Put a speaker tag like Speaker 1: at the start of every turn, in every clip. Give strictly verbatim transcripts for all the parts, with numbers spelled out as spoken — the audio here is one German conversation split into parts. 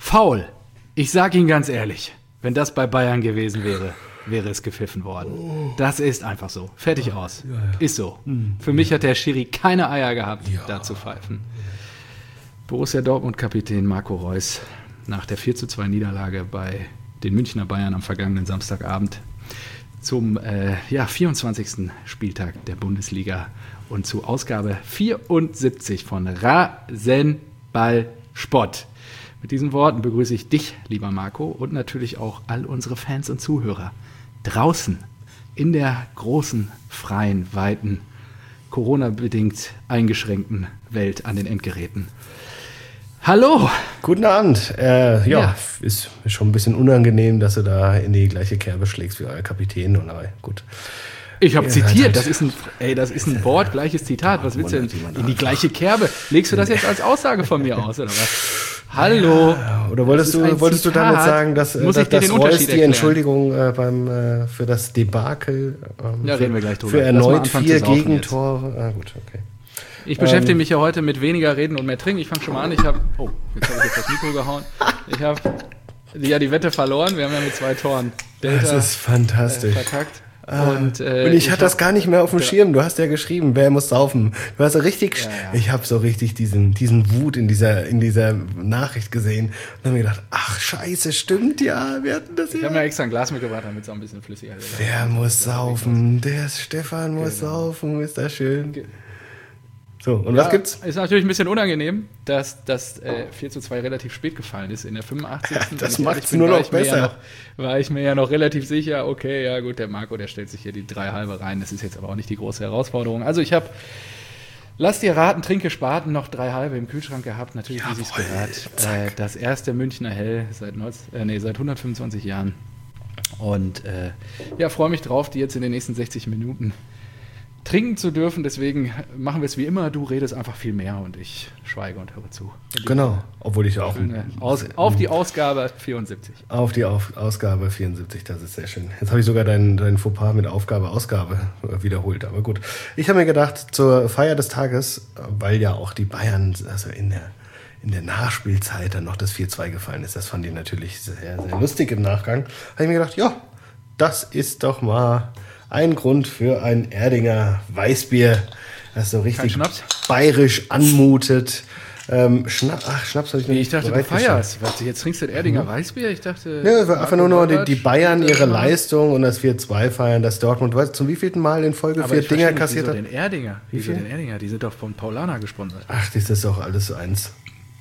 Speaker 1: Foul. Ich sag Ihnen ganz ehrlich, wenn das bei Bayern gewesen wäre, wäre es gepfiffen worden. Oh. Das ist einfach so. Fertig aus. Ja, ja. Ist so. Mhm. Für mich hat der Schiri keine Eier gehabt, ja. da zu pfeifen. Borussia Dortmund-Kapitän Marco Reus nach der vier zu zwei Niederlage bei den Münchner Bayern am vergangenen Samstagabend zum äh, ja, vierundzwanzigsten Spieltag der Bundesliga und zu Ausgabe vierundsiebzig von Rasenballsport. Mit diesen Worten begrüße ich dich, lieber Marco, und natürlich auch all unsere Fans und Zuhörer draußen in der großen, freien, weiten, Corona-bedingt eingeschränkten Welt an den Endgeräten. Hallo!
Speaker 2: Guten Abend. Äh, ja, ja, ist schon ein bisschen unangenehm, dass du da in die gleiche Kerbe schlägst wie euer Kapitän. Und aber gut.
Speaker 1: Ich habe ja, zitiert, halt, das ist ein, ey, das ist ein Wort, gleiches Zitat. Was willst du denn? In die gleiche Kerbe. Legst du das jetzt als Aussage von mir aus, oder was? Hallo.
Speaker 2: Ja, oder wolltest du, wolltest du damit sagen, dass, dass, dass, dass Reus die Entschuldigung äh, beim, äh, für das Debakel ähm,
Speaker 1: ja, reden wir gleich drüber.
Speaker 2: Für erneut vier Gegentore. Ah, gut, okay.
Speaker 1: Ich beschäftige ähm, mich ja heute mit weniger Reden und mehr Trinken. Ich fange schon mal an. Ich habe, oh, jetzt habe ich jetzt das Mikro gehauen. Ich habe ja die Wette verloren. Wir haben ja mit zwei Toren
Speaker 2: Delta, das ist fantastisch.
Speaker 1: Äh, verkackt.
Speaker 2: Und, äh, und ich, ich hatte das gar nicht mehr auf dem Schirm. Du hast ja geschrieben, wer muss saufen. Du hast so richtig, ja, ja. ich habe so richtig diesen, diesen Wut in dieser, in dieser Nachricht gesehen. Und dann habe ich gedacht, ach Scheiße, stimmt ja, wir hatten das ja.
Speaker 1: Ich habe mir extra ein Glas mitgebracht, damit es auch ein bisschen flüssiger ist.
Speaker 2: Wer muss saufen? Der Stefan muss genau. saufen, ist das schön. Ge- So, und ja, was gibt's?
Speaker 1: Ist natürlich ein bisschen unangenehm, dass das äh, vier zu zwei relativ spät gefallen ist in der fünfundachtzigsten
Speaker 2: Ja, das macht es nur noch besser.
Speaker 1: Ja noch, war ich mir ja noch relativ sicher, okay, ja gut, der Marco, der stellt sich hier die drei halbe rein. Das ist jetzt aber auch nicht die große Herausforderung. Also ich habe, lass dir raten, trinke Spaten, noch drei halbe im Kühlschrank gehabt, natürlich, Jawohl, wie sich's gehört. Äh, das erste Münchner Hell seit, neunzehn, äh, nee, seit hundertfünfundzwanzig Jahren. Und äh, ja, freue mich drauf, die jetzt in den nächsten sechzig Minuten trinken zu dürfen, deswegen machen wir es wie immer, du redest einfach viel mehr und ich schweige und höre zu.
Speaker 2: Genau, obwohl ich auch...
Speaker 1: Aus, auf die Ausgabe vierundsiebzig.
Speaker 2: Auf die auf, Ausgabe vierundsiebzig, das ist sehr schön. Jetzt habe ich sogar deinen dein Fauxpas mit Aufgabe, Ausgabe wiederholt, aber gut. Ich habe mir gedacht, zur Feier des Tages, weil ja auch die Bayern also in der, in der Nachspielzeit dann noch das vier zwei gefallen ist, das fand ich natürlich sehr, sehr lustig im Nachgang, habe ich mir gedacht, ja, das ist doch mal... ein Grund für ein Erdinger Weißbier, das so richtig bayerisch anmutet. Ähm, Schna- Ach, Schnaps habe ich noch
Speaker 1: nicht. Ich dachte, du feierst. Jetzt trinkst du ein Erdinger mhm. Weißbier? Ich dachte...
Speaker 2: Ja, war einfach nur noch die, die Bayern ihre Leistung und das vier zwei feiern, das Dortmund, weißt du, zum wievielten Mal in Folge vier Dinger kassiert hat?
Speaker 1: Den Erdinger. Wie viel? Den Erdinger? Die sind doch von Paulaner gesponsert.
Speaker 2: Ach, das ist doch alles eins.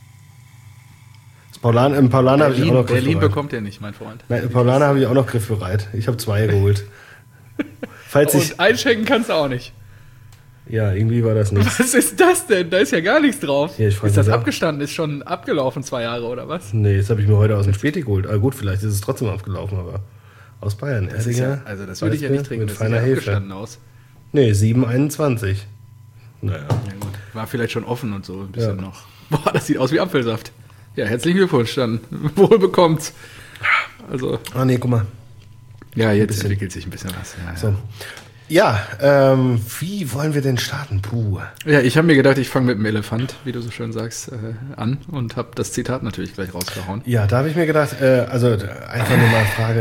Speaker 2: Paulaner, im Paulaner habe ich auch noch
Speaker 1: griffbereit. Berlin bekommt er nicht, mein Freund.
Speaker 2: Nein, Paulaner habe ich auch noch griffbereit. Ich habe zwei geholt. Falls
Speaker 1: und
Speaker 2: ich
Speaker 1: einschenken kannst du auch nicht.
Speaker 2: Ja, irgendwie war das nicht.
Speaker 1: Was ist das denn? Da ist ja gar nichts drauf.
Speaker 2: Ja,
Speaker 1: ist das abgestanden? Ist schon abgelaufen, zwei Jahre oder was?
Speaker 2: Nee, das habe ich mir heute aus dem Späti geholt. Aber gut, vielleicht ist es trotzdem abgelaufen, aber aus Bayern.
Speaker 1: Das ist ja, also das würde ich ja nicht trinken,
Speaker 2: mit
Speaker 1: das
Speaker 2: feiner
Speaker 1: sieht ja
Speaker 2: Hefe.
Speaker 1: Abgestanden aus.
Speaker 2: Nee, sieben einundzwanzig. Naja.
Speaker 1: Ja, gut. War vielleicht schon offen und so ein bisschen ja. noch. Boah, das sieht aus wie Apfelsaft. Ja, herzlichen Glückwunsch dann. Wohl bekommt's. Also.
Speaker 2: Ah, nee, guck mal.
Speaker 1: Ja, jetzt entwickelt sich ein bisschen was. Ja,
Speaker 2: so. ja ähm, wie wollen wir denn starten? Puh.
Speaker 1: Ja, ich habe mir gedacht, ich fange mit dem Elefant, wie du so schön sagst, äh, an und habe das Zitat natürlich gleich rausgehauen.
Speaker 2: Ja, da habe ich mir gedacht, äh, also einfach nur mal eine Frage,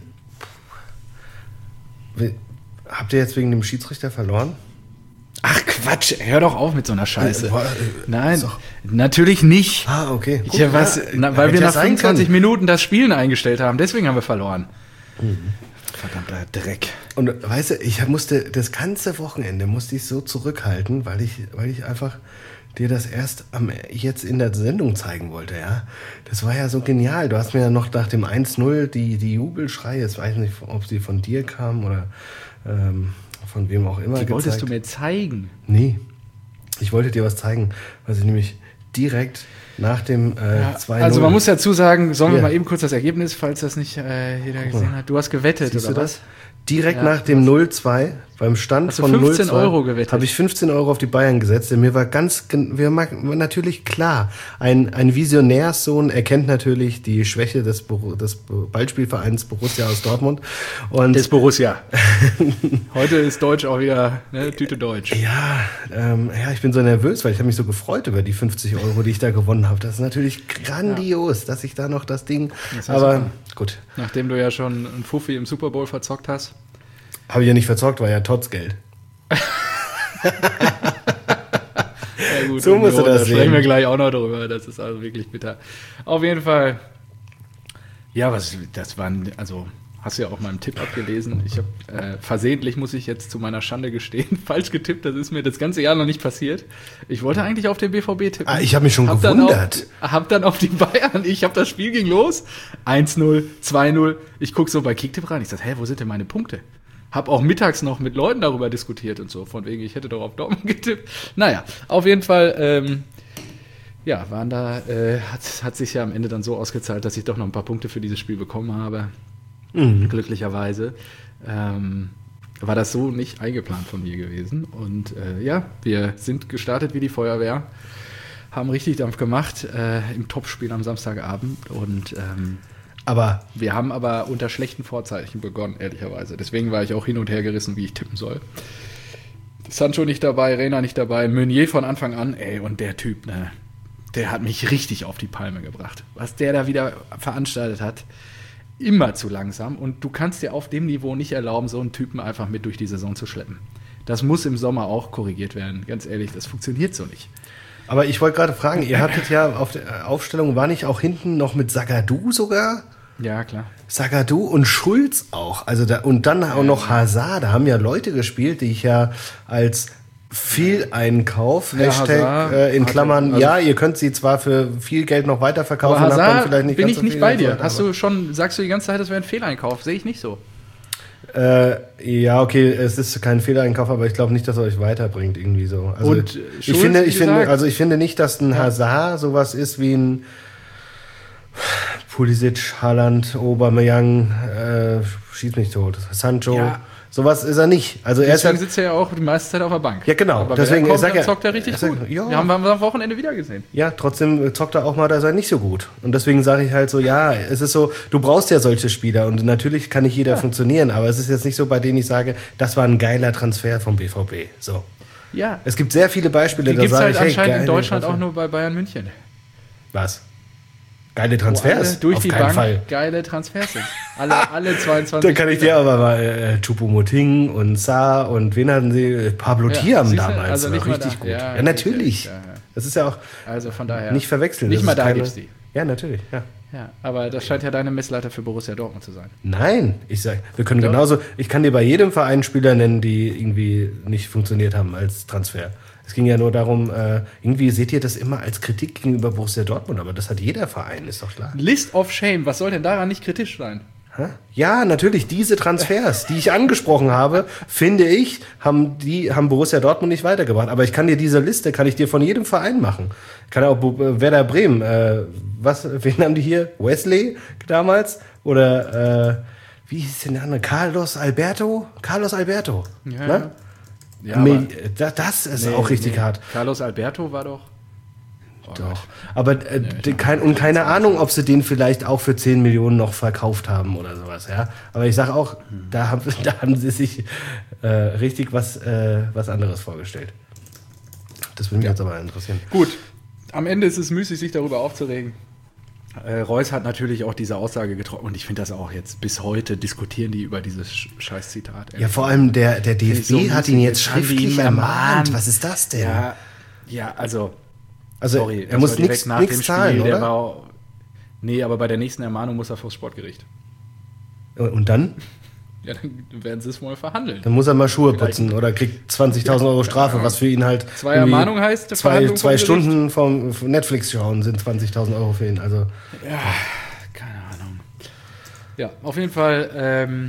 Speaker 2: äh, habt ihr jetzt wegen dem Schiedsrichter verloren?
Speaker 1: Ach Quatsch, hör doch auf mit so einer Scheiße. Äh, äh, Nein, natürlich nicht.
Speaker 2: Ah, okay.
Speaker 1: Gut, ja, was, ja, na, weil wir nach fünfundzwanzig Minuten das Spielen eingestellt haben, deswegen haben wir verloren. Mhm. Verdammter Dreck.
Speaker 2: Und weißt du, ich musste das ganze Wochenende musste ich so zurückhalten, weil ich, weil ich einfach dir das erst am, jetzt in der Sendung zeigen wollte, ja. Das war ja so genial. Du hast mir ja noch nach dem eins null die, die Jubelschreie, ich weiß nicht, ob sie von dir kamen oder ähm, von wem auch immer.
Speaker 1: Die wolltest du mir zeigen?
Speaker 2: Nee. Ich wollte dir was zeigen, was ich nämlich direkt nach dem äh, ja, zwei null...
Speaker 1: Also man muss dazu sagen, sollen wir ja. mal eben kurz das Ergebnis, falls das nicht äh, jeder gesehen hat. Du hast gewettet,
Speaker 2: Siehst
Speaker 1: oder
Speaker 2: du
Speaker 1: was?
Speaker 2: Das? direkt
Speaker 1: Ja,
Speaker 2: nach dem null zwei, beim Stand
Speaker 1: Hast du
Speaker 2: von
Speaker 1: fünfzehn
Speaker 2: null zwei,
Speaker 1: Euro gewettet?
Speaker 2: habe ich fünfzehn Euro auf die Bayern gesetzt. Denn mir war ganz, gen- wir mag, natürlich klar, ein, ein Visionärssohn erkennt natürlich die Schwäche des, Boru- des Ballspielvereins Borussia aus Dortmund. Und
Speaker 1: Das Borussia. Heute ist Deutsch auch wieder, ne, Tüte Deutsch.
Speaker 2: ja, ähm, ja, ich bin so nervös, weil ich habe mich so gefreut über die fünfzig Euro, die ich da gewonnen habe. Das ist natürlich grandios, dass ich da noch das Ding,
Speaker 1: Das ist ja
Speaker 2: aber
Speaker 1: super.
Speaker 2: gut,
Speaker 1: Nachdem du ja schon einen Fuffi im Super Bowl verzockt hast.
Speaker 2: habe ich ja nicht verzockt, war ja Tots Geld.
Speaker 1: Ja gut,
Speaker 2: So musst du
Speaker 1: Union,
Speaker 2: das
Speaker 1: da sprechen
Speaker 2: sehen.
Speaker 1: wir gleich auch noch drüber. Das ist also wirklich bitter. Auf jeden Fall. Ja, was, das waren, also hast du ja auch meinen Tipp abgelesen. Ich habe äh, versehentlich, muss ich jetzt zu meiner Schande gestehen, falsch getippt. Das ist mir das ganze Jahr noch nicht passiert. Ich wollte eigentlich auf den B V B tippen.
Speaker 2: Ah, ich habe mich schon
Speaker 1: hab
Speaker 2: gewundert.
Speaker 1: Dann auf, hab dann auf die Bayern. Ich habe das Spiel ging los. eins null, zwei null. Ich gucke so bei Kicktipp rein. Ich sage, hä, wo sind denn meine Punkte? Hab auch mittags noch mit Leuten darüber diskutiert und so. Von wegen, ich hätte doch auf Dortmund getippt. Naja, auf jeden Fall, ähm, ja, waren da, äh, hat, hat sich ja am Ende dann so ausgezahlt, dass ich doch noch ein paar Punkte für dieses Spiel bekommen habe.
Speaker 2: Mhm.
Speaker 1: Glücklicherweise. Ähm, war das so nicht eingeplant von mir gewesen. Und äh, ja, wir sind gestartet wie die Feuerwehr, haben richtig Dampf gemacht äh, im Topspiel am Samstagabend. Und ähm,
Speaker 2: Aber
Speaker 1: wir haben aber unter schlechten Vorzeichen begonnen, ehrlicherweise. Deswegen war ich auch hin und her gerissen, wie ich tippen soll. Sancho nicht dabei, Reina nicht dabei, Meunier von Anfang an. Ey, und der Typ, ne, der hat mich richtig auf die Palme gebracht. Was der da wieder veranstaltet hat, immer zu langsam. Und du kannst dir auf dem Niveau nicht erlauben, so einen Typen einfach mit durch die Saison zu schleppen. Das muss im Sommer auch korrigiert werden. Ganz ehrlich, das funktioniert so nicht.
Speaker 2: Aber ich wollte gerade fragen, ihr hattet ja auf der Aufstellung, war nicht auch hinten noch mit Zagadou sogar?
Speaker 1: Ja, klar.
Speaker 2: Zagadou und Schulz auch. Also da, und dann auch noch Hazard. Da haben ja Leute gespielt, die ich ja als Fehleinkauf,
Speaker 1: Ja,
Speaker 2: Hashtag
Speaker 1: Hazard
Speaker 2: äh, in
Speaker 1: hatte-
Speaker 2: Klammern,
Speaker 1: also-
Speaker 2: ja, ihr könnt sie zwar für viel Geld noch weiterverkaufen,
Speaker 1: Aber
Speaker 2: habt dann
Speaker 1: Hazard
Speaker 2: vielleicht nicht
Speaker 1: bin
Speaker 2: ganz
Speaker 1: ich
Speaker 2: so
Speaker 1: nicht
Speaker 2: viel
Speaker 1: bei dir.
Speaker 2: Erfolg,
Speaker 1: Hast
Speaker 2: aber-
Speaker 1: du schon, sagst du die ganze Zeit, das wäre ein Fehleinkauf? Sehe ich nicht so.
Speaker 2: Äh, ja, okay, es ist kein Fehleinkauf, aber ich glaube nicht, dass er euch weiterbringt irgendwie so. Also
Speaker 1: Und, äh,
Speaker 2: ich
Speaker 1: Schulz,
Speaker 2: finde,
Speaker 1: wie
Speaker 2: ich finde,
Speaker 1: gesagt-
Speaker 2: also ich finde nicht, dass ein
Speaker 1: Ja.
Speaker 2: Hazard sowas ist wie ein Pulisic, Haaland, Aubameyang, äh, schieß mich tot, Sancho.
Speaker 1: Ja.
Speaker 2: Sowas ist er nicht. Also er ist
Speaker 1: Deswegen
Speaker 2: ja,
Speaker 1: sitzt er ja auch die meiste Zeit auf der Bank.
Speaker 2: Ja, genau.
Speaker 1: Aber
Speaker 2: Deswegen,
Speaker 1: wenn er kommt,
Speaker 2: sag
Speaker 1: dann
Speaker 2: ja-
Speaker 1: zockt er richtig
Speaker 2: sag-
Speaker 1: gut.
Speaker 2: ja.
Speaker 1: Wir haben wir am Wochenende wieder gesehen.
Speaker 2: ja, trotzdem zockt er auch mal, da ist er nicht so gut. Und deswegen sage ich halt so, ja, es ist so, du brauchst ja solche Spieler und natürlich kann nicht jeder
Speaker 1: Ja.
Speaker 2: funktionieren, aber es ist jetzt nicht so, bei denen ich sage, das war ein geiler Transfer vom B V B. So.
Speaker 1: Ja.
Speaker 2: Es gibt sehr viele Beispiele,
Speaker 1: Die
Speaker 2: da
Speaker 1: gibt es
Speaker 2: sage
Speaker 1: halt
Speaker 2: ich, hey,
Speaker 1: anscheinend in
Speaker 2: geile
Speaker 1: Deutschland
Speaker 2: Transfer.
Speaker 1: auch nur bei Bayern München.
Speaker 2: Was? Geile
Speaker 1: Wo
Speaker 2: Transfers?
Speaker 1: alle durch
Speaker 2: Auf
Speaker 1: die
Speaker 2: keinen
Speaker 1: Bank
Speaker 2: Fall.
Speaker 1: geile Transfers sind. Alle, alle zweiundzwanzig.
Speaker 2: Da kann ich dir aber mal äh, Choupo-Moting und Saar und wen hatten sie? Äh, Pablo
Speaker 1: Ja,
Speaker 2: Thiam
Speaker 1: siehst du,
Speaker 2: damals.
Speaker 1: also
Speaker 2: war
Speaker 1: nicht mal
Speaker 2: richtig
Speaker 1: da.
Speaker 2: gut.
Speaker 1: Ja,
Speaker 2: Ja,
Speaker 1: okay,
Speaker 2: natürlich.
Speaker 1: ja, ja.
Speaker 2: Das ist ja auch
Speaker 1: Also von daher.
Speaker 2: nicht verwechseln.
Speaker 1: Nicht
Speaker 2: Das
Speaker 1: mal
Speaker 2: ist
Speaker 1: da
Speaker 2: keine-
Speaker 1: gibt's die.
Speaker 2: Ja, natürlich. Ja.
Speaker 1: Ja, aber das scheint ja deine Messleiter für Borussia Dortmund zu sein.
Speaker 2: Nein, ich sag, wir können
Speaker 1: Doch.
Speaker 2: genauso, ich kann dir bei jedem Verein Spieler nennen, die irgendwie nicht funktioniert haben als Transfer. Es ging ja nur darum, äh, irgendwie seht ihr das immer als Kritik gegenüber Borussia Dortmund, aber das hat jeder Verein, ist doch klar.
Speaker 1: List of Shame, was soll denn daran nicht kritisch sein?
Speaker 2: Hä? Ja, natürlich, diese Transfers, die ich angesprochen habe, finde ich, haben die haben Borussia Dortmund nicht weitergebracht. Aber ich kann dir diese Liste, kann ich dir von jedem Verein machen. Kann auch Bo- äh, Werder Bremen, äh, was, wen haben die hier? Wesley damals? Oder, äh, wie hieß denn der andere? Carlos Alberto? Carlos Alberto.
Speaker 1: Ja,
Speaker 2: Ne?
Speaker 1: Ja,
Speaker 2: Me-
Speaker 1: aber-
Speaker 2: da- das ist
Speaker 1: Nee,
Speaker 2: auch richtig
Speaker 1: nee.
Speaker 2: hart.
Speaker 1: Carlos Alberto war doch. Oh
Speaker 2: Doch.
Speaker 1: Gott.
Speaker 2: Aber äh, d- kein, und keine Ahnung, ob sie den vielleicht auch für zehn Millionen noch verkauft haben oder sowas, ja. Aber ich sage auch, da, haben, da haben sie sich äh, richtig was, äh, was anderes vorgestellt. Das würde mich
Speaker 1: Ja.
Speaker 2: jetzt aber interessieren.
Speaker 1: Gut, am Ende ist es müßig, sich darüber aufzuregen. Äh, Reus hat natürlich auch diese Aussage getroffen und ich finde das auch jetzt bis heute diskutieren die über dieses Sch- Scheiß-Zitat.
Speaker 2: Ja, vor allem der, der D F B
Speaker 1: Finde ich so
Speaker 2: hat ihn
Speaker 1: müßig.
Speaker 2: jetzt
Speaker 1: Jetzt haben die
Speaker 2: schriftlich
Speaker 1: ihn
Speaker 2: ermahnt.
Speaker 1: ermahnt.
Speaker 2: Was ist das denn?
Speaker 1: Ja, ja, also,
Speaker 2: also
Speaker 1: sorry.
Speaker 2: er
Speaker 1: das
Speaker 2: muss
Speaker 1: war direkt
Speaker 2: nichts
Speaker 1: nach
Speaker 2: nichts
Speaker 1: dem
Speaker 2: zahlen,
Speaker 1: Spiel, der
Speaker 2: oder?
Speaker 1: war, nee, aber bei der nächsten Ermahnung muss er vors Sportgericht.
Speaker 2: Und dann?
Speaker 1: Ja, dann werden sie es wohl verhandeln.
Speaker 2: Dann muss er mal Schuhe
Speaker 1: Vielleicht.
Speaker 2: putzen oder kriegt zwanzigtausend Euro Strafe, was für ihn halt
Speaker 1: Zwei
Speaker 2: irgendwie
Speaker 1: Ermahnung heißt,
Speaker 2: zwei,
Speaker 1: Verhandlung
Speaker 2: zwei
Speaker 1: vor Gericht.
Speaker 2: Stunden vom vom Netflix schauen sind zwanzigtausend Euro für ihn. Also
Speaker 1: Ja, keine Ahnung. Ja, auf jeden Fall ähm,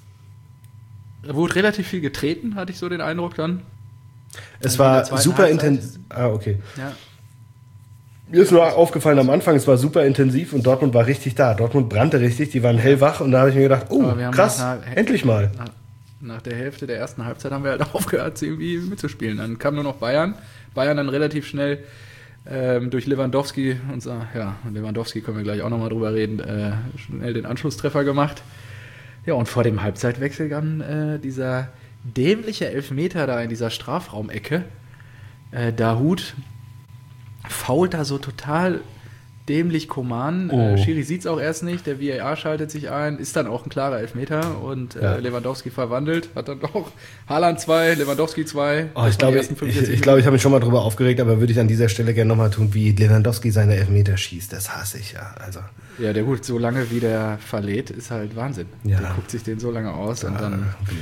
Speaker 1: wurde relativ viel getreten, hatte ich so den Eindruck dann.
Speaker 2: es
Speaker 1: in der
Speaker 2: war
Speaker 1: zweiten
Speaker 2: super
Speaker 1: Halbzeit.
Speaker 2: intensiv. Ah, okay.
Speaker 1: Ja.
Speaker 2: Mir ist nur aufgefallen am Anfang, es war super intensiv und Dortmund war richtig da. Dortmund brannte richtig, die waren hellwach und da habe ich mir gedacht, oh,
Speaker 1: Aber wir haben
Speaker 2: krass,
Speaker 1: nach einer-
Speaker 2: endlich mal.
Speaker 1: Na- nach der Hälfte der ersten Halbzeit haben wir halt aufgehört, irgendwie mitzuspielen. Dann kam nur noch Bayern. Bayern dann relativ schnell ähm, durch Lewandowski, unser, ja, Lewandowski können wir gleich auch nochmal drüber reden, äh, schnell den Anschlusstreffer gemacht. Ja, und vor dem Halbzeitwechsel dann äh, dieser dämliche Elfmeter da in dieser Strafraumecke. Äh, Dahoud fault da so total dämlich Coman.
Speaker 2: Oh.
Speaker 1: Äh, Schiri sieht es auch erst nicht, der V A R schaltet sich ein, ist dann auch ein klarer Elfmeter und äh,
Speaker 2: ja.
Speaker 1: Lewandowski verwandelt, hat dann auch Haaland zwei, Lewandowski zwei.
Speaker 2: Oh, ich glaube, ich, ich, ich, glaub, ich habe mich schon mal drüber aufgeregt, aber würde ich an dieser Stelle gerne nochmal tun, wie Lewandowski seine Elfmeter schießt. Das hasse ich ja. Also.
Speaker 1: Ja, der gut, so lange wie der verlädt, ist halt Wahnsinn. Ja. Der guckt sich den so lange aus ja, und dann...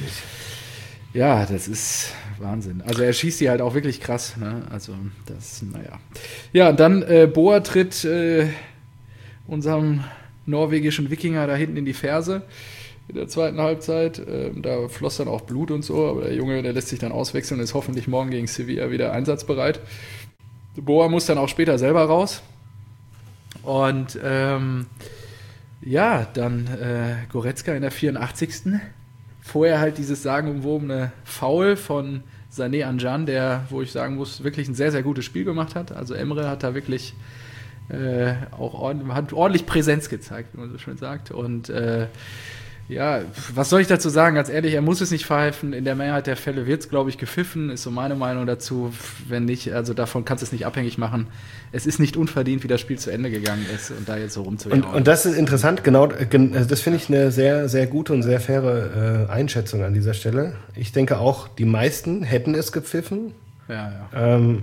Speaker 1: Ja, das ist Wahnsinn. Also er schießt die halt auch wirklich krass. Ne? Also das, naja. Ja, und dann äh, Boa tritt äh, unserem norwegischen Wikinger da hinten in die Ferse in der zweiten Halbzeit. Ähm, da floss dann auch Blut und so, aber der Junge, der lässt sich dann auswechseln und ist hoffentlich morgen gegen Sevilla wieder einsatzbereit. Boa muss dann auch später selber raus. Und ähm, ja, dann äh, Goretzka in der vierundachtzigsten Vorher halt dieses sagenumwobene Foul von Sané Anjan, der, wo ich sagen muss, wirklich ein sehr, sehr gutes Spiel gemacht hat. Also Emre hat da wirklich äh, auch ordentlich, hat ordentlich Präsenz gezeigt, wie man so schön sagt. Und äh, ja, was soll ich dazu sagen? Ganz ehrlich, er muss es nicht pfeifen. In der Mehrheit der Fälle wird es, glaube ich, gepfiffen, ist so meine Meinung dazu. Wenn nicht, also davon kannst du es nicht abhängig machen. Es ist nicht unverdient, wie das Spiel zu Ende gegangen ist und da jetzt so rumzujagen.
Speaker 2: Und, und das ist interessant, genau, das finde ich eine sehr, sehr gute und sehr faire äh, Einschätzung an dieser Stelle. Ich denke auch, die meisten hätten es gepfiffen.
Speaker 1: Ja, ja.
Speaker 2: Ähm,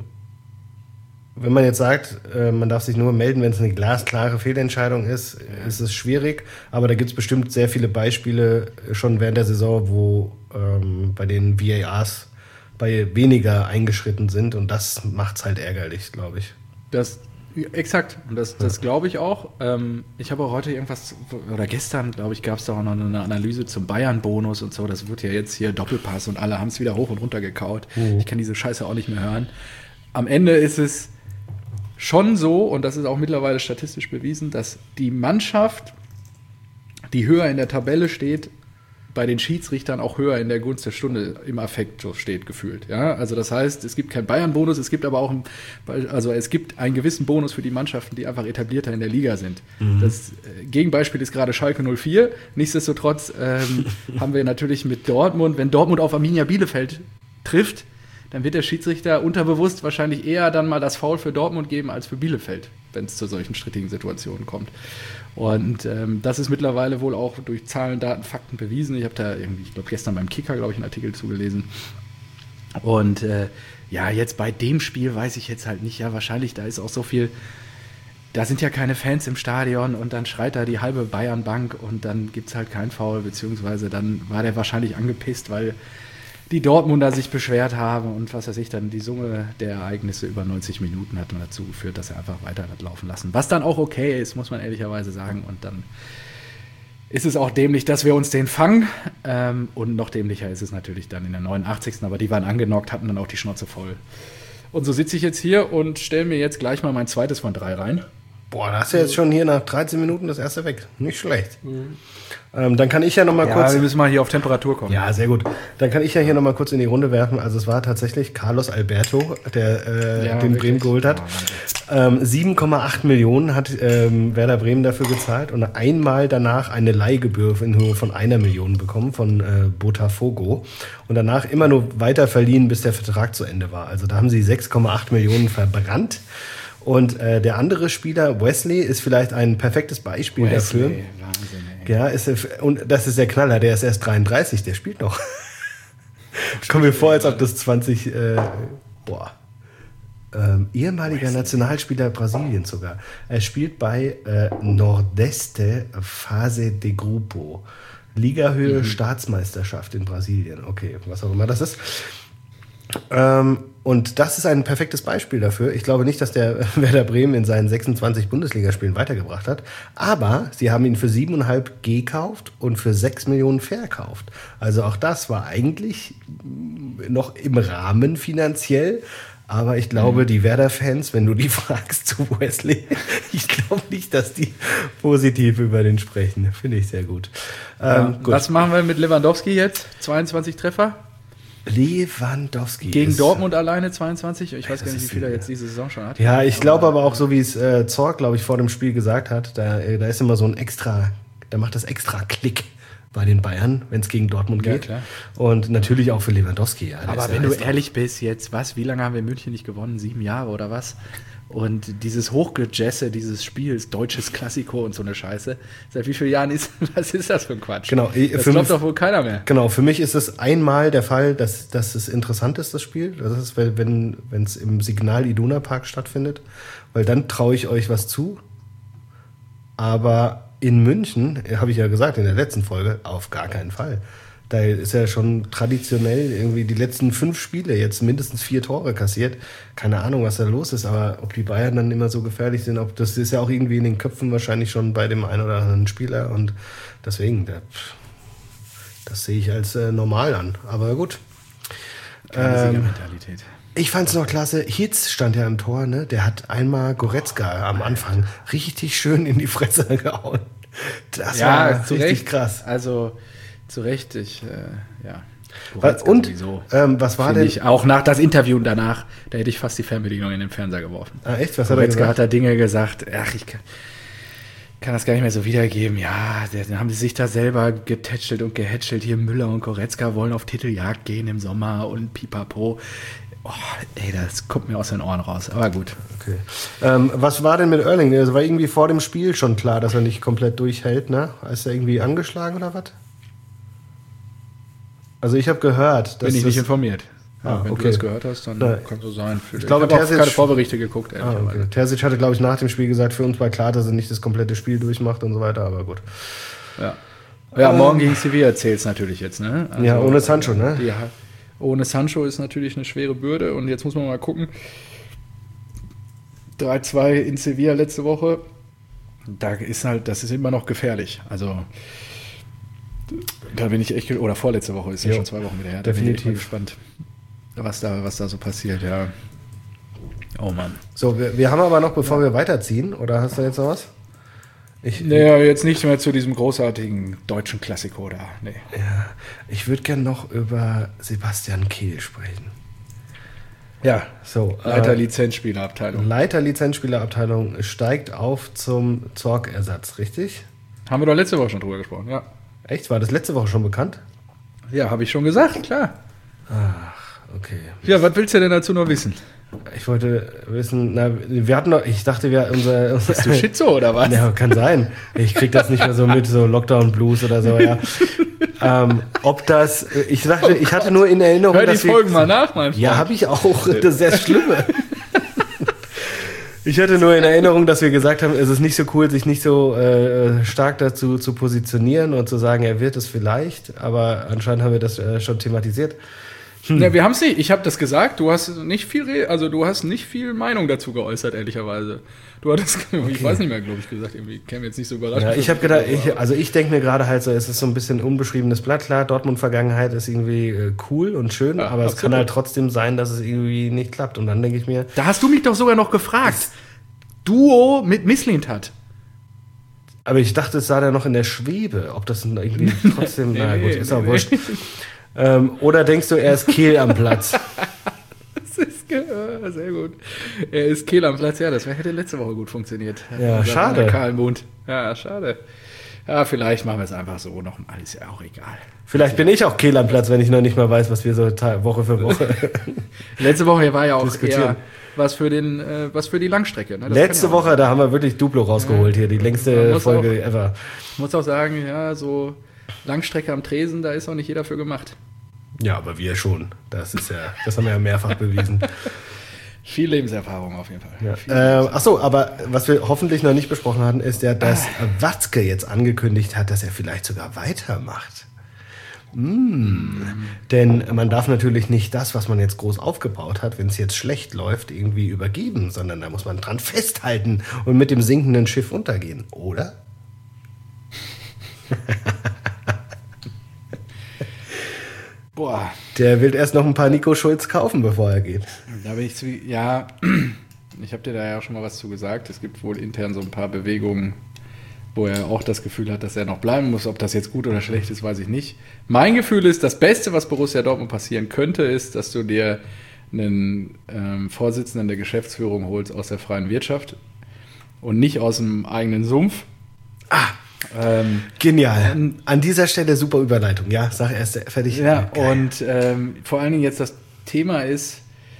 Speaker 2: wenn man jetzt sagt, äh, man darf sich nur melden, wenn es eine glasklare Fehlentscheidung ist, ja. ist es schwierig. Aber da gibt es bestimmt sehr viele Beispiele schon während der Saison, wo ähm, bei den V A Rs bei weniger eingeschritten sind. Und das macht es halt ärgerlich, glaube ich.
Speaker 1: Das, exakt. Und das, das glaube ich auch. Ähm, ich habe auch heute irgendwas, oder gestern, glaube ich, gab es da auch noch eine Analyse zum Bayern-Bonus und so. Das wird ja jetzt hier Doppelpass und alle haben es wieder hoch und runter gekaut. Mhm. Ich kann diese Scheiße auch nicht mehr hören. Am Ende ist es schon so, und das ist auch mittlerweile statistisch bewiesen, dass die Mannschaft, die höher in der Tabelle steht, bei den Schiedsrichtern auch höher in der Gunst der Stunde im Affekt so steht, gefühlt. Ja? Also das heißt, es gibt keinen Bayern-Bonus, es gibt aber auch einen, also es gibt einen gewissen Bonus für die Mannschaften, die einfach etablierter in der Liga sind. Mhm. Das äh, Gegenbeispiel ist gerade Schalke null vier. Nichtsdestotrotz ähm, haben wir natürlich mit Dortmund, wenn Dortmund auf Arminia Bielefeld trifft, dann wird der Schiedsrichter unterbewusst wahrscheinlich eher dann mal das Foul für Dortmund geben als für Bielefeld, wenn es zu solchen strittigen Situationen kommt. Und ähm, das ist mittlerweile wohl auch durch Zahlen, Daten, Fakten bewiesen. Ich habe da irgendwie, ich glaube gestern beim Kicker, glaube ich, einen Artikel zugelesen. Und äh, ja, jetzt bei dem Spiel weiß ich jetzt halt nicht, ja wahrscheinlich, da ist auch so viel, da sind ja keine Fans im Stadion und dann schreit da die halbe Bayern-Bank und dann gibt es halt kein Foul, beziehungsweise dann war der wahrscheinlich angepisst, weil die Dortmunder sich beschwert haben und was weiß ich, dann die Summe der Ereignisse über neunzig Minuten hat dann dazu geführt, dass er einfach weiter hat laufen lassen. Was dann auch okay ist, muss man ehrlicherweise sagen. Und dann ist es auch dämlich, dass wir uns den fangen. Ähm, und noch dämlicher ist es natürlich dann in der neunundachtzigsten Aber die waren angenockt, hatten dann auch die Schnauze voll. Und so sitze ich jetzt hier und stelle mir jetzt gleich mal mein zweites von drei rein.
Speaker 2: Boah, da hast du jetzt schon hier nach dreizehn Minuten das erste weg. Nicht schlecht. Mhm. Ähm, dann kann ich ja noch mal
Speaker 1: ja,
Speaker 2: kurz...
Speaker 1: wir müssen mal hier auf Temperatur kommen.
Speaker 2: Ja, sehr gut. Dann kann ich ja hier noch mal kurz in die Runde werfen. Also es war tatsächlich Carlos Alberto, der äh,
Speaker 1: ja,
Speaker 2: den Bremen geholt hat. Ähm, sieben Komma acht Millionen hat ähm, Werder Bremen dafür gezahlt und einmal danach eine Leihgebühr in Höhe von einer Million bekommen von äh, Botafogo. Und danach immer nur weiter verliehen, bis der Vertrag zu Ende war. Also da haben sie sechs Komma acht Millionen verbrannt. Und äh, der andere Spieler, Wesley, ist vielleicht ein perfektes Beispiel Wesley, dafür. Wahnsinn, ey. Ja, ist, und das ist der Knaller, der ist erst dreiunddreißig, der spielt noch. Kommt mir vor, als ob das zwanzig, äh, boah, ähm, ehemaliger Wesley. Nationalspieler Brasiliens sogar. Er spielt bei äh, Nordeste Fase de Grupo. Ligahöhe mhm. Staatsmeisterschaft in Brasilien. Okay, was auch immer das ist. Ähm, und das ist ein perfektes Beispiel dafür. Ich glaube nicht, dass der Werder Bremen in seinen sechsundzwanzig Bundesligaspielen weitergebracht hat. Aber sie haben ihn für sieben Komma fünf gekauft und für sechs Millionen verkauft. Also auch das war eigentlich noch im Rahmen finanziell. Aber ich glaube, die Werder-Fans, wenn du die fragst zu Wesley, ich glaube nicht, dass die positiv über den sprechen. Finde ich sehr gut.
Speaker 1: Ja,
Speaker 2: ähm, gut.
Speaker 1: Was machen wir mit Lewandowski jetzt? zweiundzwanzig Treffer?
Speaker 2: Lewandowski.
Speaker 1: Gegen
Speaker 2: ist,
Speaker 1: Dortmund alleine zweiundzwanzig? Ich weiß
Speaker 2: das
Speaker 1: gar nicht, wie
Speaker 2: ist
Speaker 1: viel er
Speaker 2: ein-
Speaker 1: jetzt diese Saison schon hat.
Speaker 2: Ja, ich glaube aber auch so, wie es äh, Zorc, glaube ich, vor dem Spiel gesagt hat, da, äh, da ist immer so ein extra, da macht das extra Klick bei den Bayern, wenn es gegen Dortmund
Speaker 1: Ja,
Speaker 2: geht.
Speaker 1: klar.
Speaker 2: Und natürlich auch für Lewandowski. Ja, der
Speaker 1: Aber
Speaker 2: ist
Speaker 1: wenn
Speaker 2: ja
Speaker 1: du
Speaker 2: heiß
Speaker 1: ehrlich bist jetzt, was, wie lange haben wir in München nicht gewonnen? Sieben Jahre oder was? Und dieses Hochgejesse dieses Spiels, deutsches Klassiko und so eine Scheiße, seit wie vielen Jahren ist, was ist das für ein Quatsch?
Speaker 2: Genau, eh,
Speaker 1: Das
Speaker 2: für
Speaker 1: glaubt
Speaker 2: mich-
Speaker 1: doch wohl keiner mehr.
Speaker 2: Genau, für mich ist es einmal der Fall, dass, dass es interessant ist, das Spiel. Das ist, wenn wenn es im Signal Iduna Park stattfindet, weil dann traue ich euch was zu. Aber in München, habe ich ja gesagt in der letzten Folge, auf gar keinen Fall. Da ist ja schon traditionell irgendwie die letzten fünf Spiele jetzt mindestens vier Tore kassiert. Keine Ahnung, was da los ist, aber ob die Bayern dann immer so gefährlich sind, ob das ist ja auch irgendwie in den Köpfen wahrscheinlich schon bei dem einen oder anderen Spieler und deswegen, der, das sehe ich als äh, normal an. Aber gut.
Speaker 1: Keine
Speaker 2: Ähm,
Speaker 1: Siegermentalität.
Speaker 2: ich fand's noch klasse. Hitz stand ja im Tor, ne? Der hat einmal Goretzka am Anfang richtig schön in die Fresse gehauen. Das war
Speaker 1: zu
Speaker 2: richtig
Speaker 1: Recht.
Speaker 2: krass.
Speaker 1: Also, zu Recht, ich, äh, ja.
Speaker 2: Was,
Speaker 1: Goretzka
Speaker 2: und
Speaker 1: sowieso,
Speaker 2: ähm, was war
Speaker 1: finde
Speaker 2: denn?
Speaker 1: ich, auch nach das Interview danach, da hätte ich fast die Fernbedienung in den Fernseher geworfen.
Speaker 2: Ah, echt? Was hat er
Speaker 1: Goretzka
Speaker 2: gesagt?
Speaker 1: hat da Dinge gesagt, ach, ich kann, kann das gar nicht mehr so wiedergeben. Ja, dann haben sie sich da selber getätschelt und gehätschelt. Hier Müller und Goretzka wollen auf Titeljagd gehen im Sommer und pipapo. Oh, ey, das kommt mir aus den Ohren raus. Aber gut.
Speaker 2: Okay. Ähm, was war denn mit Erling? Also war irgendwie vor dem Spiel schon klar, dass er nicht komplett durchhält, ne? Ist er irgendwie angeschlagen oder was? Also ich habe gehört, dass
Speaker 1: Bin ich
Speaker 2: das-
Speaker 1: nicht informiert. Ja,
Speaker 2: Ah,
Speaker 1: wenn
Speaker 2: okay.
Speaker 1: du das gehört hast, dann
Speaker 2: Na,
Speaker 1: kann so sein.
Speaker 2: ich glaube,
Speaker 1: habe auch
Speaker 2: Terzic-
Speaker 1: keine Vorberichte geguckt,
Speaker 2: Ah,
Speaker 1: ehrlicherweise.
Speaker 2: okay. Terzic hatte, glaube ich, nach dem Spiel gesagt, für uns war klar, dass er nicht das komplette Spiel durchmacht und so weiter, aber gut.
Speaker 1: Ja, ja morgen gegen Sevilla zählt es natürlich jetzt. Ne? Also,
Speaker 2: Ja, ohne Sancho, ne?
Speaker 1: Die, ohne Sancho ist natürlich eine schwere Bürde und jetzt muss man mal gucken. drei zwei in Sevilla letzte Woche, da ist halt, das ist immer noch gefährlich. Also da bin ich echt, oder vorletzte Woche ist ja
Speaker 2: Jo,
Speaker 1: schon zwei Wochen wieder her. Da bin ich echt
Speaker 2: definitiv.
Speaker 1: mal gespannt, was da, was da so passiert, ja. Oh Mann.
Speaker 2: So, wir, wir haben aber noch, bevor wir weiterziehen, oder hast du jetzt noch was? Ich,
Speaker 1: Naja, jetzt nicht mehr zu diesem großartigen deutschen Klassiko da. Nee.
Speaker 2: ja, ich würde gerne noch über Sebastian Kehl sprechen.
Speaker 1: Ja,
Speaker 2: So,
Speaker 1: Leiter
Speaker 2: äh,
Speaker 1: Lizenzspielerabteilung.
Speaker 2: Leiter Lizenzspielerabteilung steigt auf zum Zorc-Ersatz, richtig?
Speaker 1: Haben wir doch letzte Woche schon drüber gesprochen, ja.
Speaker 2: Echt? War das letzte Woche schon bekannt?
Speaker 1: Ja, habe ich schon gesagt, klar.
Speaker 2: Okay.
Speaker 1: Ja, was willst du denn dazu noch wissen?
Speaker 2: Ich wollte wissen, na, wir hatten noch, ich dachte, wir, unser, unser
Speaker 1: Bist du Schizo oder was?
Speaker 2: Ja, kann sein. Ich krieg das nicht mehr so mit, so Lockdown Blues oder so, ja. ähm, ob das, ich dachte, ich hatte nur in Erinnerung,
Speaker 1: Hör die
Speaker 2: dass wir-
Speaker 1: Folgen mal nach, mein Freund.
Speaker 2: Ja, habe ich auch. Das ist sehr schlimm. Ich hatte nur in Erinnerung, dass wir gesagt haben, es ist nicht so cool, sich nicht so äh, stark dazu zu positionieren und zu sagen, er wird es vielleicht, aber anscheinend haben wir das äh, schon thematisiert.
Speaker 1: Ja, wir haben es nicht. Ich habe das gesagt. Du hast nicht viel, Re also du hast nicht viel Meinung dazu geäußert, ehrlicherweise. Du hattest, ich weiß nicht mehr, glaube ich, gesagt. Irgendwie käme jetzt nicht so überrascht.
Speaker 2: Ja, ich habe gedacht, ich, also ich denke mir gerade halt so, es ist so ein bisschen unbeschriebenes Blatt. Klar, Dortmund-Vergangenheit ist irgendwie äh, cool und schön,
Speaker 1: Ja,
Speaker 2: aber es
Speaker 1: absolut.
Speaker 2: kann halt trotzdem sein, dass es irgendwie nicht klappt. Und dann denke ich mir,
Speaker 1: Da hast du mich doch sogar noch gefragt. Duo mit Misslintat.
Speaker 2: aber ich dachte, es sah da noch in der Schwebe, ob das irgendwie trotzdem, na gut, ist auch
Speaker 1: nee,
Speaker 2: wurscht. Ähm, oder denkst du, er ist Kehl am Platz?
Speaker 1: Das ist ge- äh, sehr gut. Er ist Kehl am Platz. Ja, das hätte letzte Woche gut funktioniert.
Speaker 2: Ja,
Speaker 1: Unser
Speaker 2: schade.
Speaker 1: Karl Mund. Ja, schade. Ja, vielleicht machen wir es einfach so noch. Alles ja auch egal.
Speaker 2: Vielleicht bin ich auch Kehl am Platz, wenn ich noch nicht mal weiß, was wir so ta- Woche für Woche.
Speaker 1: Letzte Woche war ja auch
Speaker 2: Diskutieren.
Speaker 1: eher was für, den, äh, was für die Langstrecke. Ne? Das
Speaker 2: Letzte
Speaker 1: kann ja auch-
Speaker 2: Woche, da haben wir wirklich Duplo rausgeholt hier, die
Speaker 1: Man
Speaker 2: längste
Speaker 1: muss
Speaker 2: Folge ever.
Speaker 1: Ich muss auch sagen, ja, so Langstrecke am Tresen, da ist auch nicht jeder für gemacht.
Speaker 2: Ja, aber wir schon. Das ist ja, das haben wir ja mehrfach bewiesen.
Speaker 1: Viel Lebenserfahrung auf jeden Fall.
Speaker 2: Ja.
Speaker 1: Viel
Speaker 2: Äh, ach so, aber was wir hoffentlich noch nicht besprochen hatten, ist ja, dass Watzke jetzt angekündigt hat, dass er vielleicht sogar weitermacht. Mm. Denn man darf natürlich nicht das, was man jetzt groß aufgebaut hat, wenn es jetzt schlecht läuft, irgendwie übergeben, sondern da muss man dran festhalten und mit dem sinkenden Schiff untergehen, oder?
Speaker 1: Boah,
Speaker 2: Der will erst noch ein paar Nico Schulz kaufen, bevor er geht.
Speaker 1: Da bin ich zu, ja, ich habe dir da ja schon mal was zu gesagt. Es gibt wohl intern so ein paar Bewegungen, wo er auch das Gefühl hat, dass er noch bleiben muss. Ob das jetzt gut oder schlecht ist, weiß ich nicht. Mein Gefühl ist, das Beste, was Borussia Dortmund passieren könnte, ist, dass du dir einen ähm, Vorsitzenden der Geschäftsführung holst aus der freien Wirtschaft und nicht aus dem eigenen Sumpf.
Speaker 2: Ah, ähm, genial. Ähm, An dieser Stelle super Überleitung. Ja, sag erst fertig.
Speaker 1: Ja, geil. Und ähm, vor allen Dingen jetzt das Thema ist,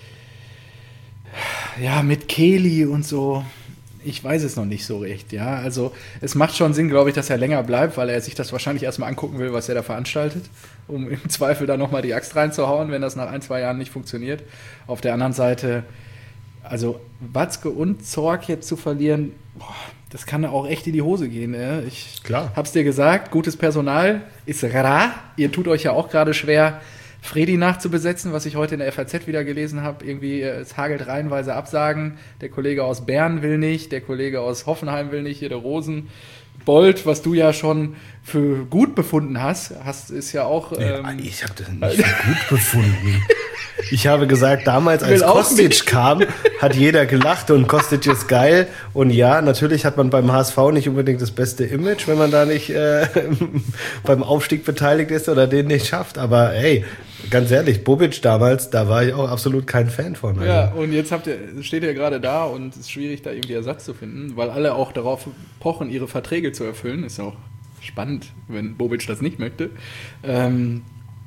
Speaker 1: ja, mit Kelly und so, ich weiß es noch nicht so recht, ja. Also es macht schon Sinn, glaube ich, dass er länger bleibt, weil er sich das wahrscheinlich erstmal angucken will, was er da veranstaltet, um im Zweifel da nochmal die Axt reinzuhauen, wenn das nach ein, zwei Jahren nicht funktioniert. Auf der anderen Seite, also Watzke und Zorc jetzt zu verlieren, boah, das kann auch echt in die Hose gehen. Äh. Ich
Speaker 2: Klar.
Speaker 1: hab's dir gesagt, gutes Personal ist rar. Ihr tut euch ja auch gerade schwer, Fredi nachzubesetzen, was ich heute in der F A Z wieder gelesen habe. Irgendwie, es hagelt reihenweise Absagen. Der Kollege aus Bern will nicht, der Kollege aus Hoffenheim will nicht, hier der Rosen. Bold, was du ja schon für gut befunden hast, hast ist ja auch... Ähm,
Speaker 2: nee, ich habe das nicht für gut befunden. Ich habe gesagt, damals, als Kostic kam, hat jeder gelacht und Kostic ist geil. Und ja, natürlich hat man beim H S V nicht unbedingt das beste Image, wenn man da nicht äh, beim Aufstieg beteiligt ist oder den nicht schafft. Aber hey, ganz ehrlich, Bobic damals, da war ich auch absolut kein Fan von. Also.
Speaker 1: Ja, und jetzt habt ihr, steht ihr gerade da und es ist schwierig, da irgendwie Ersatz zu finden, weil alle auch darauf pochen, ihre Verträge zu erfüllen. Ist ja auch spannend, wenn Bobic das nicht möchte. Ähm,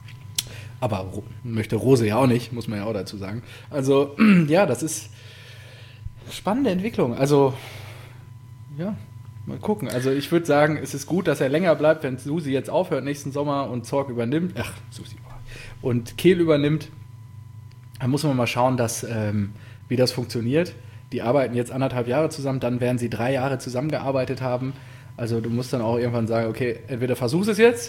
Speaker 1: aber möchte Rose ja auch nicht, muss man ja auch dazu sagen. Also, ja, das ist spannende Entwicklung. Also, ja, mal gucken. Also, ich würde sagen, es ist gut, dass er länger bleibt, wenn Susi jetzt aufhört nächsten Sommer und Zorc übernimmt. Ach, Susi. Und Kehl übernimmt. Da muss man mal schauen, dass, ähm, wie das funktioniert. Die arbeiten jetzt anderthalb Jahre zusammen, dann werden sie drei Jahre zusammengearbeitet haben. Also, du musst dann auch irgendwann sagen, okay, entweder versuchst es jetzt.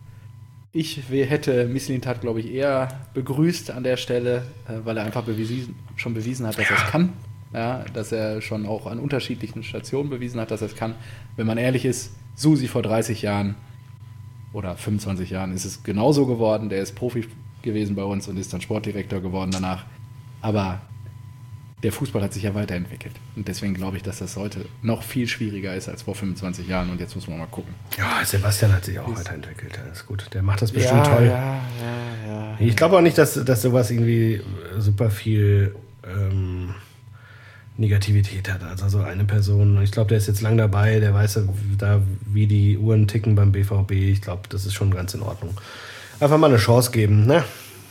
Speaker 1: Ich hätte Mislintat, glaube ich, eher begrüßt an der Stelle, weil er einfach bewiesen, schon bewiesen hat, dass er es kann. Ja, dass er schon auch an unterschiedlichen Stationen bewiesen hat, dass er es kann. Wenn man ehrlich ist, Susi vor dreißig Jahren oder fünfundzwanzig Jahren ist es genauso geworden. Der ist Profi gewesen bei uns und ist dann Sportdirektor geworden danach. Aber der Fußball hat sich ja weiterentwickelt. Und deswegen glaube ich, dass das heute noch viel schwieriger ist als vor fünfundzwanzig Jahren. Und jetzt muss man mal gucken.
Speaker 2: Ja, Sebastian hat sich auch weiterentwickelt. Das ist gut. Der macht das bestimmt
Speaker 1: ja,
Speaker 2: toll.
Speaker 1: Ja, ja, ja.
Speaker 2: Ich glaube auch nicht, dass, dass sowas irgendwie super viel ähm, Negativität hat. Also so eine Person, ich glaube, der ist jetzt lang dabei, der weiß ja, da, wie die Uhren ticken beim B V B. Ich glaube, das ist schon ganz in Ordnung. Einfach mal eine Chance geben, ne?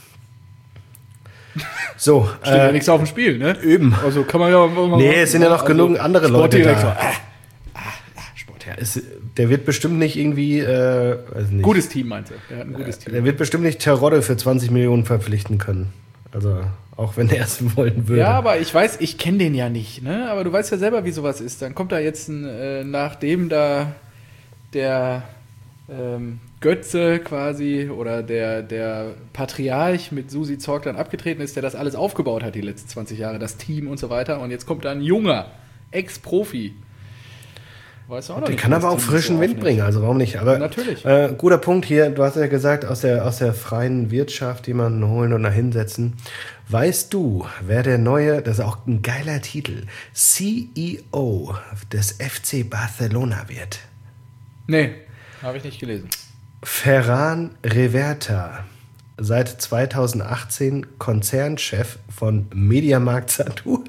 Speaker 2: So,
Speaker 1: steht äh, ja nichts auf dem Spiel, ne?
Speaker 2: Üben.
Speaker 1: Also kann man ja mal
Speaker 2: Nee, es sind ja noch also genug andere Leute da.
Speaker 1: Ah, ah, ah,
Speaker 2: Sportdirektor. Es, der wird bestimmt nicht irgendwie... Äh, weiß nicht.
Speaker 1: Gutes Team, meinte er. Der hat ein gutes Team.
Speaker 2: Der wird bestimmt nicht Terodde für zwanzig Millionen verpflichten können. Also, auch wenn er es wollen würde.
Speaker 1: Ja, aber ich weiß, ich kenne den ja nicht, ne? Aber du weißt ja selber, wie sowas ist. Dann kommt da jetzt ein, äh, nachdem da der... Ähm, Götze quasi oder der, der Patriarch mit Susi Zorc dann abgetreten ist, der das alles aufgebaut hat die letzten zwanzig Jahre, das Team und so weiter. Und jetzt kommt da ein junger Ex-Profi. Weißt du auch noch
Speaker 2: der
Speaker 1: nicht,
Speaker 2: kann aber auch frischen so Wind bringen, also warum nicht? Aber,
Speaker 1: natürlich.
Speaker 2: Äh, guter Punkt hier, du hast ja gesagt, aus der, aus der freien Wirtschaft jemanden holen und da hinsetzen. Weißt du, wer der neue, das ist auch ein geiler Titel, C E O des F C Barcelona wird?
Speaker 1: Nee, habe ich nicht gelesen.
Speaker 2: Ferran Reverte, seit zweitausendachtzehn Konzernchef von Mediamarkt Saturn.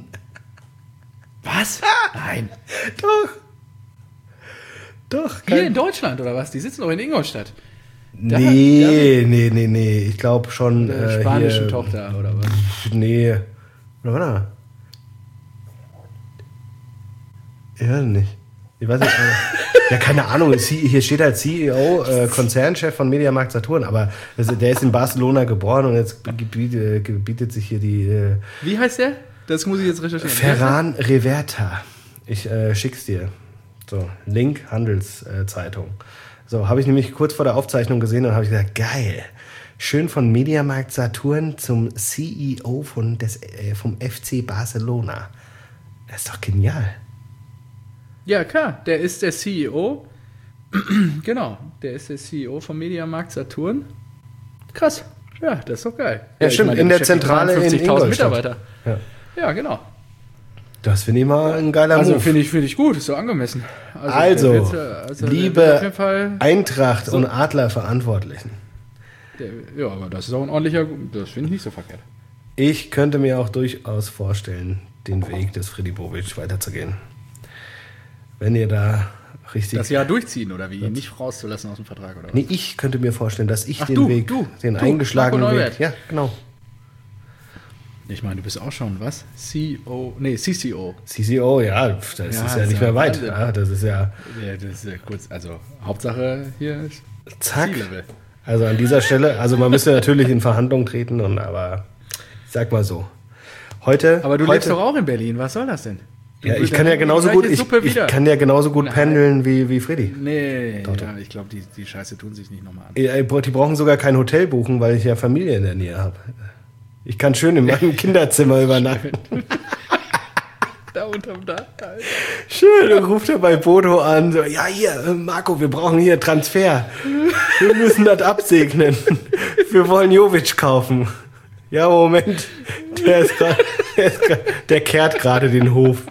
Speaker 1: Was? Nein.
Speaker 2: Doch. Doch.
Speaker 1: Hier in Deutschland oder was? Die sitzen doch in Ingolstadt.
Speaker 2: Da, nee, da, nee, nee, nee. Ich glaube schon.
Speaker 1: Der äh, spanischen hier, Tochter oder was?
Speaker 2: Nee. Oder warte. Ich weiß nicht. Ich weiß nicht. Ja, keine Ahnung. Hier steht halt C E O, äh, Konzernchef von Mediamarkt Saturn, aber der ist in Barcelona geboren und jetzt gebietet, gebietet sich hier die. Äh,
Speaker 1: Wie heißt der? Das muss ich jetzt recherchieren.
Speaker 2: Ferran Reverte. Ich äh, schick's dir. So, Link, Handelszeitung. Äh, so, habe ich nämlich kurz vor der Aufzeichnung gesehen und habe ich gesagt, geil. Schön von Mediamarkt Saturn zum C E O von des, äh, vom F C Barcelona. Das ist doch genial.
Speaker 1: Ja, klar, der ist der C E O. Genau, der ist der C E O vom Mediamarkt Saturn. Krass, Ja, das ist doch geil.
Speaker 2: Ja,
Speaker 1: ich
Speaker 2: stimmt,
Speaker 1: meine,
Speaker 2: in der
Speaker 1: beschäftigt
Speaker 2: Zentrale in
Speaker 1: fünfzigtausend
Speaker 2: Ingolstadt.
Speaker 1: Mitarbeiter.
Speaker 2: Ja.
Speaker 1: Ja, genau.
Speaker 2: Das finde ich mal ein geiler
Speaker 1: Also
Speaker 2: Move.
Speaker 1: finde ich, find ich gut, ist so angemessen.
Speaker 2: Also,
Speaker 1: der wird, äh, also der
Speaker 2: liebe
Speaker 1: wird auf jeden Fall,
Speaker 2: Eintracht
Speaker 1: So.
Speaker 2: und Adler-Verantwortlichen,
Speaker 1: der, ja, aber das ist auch ein ordentlicher, das finde ich nicht so verkehrt.
Speaker 2: ich könnte mir auch durchaus vorstellen, den Weg des Freddy Bobic weiterzugehen. Wenn ihr da richtig...
Speaker 1: Das Jahr durchziehen oder wie? Ihn nicht rauszulassen aus dem Vertrag oder was?
Speaker 2: Nee, ich könnte mir vorstellen, dass ich
Speaker 1: Ach,
Speaker 2: den
Speaker 1: du,
Speaker 2: Weg,
Speaker 1: du,
Speaker 2: den
Speaker 1: du,
Speaker 2: eingeschlagenen
Speaker 1: Marco
Speaker 2: Weg...
Speaker 1: Neuwirth.
Speaker 2: Ja, genau.
Speaker 1: Ich meine, du bist auch schon, was? C O, nee, C C O.
Speaker 2: C C O, ja, das
Speaker 1: Ja,
Speaker 2: ist ja
Speaker 1: ist
Speaker 2: nicht
Speaker 1: ja
Speaker 2: mehr weit.
Speaker 1: Wahnsinn.
Speaker 2: Ja, das ist ja...
Speaker 1: Ja, das ist ja kurz, also Hauptsache hier ist
Speaker 2: Zack.
Speaker 1: C-Level.
Speaker 2: Also an dieser Stelle, also man müsste natürlich in Verhandlungen treten, und aber ich sag mal so. Heute...
Speaker 1: Aber du
Speaker 2: heute,
Speaker 1: lebst doch auch in Berlin, was soll das denn? Du
Speaker 2: Ja, ich
Speaker 1: willst
Speaker 2: kann ja
Speaker 1: die
Speaker 2: genauso
Speaker 1: gleiche
Speaker 2: gut, ich,
Speaker 1: Suppe
Speaker 2: ich
Speaker 1: wieder.
Speaker 2: kann ja genauso gut
Speaker 1: Nein.
Speaker 2: pendeln wie, wie Freddy.
Speaker 1: Nee,
Speaker 2: Doch, doch.
Speaker 1: ja, ich glaube, die, die Scheiße tun sich nicht nochmal an.
Speaker 2: Die brauchen sogar kein Hotel buchen, weil ich ja Familie in der Nähe habe. Ich kann schön in meinem Kinderzimmer übernachten.
Speaker 1: Da unterm Dach, Alter.
Speaker 2: Schön, dann ruft er bei Bodo an. So, ja, hier, äh, Marco, wir brauchen hier Transfer. Wir müssen das absegnen. Wir wollen Jovic kaufen. Ja, Moment. Der, ist grad, der, ist grad, der kehrt gerade den Hof.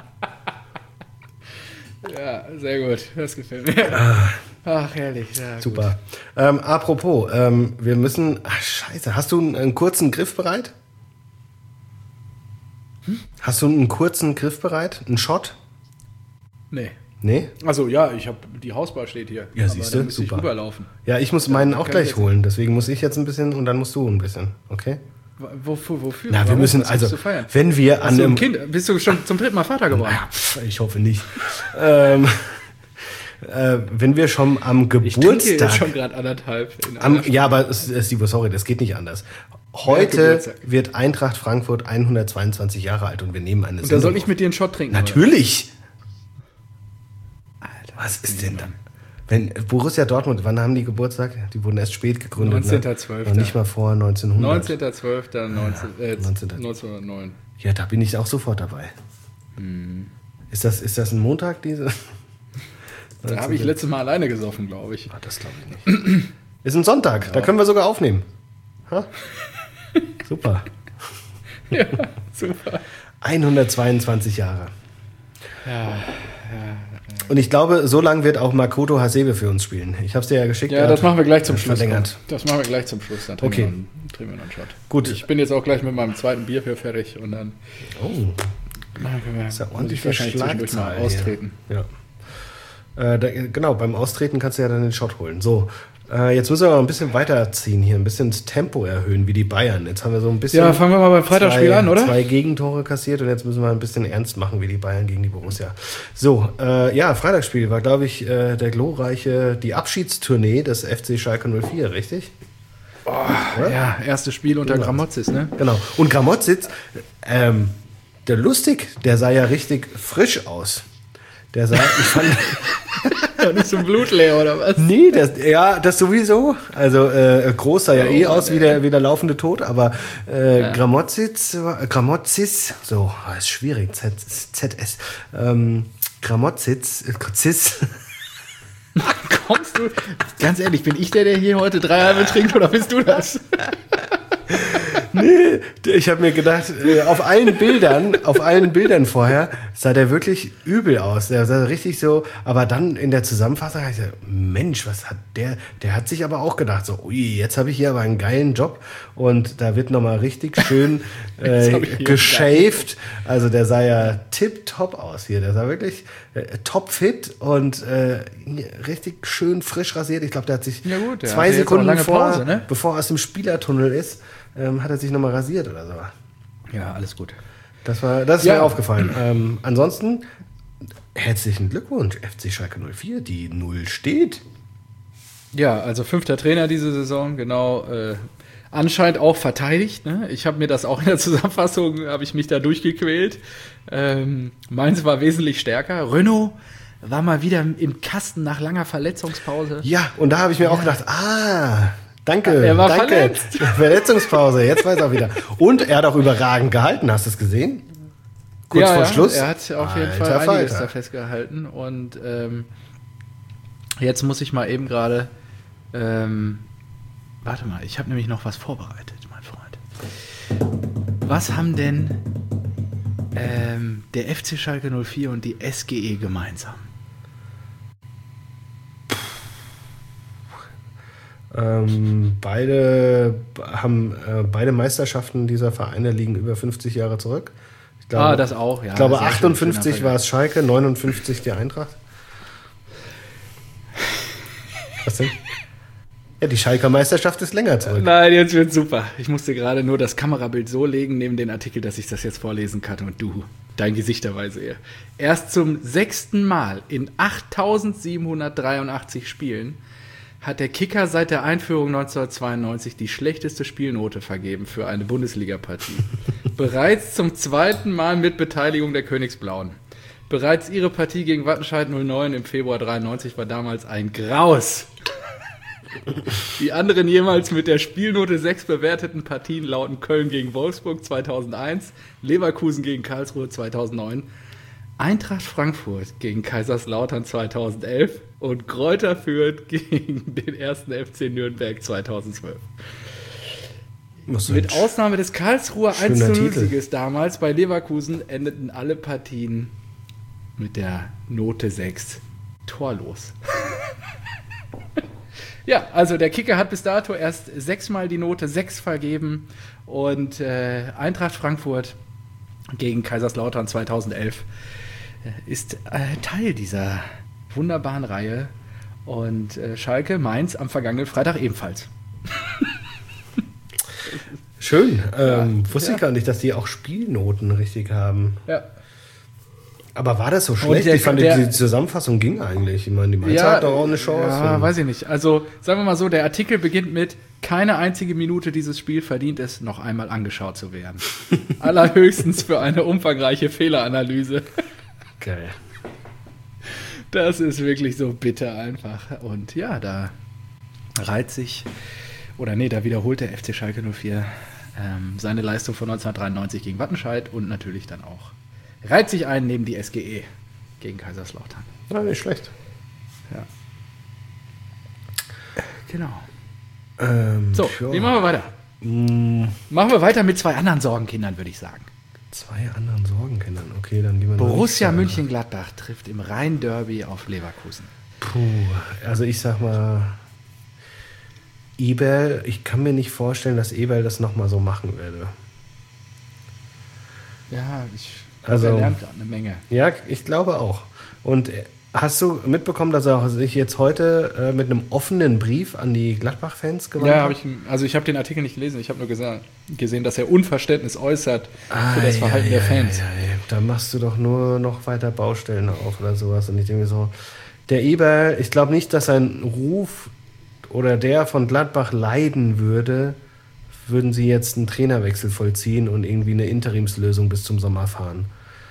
Speaker 1: Ja, sehr gut. Das gefällt mir. Ach, herrlich. Ja,
Speaker 2: Super. Ähm, apropos, ähm, wir müssen... Ach, scheiße. Hast du einen, einen kurzen Griff bereit?
Speaker 1: Hm?
Speaker 2: Hast du einen kurzen Griff bereit? Einen Shot?
Speaker 1: Nee.
Speaker 2: Nee?
Speaker 1: Also ja, ich habe die Hausbar steht hier.
Speaker 2: Ja,
Speaker 1: Aber
Speaker 2: siehst
Speaker 1: da
Speaker 2: du?
Speaker 1: müsste ich
Speaker 2: Super.
Speaker 1: rüberlaufen.
Speaker 2: Ja, ich muss meinen
Speaker 1: dann
Speaker 2: auch
Speaker 1: kann
Speaker 2: gleich
Speaker 1: ich jetzt-
Speaker 2: holen. Deswegen muss ich jetzt ein bisschen und dann musst du ein bisschen. Okay?
Speaker 1: W- Wofür? wofür?
Speaker 2: Na, wir
Speaker 1: Warum?
Speaker 2: müssen
Speaker 1: Was
Speaker 2: also,
Speaker 1: willst du feiern?
Speaker 2: wenn wir an
Speaker 1: Hast du
Speaker 2: einem...
Speaker 1: ein Kind? Bist du schon zum dritten Mal Vater geworden?
Speaker 2: Ja, pf, ich hoffe nicht. ähm, äh, wenn wir schon am
Speaker 1: Ich trinke jetzt
Speaker 2: Geburtstag...
Speaker 1: schon gerade anderthalb. In
Speaker 2: Am,
Speaker 1: einer
Speaker 2: ja, aber es- es- Steve, sorry, das geht nicht anders. Heute
Speaker 1: Geburtstag.
Speaker 2: wird Eintracht Frankfurt hundertzweiundzwanzig Jahre alt und wir nehmen eine
Speaker 1: Und da soll
Speaker 2: Sendung
Speaker 1: ich mit dir einen Shot trinken?
Speaker 2: auf. Natürlich!
Speaker 1: Oder? Alter,
Speaker 2: Was ist denn da? Wenn Borussia Dortmund, wann haben die Geburtstag? Die wurden erst spät gegründet.
Speaker 1: neunzehnter
Speaker 2: Ne?
Speaker 1: zwölfter
Speaker 2: Noch nicht mal vor neunzehnhundert.
Speaker 1: neunzehnter zwölfter
Speaker 2: neunzehnter
Speaker 1: neunzehnhundertneun.
Speaker 2: Ja, da bin ich auch sofort dabei.
Speaker 1: Hm.
Speaker 2: Ist, das, ist das ein Montag, diese?
Speaker 1: Da habe ich letztes Mal alleine gesoffen, glaube ich.
Speaker 2: Ah, das glaube ich nicht. Ist ein Sonntag, da können wir sogar aufnehmen. Ha? Super.
Speaker 1: Ja, super.
Speaker 2: hundertzweiundzwanzig Jahre.
Speaker 1: Ja,
Speaker 2: Und ich glaube, so lange wird auch Makoto Hasebe für uns spielen. Ich habe es dir ja geschickt.
Speaker 1: ja
Speaker 2: er
Speaker 1: das
Speaker 2: hat-
Speaker 1: machen wir gleich zum
Speaker 2: hat
Speaker 1: Schluss.
Speaker 2: Verlängert.
Speaker 1: Das machen wir gleich zum Schluss. Dann trinken,
Speaker 2: Okay.
Speaker 1: wir, noch, trinken wir noch einen Shot.
Speaker 2: Gut.
Speaker 1: Ich bin jetzt auch gleich mit meinem zweiten Bier für fertig und dann
Speaker 2: Oh,
Speaker 1: dann können wir,
Speaker 2: ist ja
Speaker 1: muss
Speaker 2: ordentlich
Speaker 1: ich wahrscheinlich zwischendurch mal
Speaker 2: Schlagzahl
Speaker 1: austreten.
Speaker 2: hier. Ja. Äh, da, genau, beim Austreten kannst du ja dann den Shot holen. So, äh, jetzt müssen wir aber ein bisschen weiterziehen hier, ein bisschen das Tempo erhöhen, wie die Bayern. Jetzt haben wir so ein bisschen...
Speaker 1: Ja, fangen wir mal beim Freitagsspiel
Speaker 2: zwei,
Speaker 1: an, oder?
Speaker 2: Zwei Gegentore kassiert und jetzt müssen wir ein bisschen ernst machen, wie die Bayern gegen die Borussia. So, äh, ja, Freitagsspiel war, glaube ich, äh, der glorreiche, die Abschiedstournee des F C Schalke null vier, richtig? Oder?
Speaker 1: Ja, erstes Spiel unter
Speaker 2: Genau.
Speaker 1: Gramozis, ne?
Speaker 2: Genau. Und Gramotzitz, ähm, der lustig, der sah ja richtig frisch aus. Der sah, ich fand,
Speaker 1: Ja, nicht so blutleer, oder was?
Speaker 2: nee, das, ja, das sowieso. Also äh, groß sah ja
Speaker 1: Oh,
Speaker 2: eh aus
Speaker 1: Mann,
Speaker 2: wie der, wie der laufende Tod, aber äh,
Speaker 1: Ja.
Speaker 2: Gramotzitz, war- Gramotzis, so, ah, ist schwierig, Z, Z S. Ähm, Gramotzitz, äh, Zis,
Speaker 1: Kommst du? Ganz ehrlich, bin ich der, der hier heute drei halbe trinkt, oder bist du das?
Speaker 2: nee, ich habe mir gedacht, äh, auf allen Bildern, auf allen Bildern vorher sah der wirklich übel aus. Der sah richtig so, aber dann in der Zusammenfassung habe ich gesagt, Mensch, was hat der, der hat sich aber auch gedacht, so, ui, jetzt habe ich hier aber einen geilen Job und da wird nochmal richtig schön
Speaker 1: Jetzt
Speaker 2: äh,
Speaker 1: hab ich hier
Speaker 2: geshaved. Also der sah ja tipptopp aus hier. Der sah wirklich äh, topfit und äh, richtig schön frisch rasiert. Ich glaube, der hat sich
Speaker 1: Ja gut, der
Speaker 2: zwei
Speaker 1: hatte jetzt auch
Speaker 2: Sekunden
Speaker 1: lange
Speaker 2: vor,
Speaker 1: Pause, ne?
Speaker 2: bevor er aus dem Spielertunnel ist, ähm, hat er sich nochmal rasiert oder so.
Speaker 1: Ja, alles gut.
Speaker 2: Das war, das ist
Speaker 1: Ja.
Speaker 2: mir aufgefallen. Ähm, ansonsten, herzlichen Glückwunsch, F C Schalke null vier, die Null steht.
Speaker 1: Ja, also fünfter Trainer diese Saison, genau. Äh, anscheinend auch verteidigt. Ne? Ich habe mir das auch in der Zusammenfassung, habe ich mich da durchgequält. Ähm, Mainz war wesentlich stärker. Renault war mal wieder im Kasten nach langer Verletzungspause.
Speaker 2: Ja, und da habe ich mir auch gedacht, ah, danke,
Speaker 1: Er war
Speaker 2: danke.
Speaker 1: verletzt.
Speaker 2: Verletzungspause, jetzt weiß er auch wieder. Und er hat auch überragend gehalten, hast du es gesehen? Kurz
Speaker 1: ja,
Speaker 2: vor
Speaker 1: ja,
Speaker 2: Schluss.
Speaker 1: er hat auf jeden
Speaker 2: Alter
Speaker 1: Fall einiges
Speaker 2: Falter.
Speaker 1: da festgehalten. Und ähm, jetzt muss ich mal eben gerade ähm, warte mal, ich habe nämlich noch was vorbereitet, mein Freund. Was haben denn ähm, der F C Schalke null vier und die S G E gemeinsam?
Speaker 2: Ähm, beide haben äh, beide Meisterschaften dieser Vereine liegen über fünfzig Jahre zurück. Ich glaube,
Speaker 1: ah, das auch, ja.
Speaker 2: Ich glaube, achtundfünfzig war es Schalke, neunundfünfzig die Eintracht. Was denn? Ja, die Schalker Meisterschaft ist länger zurück.
Speaker 1: Nein, jetzt wird super. Ich musste gerade nur das Kamerabild so legen neben den Artikel, dass ich das jetzt vorlesen kann und du dein Gesicht dabei sehe. Erst zum sechsten Mal in achttausendsiebenhundertdreiundachtzig Spielen hat der Kicker seit der Einführung neunzehnhundertzweiundneunzig die schlechteste Spielnote vergeben für eine Bundesliga-Partie. Bereits zum zweiten Mal mit Beteiligung der Königsblauen. Bereits ihre Partie gegen Wattenscheid null neun im Februar dreiundneunzig war damals ein Graus. Die anderen jemals mit der Spielnote sechs bewerteten Partien lauten Köln gegen Wolfsburg zweitausendeins, Leverkusen gegen Karlsruhe zweitausendneun, Eintracht Frankfurt gegen Kaiserslautern zweitausendelf und Greuther Fürth gegen den ersten F C Nürnberg zweitausendzwölf. Mit Ausnahme des Karlsruher eins zu null-Sieges damals bei Leverkusen endeten alle Partien mit der Note sechs torlos. Ja, also der Kicker hat bis dato erst sechsmal die Note sechs vergeben und äh, Eintracht Frankfurt gegen Kaiserslautern zweitausendelf ist äh, Teil dieser wunderbaren Reihe und äh, Schalke Mainz am vergangenen Freitag ebenfalls.
Speaker 2: Schön. Ähm, ja, wusste ja. ich gar nicht, dass die auch Spielnoten richtig haben.
Speaker 1: Ja.
Speaker 2: Aber war das so schlecht? Der, ich fand, der, die Zusammenfassung ging eigentlich. Ich meine, die Mainzer
Speaker 1: ja,
Speaker 2: hat doch auch eine Chance.
Speaker 1: Ja, weiß ich nicht. Also, sagen wir mal so, der Artikel beginnt mit: Keine einzige Minute dieses Spiel verdient es, noch einmal angeschaut zu werden. Allerhöchstens für eine umfangreiche Fehleranalyse.
Speaker 2: Geil.
Speaker 1: Das ist wirklich so bitter einfach. Und ja, da reiht sich, oder nee, da wiederholt der F C Schalke null vier ähm, seine Leistung von neunzehnhundertdreiundneunzig gegen Wattenscheid und natürlich dann auch reiht sich ein neben die S G E gegen Kaiserslautern.
Speaker 2: Na, nicht schlecht.
Speaker 1: Ja. Genau.
Speaker 2: Ähm,
Speaker 1: so,
Speaker 2: ja.
Speaker 1: wie machen wir weiter? Mm. Machen wir weiter mit zwei anderen Sorgenkindern, würde ich sagen.
Speaker 2: Zwei anderen Sorgenkindern, okay, dann gehen wir
Speaker 1: Borussia Mönchengladbach trifft im Rhein-Derby auf Leverkusen.
Speaker 2: Puh, also ich sag mal, Eberl, ich kann mir nicht vorstellen, dass Eberl das nochmal so machen würde.
Speaker 1: Ja, ich
Speaker 2: also,
Speaker 1: er lernt eine Menge.
Speaker 2: Ja, ich glaube auch. Und hast du mitbekommen, dass er sich jetzt heute äh, mit einem offenen Brief an die Gladbach-Fans gewandt
Speaker 1: ja,
Speaker 2: hat?
Speaker 1: Ja, ich, also ich habe den Artikel nicht gelesen. Ich habe nur gesehen, gesehen, dass er Unverständnis äußert
Speaker 2: ah,
Speaker 1: für das Verhalten
Speaker 2: ja,
Speaker 1: der
Speaker 2: ja,
Speaker 1: Fans.
Speaker 2: Ja, ja. Da machst du doch nur noch weiter Baustellen auf oder sowas. Und ich denke so, der Eberl, ich glaube nicht, dass sein Ruf oder der von Gladbach leiden würde, würden sie jetzt einen Trainerwechsel vollziehen und irgendwie eine Interimslösung bis zum Sommer fahren.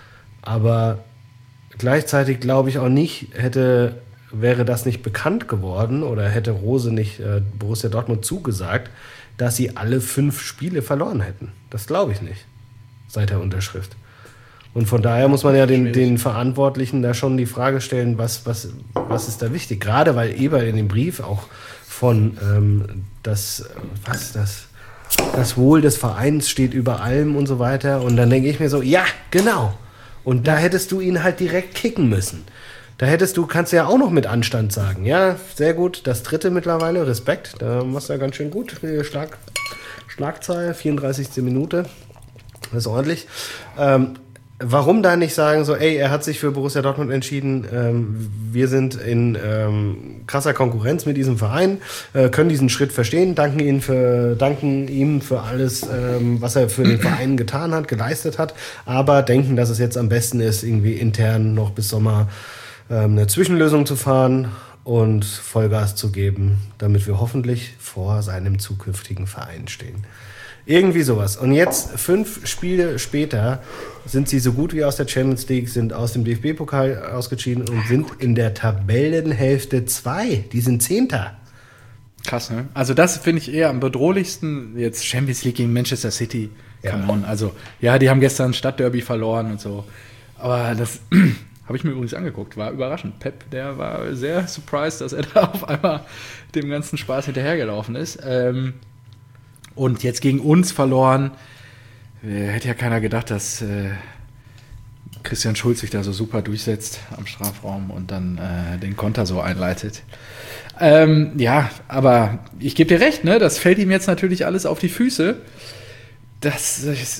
Speaker 2: Aber gleichzeitig glaube ich auch nicht, hätte, wäre das nicht bekannt geworden oder hätte Rose nicht äh, Borussia Dortmund zugesagt, dass sie alle fünf Spiele verloren hätten. Das glaube ich nicht, seit der Unterschrift. Und von daher muss man ja den, den Verantwortlichen da schon die Frage stellen, was, was, was ist da wichtig? Gerade weil Eberl in dem Brief auch von ähm, das, was das, das Wohl des Vereins steht über allem und so weiter. Und dann denke ich mir so, ja, genau. Und da hättest du ihn halt direkt kicken müssen. Da hättest du, kannst du ja auch noch mit Anstand sagen. Ja, sehr gut. Das dritte mittlerweile, Respekt. Da machst du ja ganz schön gut. Schlag, Schlagzahl, vierunddreißigste Minute. Das ist ordentlich. Ähm, warum da nicht sagen, so, ey, er hat sich für Borussia Dortmund entschieden, ähm, wir sind in ähm, krasser Konkurrenz mit diesem Verein, äh, können diesen Schritt verstehen, danken, ihn für, danken ihm für alles, ähm, was er für den Verein getan hat, geleistet hat, aber denken, dass es jetzt am besten ist, irgendwie intern noch bis Sommer ähm, eine Zwischenlösung zu fahren und Vollgas zu geben, damit wir hoffentlich vor seinem zukünftigen Verein stehen. Irgendwie sowas. Und jetzt, fünf Spiele später, sind sie so gut wie aus der Champions League, sind aus dem D F B-Pokal ausgeschieden und sind in der Tabellenhälfte zwei. Die sind Zehnter.
Speaker 1: Krass, ne? Also das finde ich eher am bedrohlichsten. Jetzt Champions League gegen Manchester City. Come
Speaker 2: Ja.
Speaker 1: on. Also, ja, die haben gestern Stadtderby verloren und so. Aber das Habe ich mir übrigens angeguckt, war überraschend. Pep, der war sehr surprised, dass er da auf einmal dem ganzen Spaß hinterhergelaufen ist. Ähm, und jetzt gegen uns verloren. Äh, hätte ja keiner gedacht, dass äh, Christian Schulz sich da so super durchsetzt am Strafraum und dann äh, den Konter so einleitet. Ähm, ja, aber ich gebe dir recht, ne? Das fällt ihm jetzt natürlich alles auf die Füße. Das ist,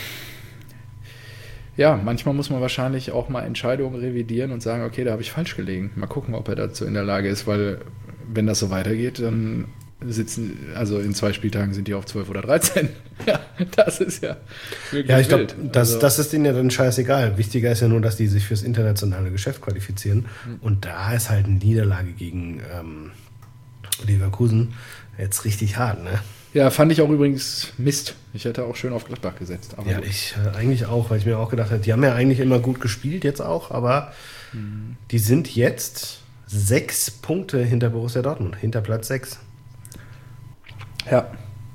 Speaker 1: ja, manchmal muss man wahrscheinlich auch mal Entscheidungen revidieren und sagen, okay, da habe ich falsch gelegen. Mal gucken, ob er dazu in der Lage ist, weil wenn das so weitergeht, dann sitzen, also in zwei Spieltagen sind die auf zwölf oder dreizehn. Ja, das ist ja wirklich
Speaker 2: Ja, ich glaube,
Speaker 1: wild.
Speaker 2: das,
Speaker 1: Also,
Speaker 2: das ist denen ja dann scheißegal. Wichtiger ist ja nur, dass die sich fürs internationale Geschäft qualifizieren.
Speaker 1: Mhm.
Speaker 2: Und da ist halt eine Niederlage gegen ähm, Leverkusen jetzt richtig hart, ne?
Speaker 1: ja, fand ich auch übrigens Mist. Ich hätte auch schön auf Gladbach gesetzt. Aber
Speaker 2: Ja,
Speaker 1: gut.
Speaker 2: ich äh, eigentlich auch, weil ich mir auch gedacht habe, die haben ja eigentlich immer gut gespielt jetzt auch, aber
Speaker 1: Mhm.
Speaker 2: die sind jetzt sechs Punkte hinter Borussia Dortmund, hinter Platz sechs.
Speaker 1: Ja.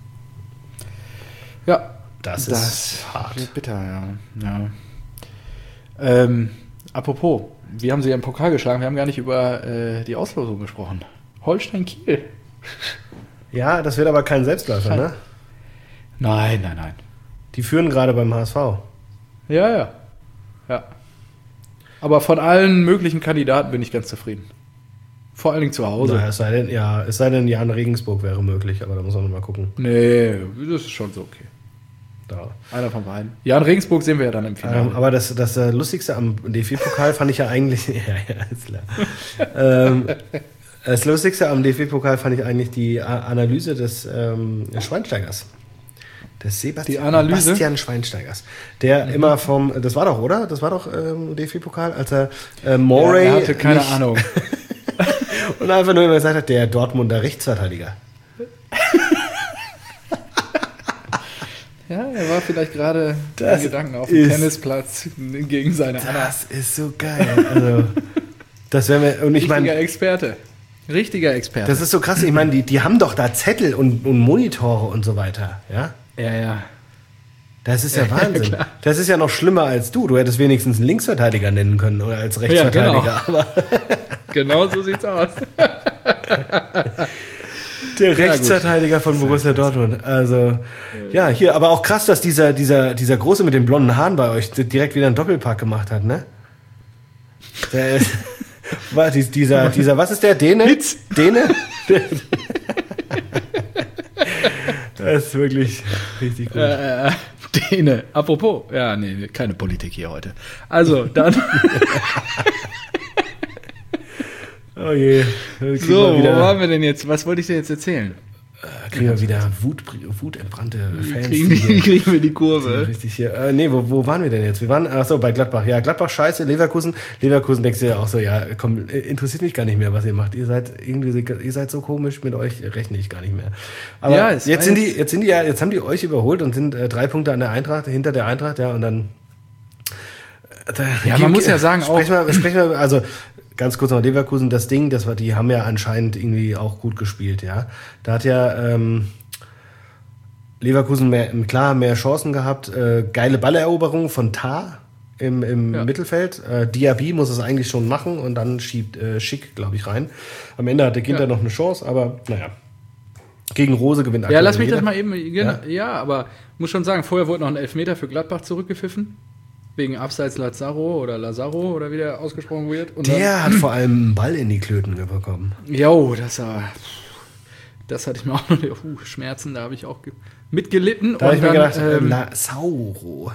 Speaker 1: Ja,
Speaker 2: Das,
Speaker 1: das
Speaker 2: ist hart.
Speaker 1: wird bitter, ja. ja. Ähm, apropos, wir haben sie ja im Pokal geschlagen, wir haben gar nicht über äh, die Auslosung gesprochen. Holstein-Kiel.
Speaker 2: Ja, das wird aber kein Selbstläufer,
Speaker 1: Kein-
Speaker 2: ne?
Speaker 1: Nein, nein, nein.
Speaker 2: Die führen gerade beim H S V.
Speaker 1: Ja, ja. Ja. Aber von allen möglichen Kandidaten bin ich ganz zufrieden. Vor allen Dingen zu Hause.
Speaker 2: Naja, es sei denn, ja, es sei denn, Jan Regensburg wäre möglich, aber da muss man noch mal gucken.
Speaker 1: Nee, das ist schon so okay.
Speaker 2: Da.
Speaker 1: Einer von beiden. Ja, in Regensburg sehen wir ja dann im Finale.
Speaker 2: Ähm, aber das, das äh, Lustigste am D F B-Pokal fand ich ja eigentlich. ja, ja, ist klar. ähm, das Lustigste am D F B-Pokal fand ich eigentlich die A- Analyse des ähm, Schweinsteigers. Des Sebastian,
Speaker 1: Die Analyse?
Speaker 2: Sebastian Schweinsteigers. Der mhm. immer vom. Das war doch, oder? Das war doch ähm, D F B-Pokal, als er äh, Morey.
Speaker 1: Ja, er hatte keine
Speaker 2: nicht-
Speaker 1: Ahnung.
Speaker 2: Und einfach nur immer gesagt hat, der Dortmunder Rechtsverteidiger.
Speaker 1: Ja, er war vielleicht gerade
Speaker 2: Das
Speaker 1: in Gedanken auf dem
Speaker 2: ist-
Speaker 1: Tennisplatz gegen seine Anna.
Speaker 2: Das ist so geil. Also, das wäre mir. Und ich
Speaker 1: Richtiger
Speaker 2: meine.
Speaker 1: Experte. Richtiger Experte.
Speaker 2: Das ist so krass. Ich meine, die, die haben doch da Zettel und, und Monitore und so weiter. Ja?
Speaker 1: ja, ja.
Speaker 2: Das ist ja,
Speaker 1: Ja,
Speaker 2: Wahnsinn.
Speaker 1: klar.
Speaker 2: Das ist ja noch schlimmer als du. Du hättest wenigstens einen Linksverteidiger nennen können oder als Rechtsverteidiger.
Speaker 1: genau.
Speaker 2: Aber
Speaker 1: Genau so sieht's aus.
Speaker 2: der Rechtsverteidiger von Borussia Dortmund. Also, ja, hier, aber auch krass, dass dieser, dieser, dieser Große mit den blonden Haaren bei euch direkt wieder einen Doppelpack gemacht hat, ne? Der ist, war dies- dieser, dieser, was ist der? Däne?
Speaker 1: Hitz.
Speaker 2: Däne? Das ist wirklich richtig gut.
Speaker 1: Äh, Däne. Apropos. Ja, nee, keine Politik hier heute. Also, dann.
Speaker 2: Oh je. Dann kriegen
Speaker 1: so,
Speaker 2: wir
Speaker 1: wo
Speaker 2: wieder,
Speaker 1: waren wir denn jetzt? Was wollte ich dir jetzt erzählen?
Speaker 2: kriegen wir wieder Wut, wutentbrannte Fans.
Speaker 1: Kriegen,
Speaker 2: die hier-
Speaker 1: kriegen wir die
Speaker 2: die
Speaker 1: Kurve.
Speaker 2: Richtig hier. Äh, nee, wo, wo waren wir denn jetzt? Wir waren, ach so, bei Gladbach. Ja, Gladbach scheiße, Leverkusen. Leverkusen denkst du ja auch so, ja, komm, äh, interessiert mich gar nicht mehr, was ihr macht. Ihr seid irgendwie, ihr seid so komisch, mit euch rechne ich gar nicht mehr. Aber
Speaker 1: Ja, es
Speaker 2: jetzt
Speaker 1: war
Speaker 2: sind die,
Speaker 1: jetzt-
Speaker 2: jetzt sind die ja, jetzt haben die euch überholt und sind äh, drei Punkte an der Eintracht, hinter der Eintracht, ja, und dann. äh, Da,
Speaker 1: Ja, man muss ja sagen, auch-
Speaker 2: sprechen wir, sprechen wir, also ganz kurz noch Leverkusen, das Ding, das war, die haben ja anscheinend irgendwie auch gut gespielt, ja. Da hat ja ähm, Leverkusen mehr, klar mehr Chancen gehabt, äh, geile Balleroberung von Tah im, im
Speaker 1: Ja.
Speaker 2: Mittelfeld. Äh, Diaby muss es eigentlich schon machen und dann schiebt äh, Schick, glaube ich, rein. Am Ende hatte Ginter
Speaker 1: Ja.
Speaker 2: noch eine Chance, aber naja. Gegen Rose gewinnt
Speaker 1: Ja,
Speaker 2: aktuell
Speaker 1: lass mich
Speaker 2: jeder.
Speaker 1: das mal eben. Ja,
Speaker 2: Ja.
Speaker 1: ja, aber muss schon sagen, vorher wurde noch ein Elfmeter für Gladbach zurückgepfiffen. Wegen Abseits Lazaro oder Lazaro oder wie der ausgesprochen wird. Und
Speaker 2: Der hat vor allem einen Ball in die Klöten bekommen.
Speaker 1: dann, jo, das war. Das hatte ich mir auch noch. Uh, Schmerzen, da habe ich auch ge- mitgelitten.
Speaker 2: Da habe ich mir
Speaker 1: dann,
Speaker 2: gedacht, äh,
Speaker 1: ähm,
Speaker 2: La Sauro.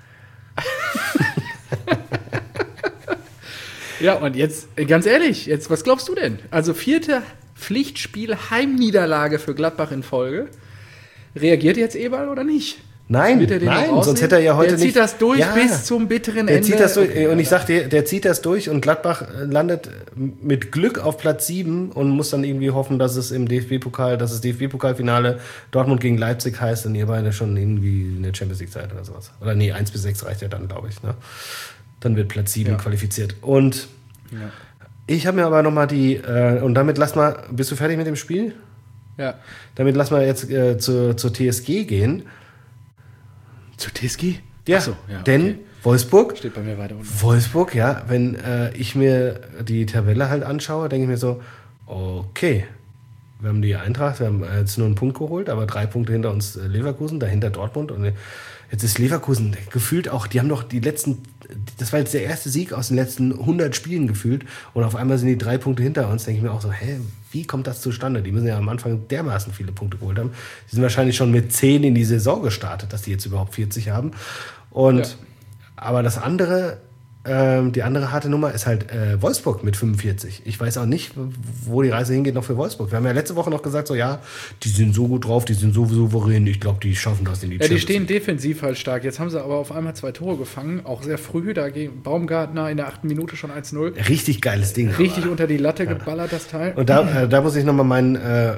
Speaker 1: ja, und jetzt, äh, ganz ehrlich, jetzt, was glaubst du denn? Also, vierte Pflichtspiel, Heimniederlage für Gladbach in Folge. Reagiert jetzt Eberl oder nicht?
Speaker 2: Nein,
Speaker 1: Wird er den noch
Speaker 2: nein,
Speaker 1: rausnehmen?
Speaker 2: sonst hätte er ja heute
Speaker 1: der
Speaker 2: nicht.
Speaker 1: zieht das durch
Speaker 2: Ja,
Speaker 1: bis zum bitteren
Speaker 2: der
Speaker 1: Ende.
Speaker 2: zieht das durch.
Speaker 1: Okay,
Speaker 2: und ich
Speaker 1: ja.
Speaker 2: sag dir, der zieht das durch und Gladbach landet mit Glück auf Platz sieben und muss dann irgendwie hoffen, dass es im D F B-Pokal, dass es D F B-Pokalfinale Dortmund gegen Leipzig heißt und ihr beide schon irgendwie in der Champions League seid oder sowas. Oder nee, eins bis sechs reicht ja dann, glaube ich. Ne? Dann wird Platz sieben
Speaker 1: Ja.
Speaker 2: qualifiziert. Und
Speaker 1: Ja.
Speaker 2: ich habe mir aber nochmal die, äh, und damit lass mal, bist du fertig mit dem Spiel?
Speaker 1: ja.
Speaker 2: Damit lass mal jetzt äh, zur, zur T S G gehen.
Speaker 1: Zu T S G?
Speaker 2: Ja,
Speaker 1: Ach so, ja,
Speaker 2: denn
Speaker 1: okay.
Speaker 2: Wolfsburg.
Speaker 1: Steht bei mir weiter unten.
Speaker 2: Wolfsburg, ja. Wenn äh, ich mir die Tabelle halt anschaue, denke ich mir so, okay, wir haben die Eintracht, wir haben jetzt nur einen Punkt geholt, aber drei Punkte hinter uns Leverkusen, dahinter Dortmund und jetzt ist Leverkusen gefühlt auch, die haben doch die letzten, das war jetzt der erste Sieg aus den letzten hundert Spielen gefühlt und auf einmal sind die drei Punkte hinter uns, denke ich mir auch so, hä, wie kommt das zustande? Die müssen ja am Anfang dermaßen viele Punkte geholt haben. Die sind wahrscheinlich schon mit zehn in die Saison gestartet, dass die jetzt überhaupt vierzig haben. Und, ja. aber das andere, ähm, die andere harte Nummer ist halt äh, Wolfsburg mit fünfundvierzig. Ich weiß auch nicht, wo die Reise hingeht noch für Wolfsburg. Wir haben ja letzte Woche noch gesagt, so ja, die sind so gut drauf, die sind so souverän, ich glaube, die schaffen das in die
Speaker 1: Ja, die stehen defensiv halt stark. Jetzt haben sie aber auf einmal zwei Tore gefangen, auch sehr früh, da gegen Baumgartner in der achten Minute schon eins null.
Speaker 2: Richtig geiles Ding.
Speaker 1: Richtig
Speaker 2: aber.
Speaker 1: unter die Latte geballert, das Teil.
Speaker 2: Und da, äh, da muss ich nochmal meinen äh,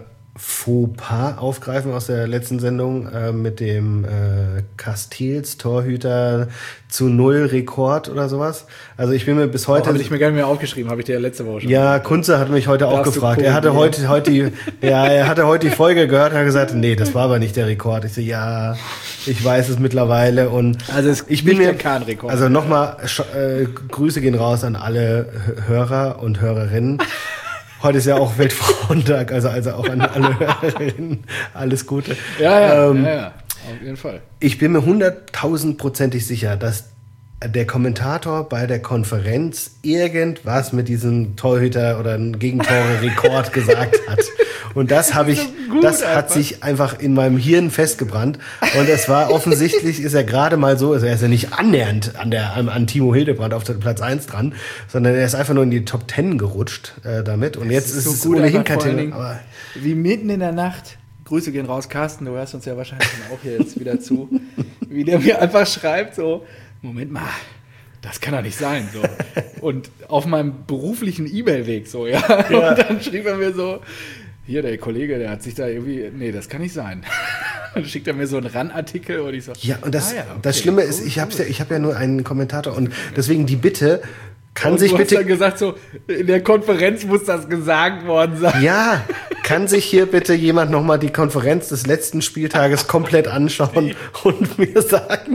Speaker 2: Fauxpas aufgreifen aus der letzten Sendung äh, mit dem äh, Castells Torhüter zu null Rekord oder sowas. Also ich bin mir bis heute...
Speaker 1: Oh, habe ich mir gar nicht mehr aufgeschrieben, habe ich dir ja letzte Woche schon
Speaker 2: Ja, Kunze hat mich heute auch gefragt. Er hatte heute, heute die, ja, er hatte heute die Folge gehört und hat gesagt, nee, das war aber nicht der Rekord. Ich so, ja, ich weiß es mittlerweile und
Speaker 1: also es
Speaker 2: ich bin
Speaker 1: nicht
Speaker 2: mir,
Speaker 1: der Kahn-Rekord.
Speaker 2: Also nochmal, äh, Grüße gehen raus an alle Hörer und Hörerinnen. Heute ist ja auch Weltfrauentag, also, also auch an alle Hörerinnen alles Gute.
Speaker 1: Ja, ja,
Speaker 2: ähm,
Speaker 1: ja, ja, auf jeden Fall.
Speaker 2: Ich bin mir hunderttausendprozentig sicher, dass der Kommentator bei der Konferenz irgendwas mit diesem Torhüter oder Gegentore-Rekord gesagt hat. Und das habe ich, das hat sich einfach in meinem Hirn festgebrannt. Und es war offensichtlich, ist er gerade mal so, also er ist ja nicht annähernd an der, an Timo Hildebrand auf Platz eins dran, sondern er ist einfach nur in die Top Ten gerutscht äh, damit. Und jetzt ist, ist es ohnehin kein Thema. Aber
Speaker 1: wie mitten in der Nacht, Grüße gehen raus, Carsten, du hörst uns ja wahrscheinlich auch hier jetzt wieder zu, wie der mir einfach schreibt so, Moment mal, das kann doch nicht sein. So. Und auf meinem beruflichen E-Mail-Weg so, ja? ja. Und dann schrieb er mir so, hier, der Kollege, der hat sich da irgendwie, nee, das kann nicht sein. Dann schickt er mir so einen Ran-Artikel und ich so,
Speaker 2: ja, und das,
Speaker 1: ah, ja, okay,
Speaker 2: das Schlimme ist,
Speaker 1: cool,
Speaker 2: ich habe
Speaker 1: cool.
Speaker 2: ja, ich hab ja nur einen Kommentator und deswegen die Bitte, kann
Speaker 1: und
Speaker 2: sich
Speaker 1: du
Speaker 2: bitte...
Speaker 1: hast dann gesagt so, in der Konferenz muss das gesagt worden sein.
Speaker 2: Ja, kann sich hier bitte jemand nochmal die Konferenz des letzten Spieltages komplett anschauen und mir sagen...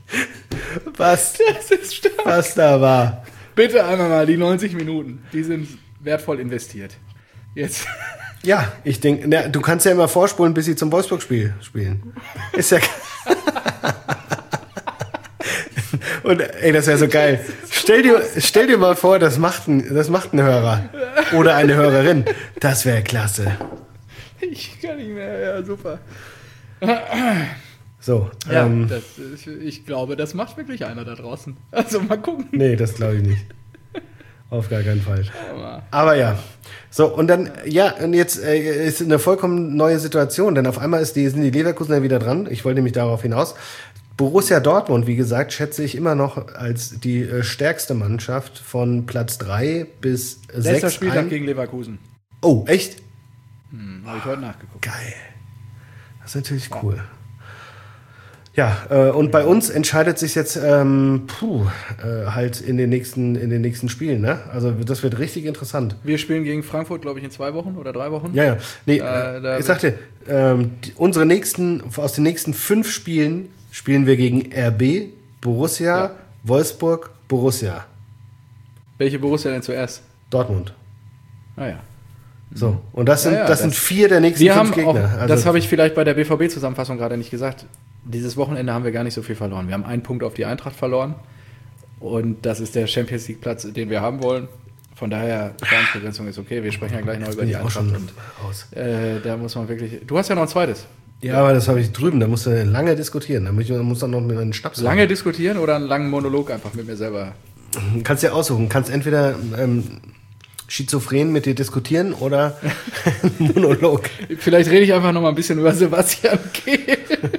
Speaker 2: Was,
Speaker 1: das ist stark.
Speaker 2: was da war.
Speaker 1: Bitte einmal mal die neunzig Minuten, die sind wertvoll investiert. Jetzt.
Speaker 2: Ja, ich denke, du kannst ja immer vorspulen, bis sie zum Wolfsburg-Spiel spielen. Ist ja. Und ey, das wäre so geil. Stell dir, stell dir mal vor, das macht ein, das macht ein Hörer oder eine Hörerin. Das wäre klasse.
Speaker 1: Ich kann nicht mehr, ja, super.
Speaker 2: So,
Speaker 1: ja,
Speaker 2: ähm,
Speaker 1: das, ich, ich glaube, das macht wirklich einer da draußen. Also mal gucken.
Speaker 2: Nee, das glaube ich nicht. Auf gar keinen Fall.
Speaker 1: Aber,
Speaker 2: Aber ja. So, und dann, ja, und jetzt äh, ist eine vollkommen neue Situation, denn auf einmal ist die, sind die Leverkusener wieder dran. Ich wollte nämlich darauf hinaus. Borussia Dortmund, wie gesagt, schätze ich immer noch als die äh, stärkste Mannschaft von Platz drei bis sechs.
Speaker 1: Letzter Spieltag
Speaker 2: ein.
Speaker 1: gegen Leverkusen.
Speaker 2: Oh, echt?
Speaker 1: Hm, habe ich heute nachgeguckt.
Speaker 2: Geil. Das ist natürlich cool. Ja, äh, und bei uns entscheidet sich jetzt ähm, puh, äh, halt in den nächsten in den nächsten Spielen, ne? Also das wird richtig interessant.
Speaker 1: Wir spielen gegen Frankfurt, glaube ich, in zwei Wochen oder drei Wochen.
Speaker 2: Ja, ja. Nee,
Speaker 1: da, da
Speaker 2: ich sagte, ähm, die, unsere nächsten aus den nächsten fünf Spielen spielen wir gegen R B, Borussia, ja. Wolfsburg, Borussia.
Speaker 1: Welche Borussia denn zuerst?
Speaker 2: Dortmund.
Speaker 1: Ah ja.
Speaker 2: So, und das sind,
Speaker 1: ja, ja,
Speaker 2: das, das sind vier der nächsten fünf Gegner.
Speaker 1: Auch,
Speaker 2: also,
Speaker 1: das habe ich vielleicht bei der B V B-Zusammenfassung gerade nicht gesagt. Dieses Wochenende haben wir gar nicht so viel verloren. Wir haben einen Punkt auf die Eintracht verloren. Und das ist der Champions League-Platz, den wir haben wollen. Von daher, Schadensbegrenzung ist okay. Wir sprechen ja gleich noch über die Eintracht. Und, äh, da muss man wirklich. Du hast ja noch ein zweites.
Speaker 2: Ja, aber das habe ich drüben. Da musst du lange diskutieren. Da muss ich muss dann noch mit einem Schnaps
Speaker 1: Lange
Speaker 2: machen.
Speaker 1: diskutieren oder einen langen Monolog einfach mit mir selber?
Speaker 2: Du kannst dir aussuchen. Du kannst entweder ähm, schizophren mit dir diskutieren oder Monolog.
Speaker 1: Vielleicht rede ich einfach noch mal ein bisschen über Sebastian Kehl.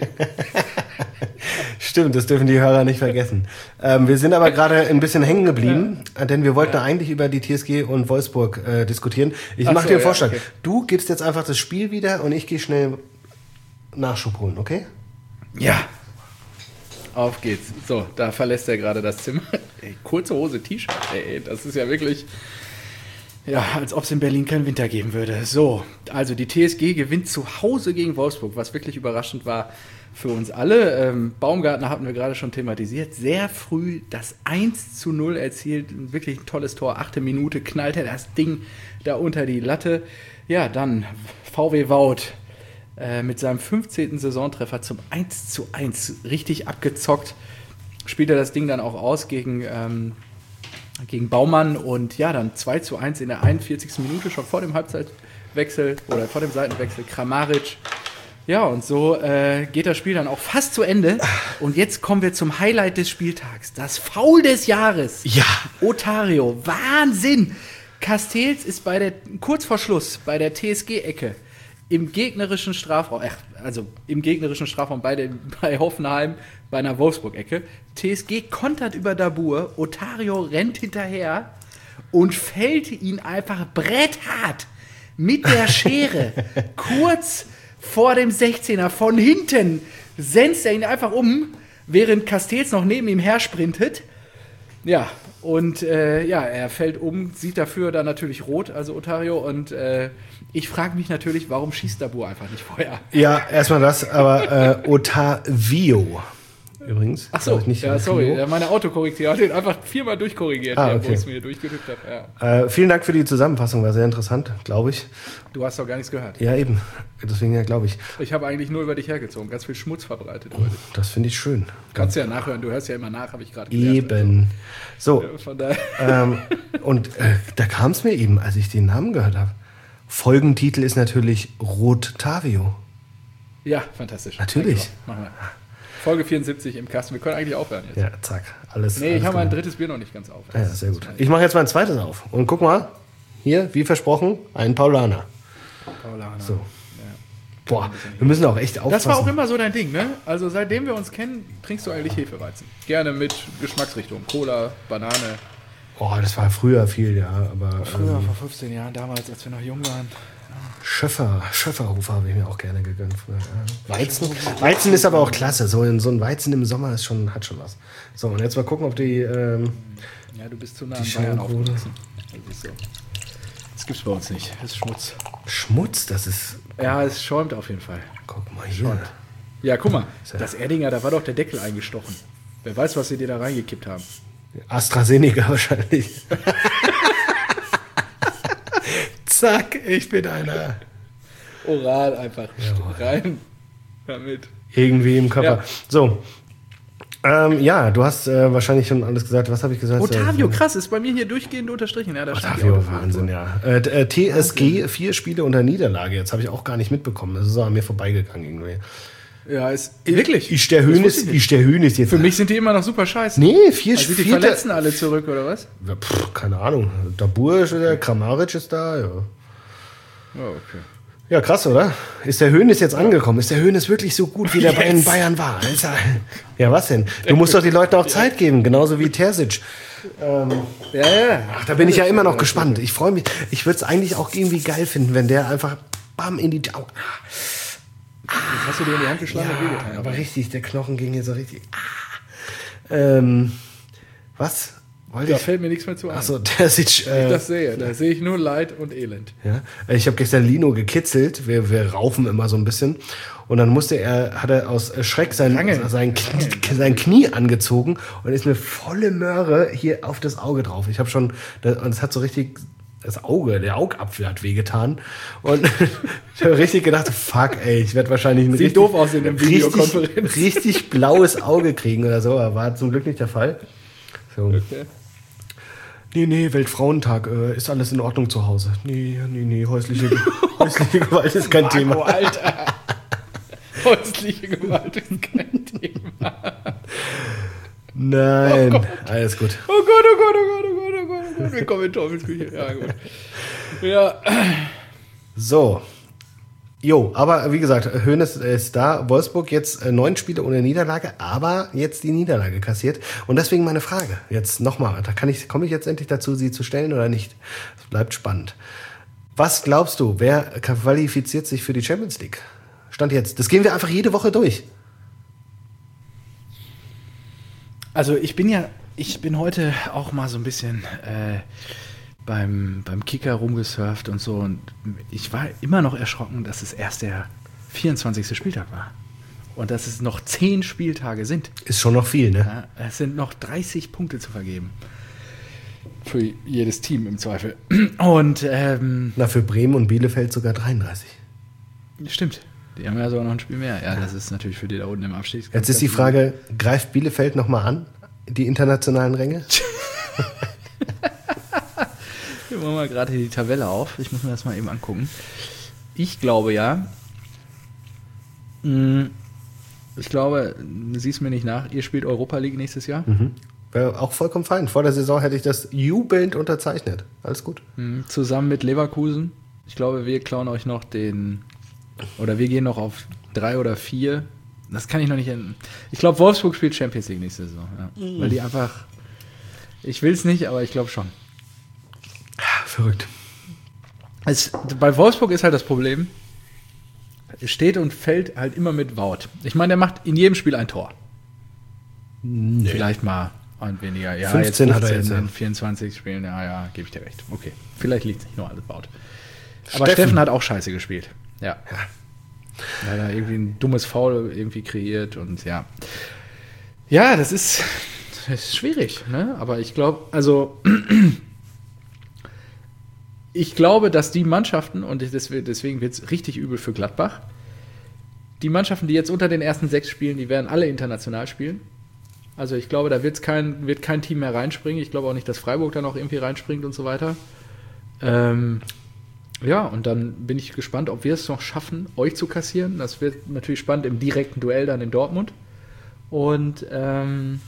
Speaker 2: Stimmt, das dürfen die Hörer nicht vergessen. Ähm, wir sind aber gerade ein bisschen hängen geblieben, ja. denn wir wollten ja. eigentlich über die T S G und Wolfsburg äh, diskutieren. Ich mache so, dir einen Vorschlag. Ja, okay. Du gibst jetzt einfach das Spiel wieder und ich gehe schnell Nachschub holen, okay?
Speaker 1: Ja. Auf geht's. So, da verlässt er gerade das Zimmer. Ey, kurze Hose, T-Shirt. Ey, das ist ja wirklich... Ja, als ob es in Berlin keinen Winter geben würde. So, also die T S G gewinnt zu Hause gegen Wolfsburg, was wirklich überraschend war für uns alle. Ähm, Baumgartner hatten wir gerade schon thematisiert. Sehr früh das eins zu null erzielt. Wirklich ein tolles Tor. Achte Minute knallt er das Ding da unter die Latte. Ja, dann VW Wout äh, mit seinem fünfzehnten Saisontreffer zum eins zu eins. Richtig abgezockt. Spielt er das Ding dann auch aus gegen... Ähm, gegen Baumann und ja, dann zwei zu eins in der einundvierzigsten Minute, schon vor dem Halbzeitwechsel oder vor dem Seitenwechsel, Kramaric. Ja, und so äh, geht das Spiel dann auch fast zu Ende. Und jetzt kommen wir zum Highlight des Spieltags. Das Foul des Jahres.
Speaker 2: Ja.
Speaker 1: Otario, Wahnsinn. Castells ist bei der, kurz vor Schluss bei der T S G-Ecke im gegnerischen Strafraum, äh, also im gegnerischen Strafraum bei, den, bei Hoffenheim, bei einer Wolfsburg-Ecke. T S G kontert über Dabur, Otario rennt hinterher und fällt ihn einfach bretthart mit der Schere kurz vor dem sechzehner von hinten. Senzt er ihn einfach um, während Castells noch neben ihm her sprintet. Ja, und äh, ja, er fällt um, sieht dafür dann natürlich rot, also Otario, und äh, ich frage mich natürlich, warum schießt Dabur einfach nicht vorher?
Speaker 2: Ja, erstmal das, aber äh, Otavio übrigens.
Speaker 1: Ach so,
Speaker 2: nicht
Speaker 1: ja, sorry,
Speaker 2: Rio.
Speaker 1: meine Autokorrektur hat den einfach viermal durchkorrigiert,
Speaker 2: ah,
Speaker 1: hier,
Speaker 2: okay.
Speaker 1: wo ich es mir durchgetippt habe. Ja.
Speaker 2: Äh, vielen Dank für die Zusammenfassung, war sehr interessant, glaube ich.
Speaker 1: Du hast doch gar nichts gehört.
Speaker 2: Ja, eben, deswegen ja, glaube ich.
Speaker 1: Ich habe eigentlich nur über dich hergezogen, ganz viel Schmutz verbreitet über dich.
Speaker 2: Das finde ich schön.
Speaker 1: Kannst du ja nachhören, du hörst ja immer nach, habe ich gerade
Speaker 2: gelernt. Eben. So,
Speaker 1: ja, von daher.
Speaker 2: ähm, und äh, da kam es mir eben, als ich den Namen gehört habe. Folgentitel ist natürlich Rotavio.
Speaker 1: Ja, fantastisch.
Speaker 2: Natürlich.
Speaker 1: Machen wir. Folge vierundsiebzig im Kasten. Wir können eigentlich aufhören jetzt.
Speaker 2: Ja, zack. Alles.
Speaker 1: Nee,
Speaker 2: alles
Speaker 1: ich habe mein
Speaker 2: gut.
Speaker 1: drittes Bier noch nicht ganz auf.
Speaker 2: Ja, sehr gut. Ich mache jetzt mein zweites auf. Und guck mal, hier, wie versprochen, ein Paulaner.
Speaker 1: Paulaner.
Speaker 2: So.
Speaker 1: Ja.
Speaker 2: Boah, wir müssen auch echt aufpassen.
Speaker 1: Das war auch immer so dein Ding, ne? Also seitdem wir uns kennen, trinkst du eigentlich Hefeweizen. Gerne mit Geschmacksrichtung. Cola, Banane.
Speaker 2: Boah, das war früher viel, ja. Aber,
Speaker 1: Früher,
Speaker 2: ähm,
Speaker 1: vor fünfzehn Jahren, damals, als wir noch jung waren.
Speaker 2: Schöffer, Schöfferhofer habe ich mir auch gerne gegönnt. Weizen, Weizen ist aber auch klasse. So ein, so ein Weizen im Sommer ist schon, hat schon was. So, und jetzt mal gucken, ob die... Ähm,
Speaker 1: ja, du bist zu nah
Speaker 2: die
Speaker 1: an Bayern
Speaker 2: Schaukrone.
Speaker 1: aufgewachsen. Das ist so. Das gibt's bei uns nicht. Das ist Schmutz.
Speaker 2: Schmutz, das ist...
Speaker 1: Ja, es schäumt auf jeden Fall.
Speaker 2: Guck mal hier.
Speaker 1: Ja, guck mal.
Speaker 2: Ja.
Speaker 1: Das Erdinger, da war doch der Deckel eingestochen. Wer weiß, was sie dir da reingekippt haben.
Speaker 2: AstraZeneca wahrscheinlich. Zack, ich bin einer.
Speaker 1: Oral einfach.
Speaker 2: Ja.
Speaker 1: Rein damit.
Speaker 2: Irgendwie im Körper.
Speaker 1: Ja.
Speaker 2: So. Ähm, ja, du hast äh, wahrscheinlich schon alles gesagt. Was habe ich gesagt?
Speaker 1: Otavio, krass, ist bei mir hier durchgehend unterstrichen. Ja, da stand die
Speaker 2: Otavio,
Speaker 1: Autokorrektur.
Speaker 2: Wahnsinn, ja. Äh, äh, T S G, vier Spiele unter Niederlage. Jetzt habe ich auch gar nicht mitbekommen. Das ist an mir vorbeigegangen irgendwie.
Speaker 1: Ja, ist wirklich.
Speaker 2: Ich der Hönes, ich der Hönes jetzt.
Speaker 1: Für mich sind die immer noch super scheiße.
Speaker 2: Nee, vier
Speaker 1: also die
Speaker 2: Spiele.
Speaker 1: verletzen alle zurück, oder was?
Speaker 2: Ja, pff, keine Ahnung. Dabur ist da, Kramaric ist da, ja.
Speaker 1: Oh, okay.
Speaker 2: Ja, krass, oder? Ist der Hönes jetzt angekommen? Ist der Hönes wirklich so gut, wie der bei in Bayern war? Ist er, ja, was denn? Du musst doch die Leuten auch Zeit geben, genauso wie Terzic. Ähm,
Speaker 1: Ja, ja.
Speaker 2: ach, da bin ich ja immer noch gespannt. Ich freue mich. Ich würde es eigentlich auch irgendwie geil finden, wenn der einfach bam in die... Au,
Speaker 1: Jetzt hast du dir in die Hand geschlagen und
Speaker 2: ja,
Speaker 1: wehgetan.
Speaker 2: aber richtig, der Knochen ging hier so richtig... Ah. Ähm, was? Wollte
Speaker 1: Da
Speaker 2: ich...
Speaker 1: fällt mir nichts mehr zu ein.
Speaker 2: Achso, Terzic... Äh,
Speaker 1: ich das sehe, da sehe ich nur Leid und Elend.
Speaker 2: Ja, ich habe gestern Lino gekitzelt. Wir, wir raufen immer so ein bisschen. Und dann musste er, hat er aus Schreck sein,
Speaker 1: Lange.
Speaker 2: sein, Knie, sein Knie angezogen und ist mir volle Möhre hier auf das Auge drauf. Ich habe schon, und es hat so richtig, das Auge, der Augapfel hat wehgetan. Und ich habe richtig gedacht, fuck, ey, ich werde wahrscheinlich ein
Speaker 1: Sieht
Speaker 2: richtig,
Speaker 1: doof aus in der
Speaker 2: richtig,
Speaker 1: Videokonferenz.
Speaker 2: richtig blaues Auge kriegen oder so. Aber war zum Glück nicht der Fall. So.
Speaker 1: Okay.
Speaker 2: Nee, nee, Weltfrauentag, äh, ist alles in Ordnung zu Hause. Nee, nee, nee, häusliche, häusliche Gewalt ist kein
Speaker 1: Marco,
Speaker 2: Thema.
Speaker 1: Alter. Häusliche Gewalt ist kein Thema.
Speaker 2: Nein,
Speaker 1: Oh Gott.
Speaker 2: alles gut.
Speaker 1: Oh Gott, oh Gott, oh Gott, oh Gott, oh Gott, oh Gott. Wir kommen in Teufelsküche. Ja, gut. Ja.
Speaker 2: So. Jo, aber wie gesagt, Hoeneß ist da. Wolfsburg jetzt äh, neun Spiele ohne Niederlage, aber jetzt die Niederlage kassiert. Und deswegen meine Frage. Jetzt nochmal, da kann ich, komme ich jetzt endlich dazu, sie zu stellen oder nicht? Es bleibt spannend. Was glaubst du, wer qualifiziert sich für die Champions League? Stand jetzt. Das gehen wir einfach jede Woche durch.
Speaker 1: Also ich bin ja, ich bin heute auch mal so ein bisschen äh, beim, beim Kicker rumgesurft und so. Und ich war immer noch erschrocken, dass es erst der vierundzwanzigste Spieltag war. Und dass es noch zehn Spieltage sind.
Speaker 2: Ist schon noch viel, ne?
Speaker 1: Ja, es sind noch dreißig Punkte zu vergeben. Für jedes Team im Zweifel. Und ähm,
Speaker 2: Na, für Bremen und Bielefeld sogar dreiunddreißig.
Speaker 1: Stimmt. Die haben ja sogar noch ein Spiel mehr. Ja, ja. Das ist natürlich für die da unten im Abstieg.
Speaker 2: Jetzt ist die Frage, greift Bielefeld nochmal an, die internationalen Ränge?
Speaker 1: Wir machen mal gerade die Tabelle auf. Ich muss mir das mal eben angucken. Ich glaube ja, ich glaube, du siehst mir nicht nach, ihr spielt Europa League nächstes Jahr.
Speaker 2: Mhm. Wäre auch vollkommen fein. Vor der Saison hätte ich das jubelnd unterzeichnet. Alles gut.
Speaker 1: Zusammen mit Leverkusen. Ich glaube, wir klauen euch noch den, oder wir gehen noch auf drei oder vier. Das kann ich noch nicht enden. Ich glaube, Wolfsburg spielt Champions League nächste Saison. Ja. Mhm. Weil die einfach, ich will es nicht, aber ich glaube schon.
Speaker 2: Verrückt.
Speaker 1: Es, bei Wolfsburg ist halt das Problem, es steht und fällt halt immer mit Wout. Ich meine, der macht in jedem Spiel ein Tor. Nee. Vielleicht mal ein weniger. Ja,
Speaker 2: fünfzehn,
Speaker 1: jetzt
Speaker 2: hat er jetzt
Speaker 1: in vierundzwanzig Spielen. Ja, ja, gebe ich dir recht. Okay, vielleicht liegt es nicht nur alles Wout. Aber
Speaker 2: Steffen.
Speaker 1: Steffen hat auch scheiße gespielt. Ja. ja. Er hat da irgendwie ein dummes Foul irgendwie kreiert und ja. Ja, das ist, das ist schwierig, ne? Aber ich glaube, also ich glaube, dass die Mannschaften, und deswegen wird es richtig übel für Gladbach, die Mannschaften, die jetzt unter den ersten sechs spielen, die werden alle international spielen. Also ich glaube, da wird's kein, wird kein Team mehr reinspringen. Ich glaube auch nicht, dass Freiburg da noch irgendwie reinspringt und so weiter. Ähm, ja, und dann bin ich gespannt, ob wir es noch schaffen, euch zu kassieren. Das wird natürlich spannend im direkten Duell dann in Dortmund. Und ähm,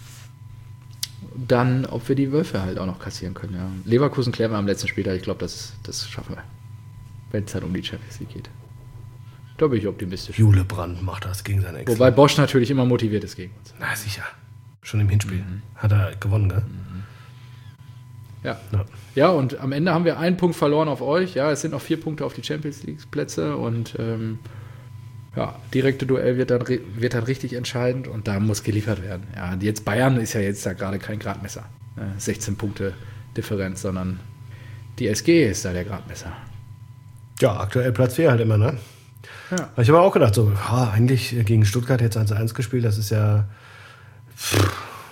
Speaker 1: dann, ob wir die Wölfe halt auch noch kassieren können. Ja. Leverkusen klären wir am letzten Spieltag. Ich glaube, das, das schaffen wir, wenn es halt um die Champions League geht. Da bin ich optimistisch.
Speaker 2: Jule Brandt macht das gegen seine Ex.
Speaker 1: Wobei Bosch natürlich immer motiviert ist gegen uns.
Speaker 2: Na sicher. Schon im Hinspiel. Mhm. Hat er gewonnen, gell?
Speaker 1: Mhm. Ja. ja. Ja, und am Ende haben wir einen Punkt verloren auf euch. Ja, es sind noch vier Punkte auf die Champions League-Plätze und ähm, ja, direkte Duell wird dann, wird dann richtig entscheidend und da muss geliefert werden. Ja, jetzt Bayern ist ja jetzt da gerade kein Gradmesser. Äh, sechzehn Punkte Differenz, sondern die S G ist da der Gradmesser.
Speaker 2: Ja, aktuell Platz vier halt immer, ne?
Speaker 1: Ja.
Speaker 2: Ich habe auch gedacht, so, ja, eigentlich gegen Stuttgart jetzt eins zu eins gespielt, das ist ja pff,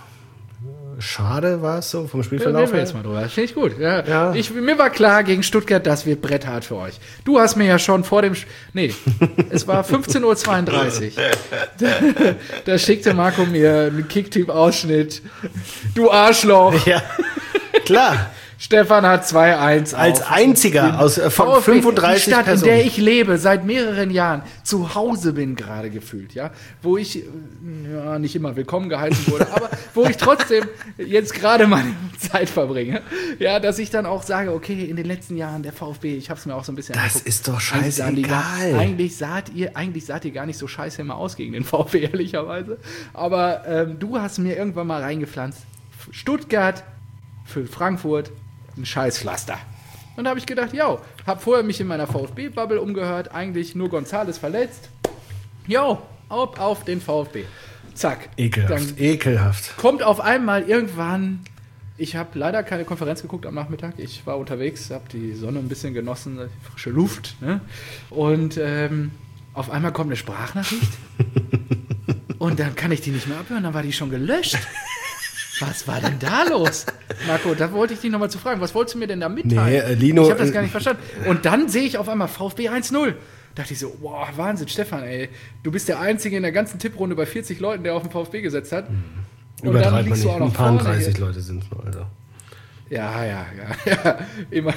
Speaker 2: schade, war es so vom Spielverlauf.
Speaker 1: Reden wir jetzt mal drüber. Finde ich gut. Ja,
Speaker 2: ja.
Speaker 1: Ich, mir war klar, gegen Stuttgart, das wird bretthart für euch. Du hast mir ja schon vor dem... Sch- nee, es war fünfzehn Uhr zweiunddreißig. da, da schickte Marco mir einen Kickteam-Ausschnitt. Du Arschloch.
Speaker 2: Ja, klar.
Speaker 1: Stefan hat zwei eins
Speaker 2: als einziger aus äh, von fünfunddreißig
Speaker 1: die Stadt,
Speaker 2: Personen.
Speaker 1: in der ich lebe, seit mehreren Jahren zu Hause bin gerade gefühlt, ja, wo ich ja, nicht immer willkommen geheißen wurde, aber wo ich trotzdem jetzt gerade meine Zeit verbringe, ja, dass ich dann auch sage, okay, in den letzten Jahren der VfB, ich habe es mir auch so ein bisschen
Speaker 2: das angeguckt. Ist doch scheißegal.
Speaker 1: Eigentlich saht ihr, eigentlich saht ihr gar nicht so scheiße immer aus gegen den VfB, ehrlicherweise, aber ähm, du hast mir irgendwann mal reingepflanzt, Stuttgart für Frankfurt ein Scheißpflaster. Und da habe ich gedacht, ja, habe vorher mich in meiner VfB-Bubble umgehört, eigentlich nur Gonzales verletzt. Jo, auf, auf den VfB. Zack.
Speaker 2: Ekelhaft, dann ekelhaft.
Speaker 1: Kommt auf einmal irgendwann, ich habe leider keine Konferenz geguckt am Nachmittag, ich war unterwegs, habe die Sonne ein bisschen genossen, die frische Luft. Ne? Und ähm, auf einmal kommt eine Sprachnachricht und dann kann ich die nicht mehr abhören, dann war die schon gelöscht. Was war denn da los? Marco, da wollte ich dich nochmal zu fragen. Was wolltest du mir denn da mitteilen?
Speaker 2: Nee, äh, Lino,
Speaker 1: ich habe das gar nicht verstanden. Und dann sehe ich auf einmal VfB eins null. Da dachte ich so, boah, Wahnsinn, Stefan, ey. Du bist der Einzige in der ganzen Tipprunde bei vierzig Leuten, der auf den VfB gesetzt hat.
Speaker 2: Mhm.
Speaker 1: Und dann liegst du auch noch
Speaker 2: ein paar
Speaker 1: vorne.
Speaker 2: dreißig Leute sind es nur, also.
Speaker 1: Ja, ja, ja, ja. Immer.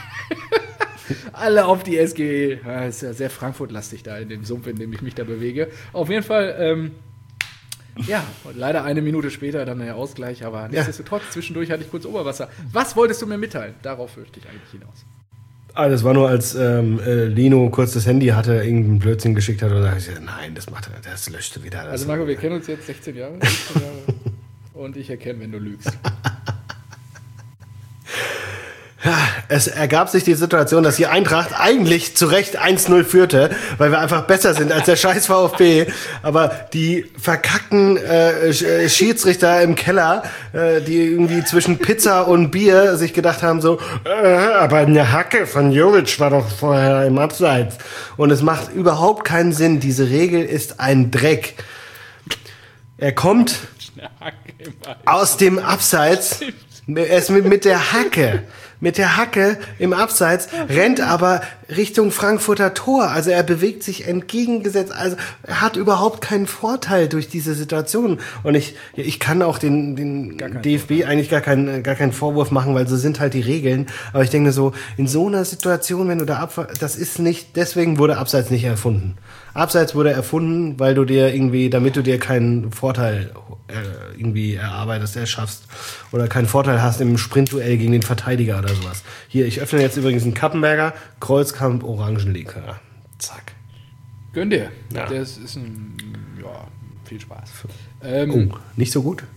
Speaker 1: Alle auf die S G. Ja, ist ja sehr Frankfurt-lastig da in dem Sumpf, in dem ich mich da bewege. Auf jeden Fall, ähm, ja, und leider eine Minute später dann der Ausgleich, aber nichtsdestotrotz, ja. Zwischendurch hatte ich kurz Oberwasser. Was wolltest du mir mitteilen? Darauf möchte ich eigentlich hinaus.
Speaker 2: Ah, das war nur, als ähm, äh, Lino kurz das Handy hatte, irgendeinen Blödsinn geschickt hat und da habe ich gesagt, nein, das macht er, das löschte wieder. Das
Speaker 1: also Marco, wir kennen uns jetzt sechzehn Jahre, sechzehn Jahre und ich erkenne, wenn du lügst.
Speaker 2: Ja, Es ergab sich die Situation, dass die Eintracht eigentlich zu Recht eins null führte, weil wir einfach besser sind als der scheiß VfB. Aber die verkackten äh, Schiedsrichter im Keller, äh, die irgendwie zwischen Pizza und Bier sich gedacht haben so, äh, aber eine Hacke von Jovic war doch vorher im Abseits. Und es macht überhaupt keinen Sinn. Diese Regel ist ein Dreck. Er kommt aus dem Abseits, er ist mit, mit der Hacke, mit der Hacke im Abseits, rennt aber Richtung Frankfurter Tor. Also er bewegt sich entgegengesetzt. Also er hat überhaupt keinen Vorteil durch diese Situation. Und ich, ich kann auch den, den D F B eigentlich gar keinen, gar keinen Vorwurf machen, weil so sind halt die Regeln. Aber ich denke so, in so einer Situation, wenn du da ab, das ist nicht, deswegen wurde Abseits nicht erfunden. Abseits wurde erfunden, weil du dir irgendwie, damit du dir keinen Vorteil äh, irgendwie erarbeitest, erschaffst oder keinen Vorteil hast im Sprintduell gegen den Verteidiger oder sowas. Hier, ich öffne jetzt übrigens einen Kappenberger Kreuzkamp Orangenlikör. Zack.
Speaker 1: Gönn dir.
Speaker 2: Ja.
Speaker 1: Das ist ein, ja, viel Spaß. Ähm,
Speaker 2: Oh, nicht so gut?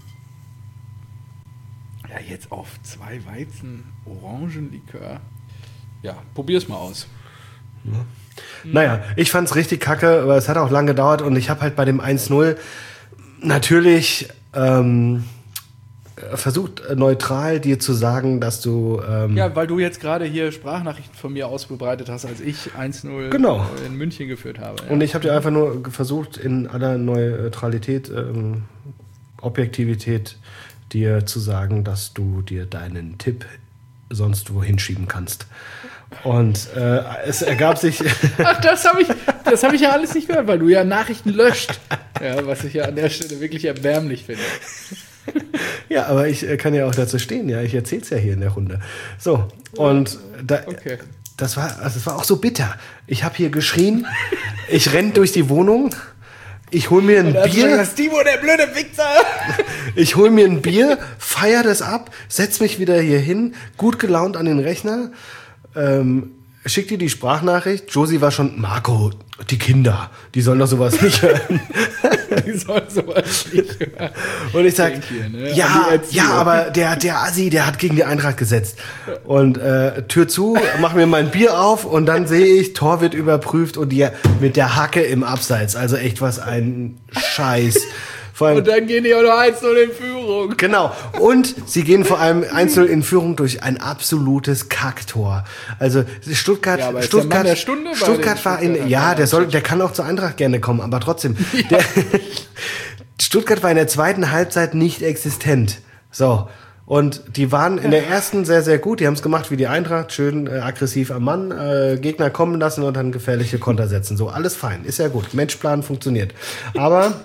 Speaker 1: Ja, jetzt auf zwei Weizen Orangenlikör. Ja, probier's mal aus.
Speaker 2: Ja. Naja, ich fand's richtig kacke, aber es hat auch lange gedauert und ich habe halt bei dem eins null natürlich ähm, versucht, neutral dir zu sagen, dass du... Ähm,
Speaker 1: Ja, weil du jetzt gerade hier Sprachnachrichten von mir ausgebreitet hast, als ich eins null
Speaker 2: Genau.
Speaker 1: in München geführt habe. Ja.
Speaker 2: Und ich habe dir einfach nur versucht, in aller Neutralität, ähm, Objektivität dir zu sagen, dass du dir deinen Tipp sonst wohin schieben kannst. Und äh, es ergab sich...
Speaker 1: Ach, das habe ich, das hab ich ja alles nicht gehört, weil du ja Nachrichten löscht. Ja, was ich ja an der Stelle wirklich erbärmlich finde.
Speaker 2: Ja, aber ich äh, kann ja auch dazu stehen. Ja, ich erzähl's ja hier in der Runde. So, und da,
Speaker 1: Okay.
Speaker 2: das war, also das war auch so bitter. Ich habe hier geschrien, ich renn durch die Wohnung, ich hol mir ein Bier...
Speaker 1: Das Timo, der blöde Wichser!
Speaker 2: Ich hol mir ein Bier, feier das ab, setz mich wieder hier hin, gut gelaunt an den Rechner, ähm, schick dir die Sprachnachricht. Josie war schon, Marco, die Kinder, die sollen doch sowas nicht hören.
Speaker 1: Die sollen sowas nicht hören.
Speaker 2: Und ich sag,
Speaker 1: Hier, ne?
Speaker 2: ja,
Speaker 1: An die
Speaker 2: ja,
Speaker 1: Erziehung.
Speaker 2: aber der, der Assi, der hat gegen die Eintracht gesetzt. Und äh, Tür zu, mach mir mein Bier auf und dann sehe ich, Tor wird überprüft und die mit der Hacke im Abseits. Also echt was ein Scheiß. Vor allem,
Speaker 1: Und dann gehen die auch noch eins null in Führung.
Speaker 2: genau. Und sie gehen vor allem eins null in Führung durch ein absolutes Kacktor. Also Stuttgart,
Speaker 1: Ja, aber ist der
Speaker 2: Stuttgart,
Speaker 1: Mann der Stunde bei
Speaker 2: Stuttgart
Speaker 1: den
Speaker 2: war in,
Speaker 1: Stuttgartern?
Speaker 2: ja, der soll, der kann auch zur Eintracht gerne kommen, aber trotzdem. Der, Stuttgart war in der zweiten Halbzeit nicht existent. So. Und die waren in der ersten sehr, sehr gut. Die haben es gemacht wie die Eintracht, schön äh, aggressiv am Mann, äh, Gegner kommen lassen und dann gefährliche Konter setzen. So, alles fein, ist ja gut. Matchplan funktioniert. Aber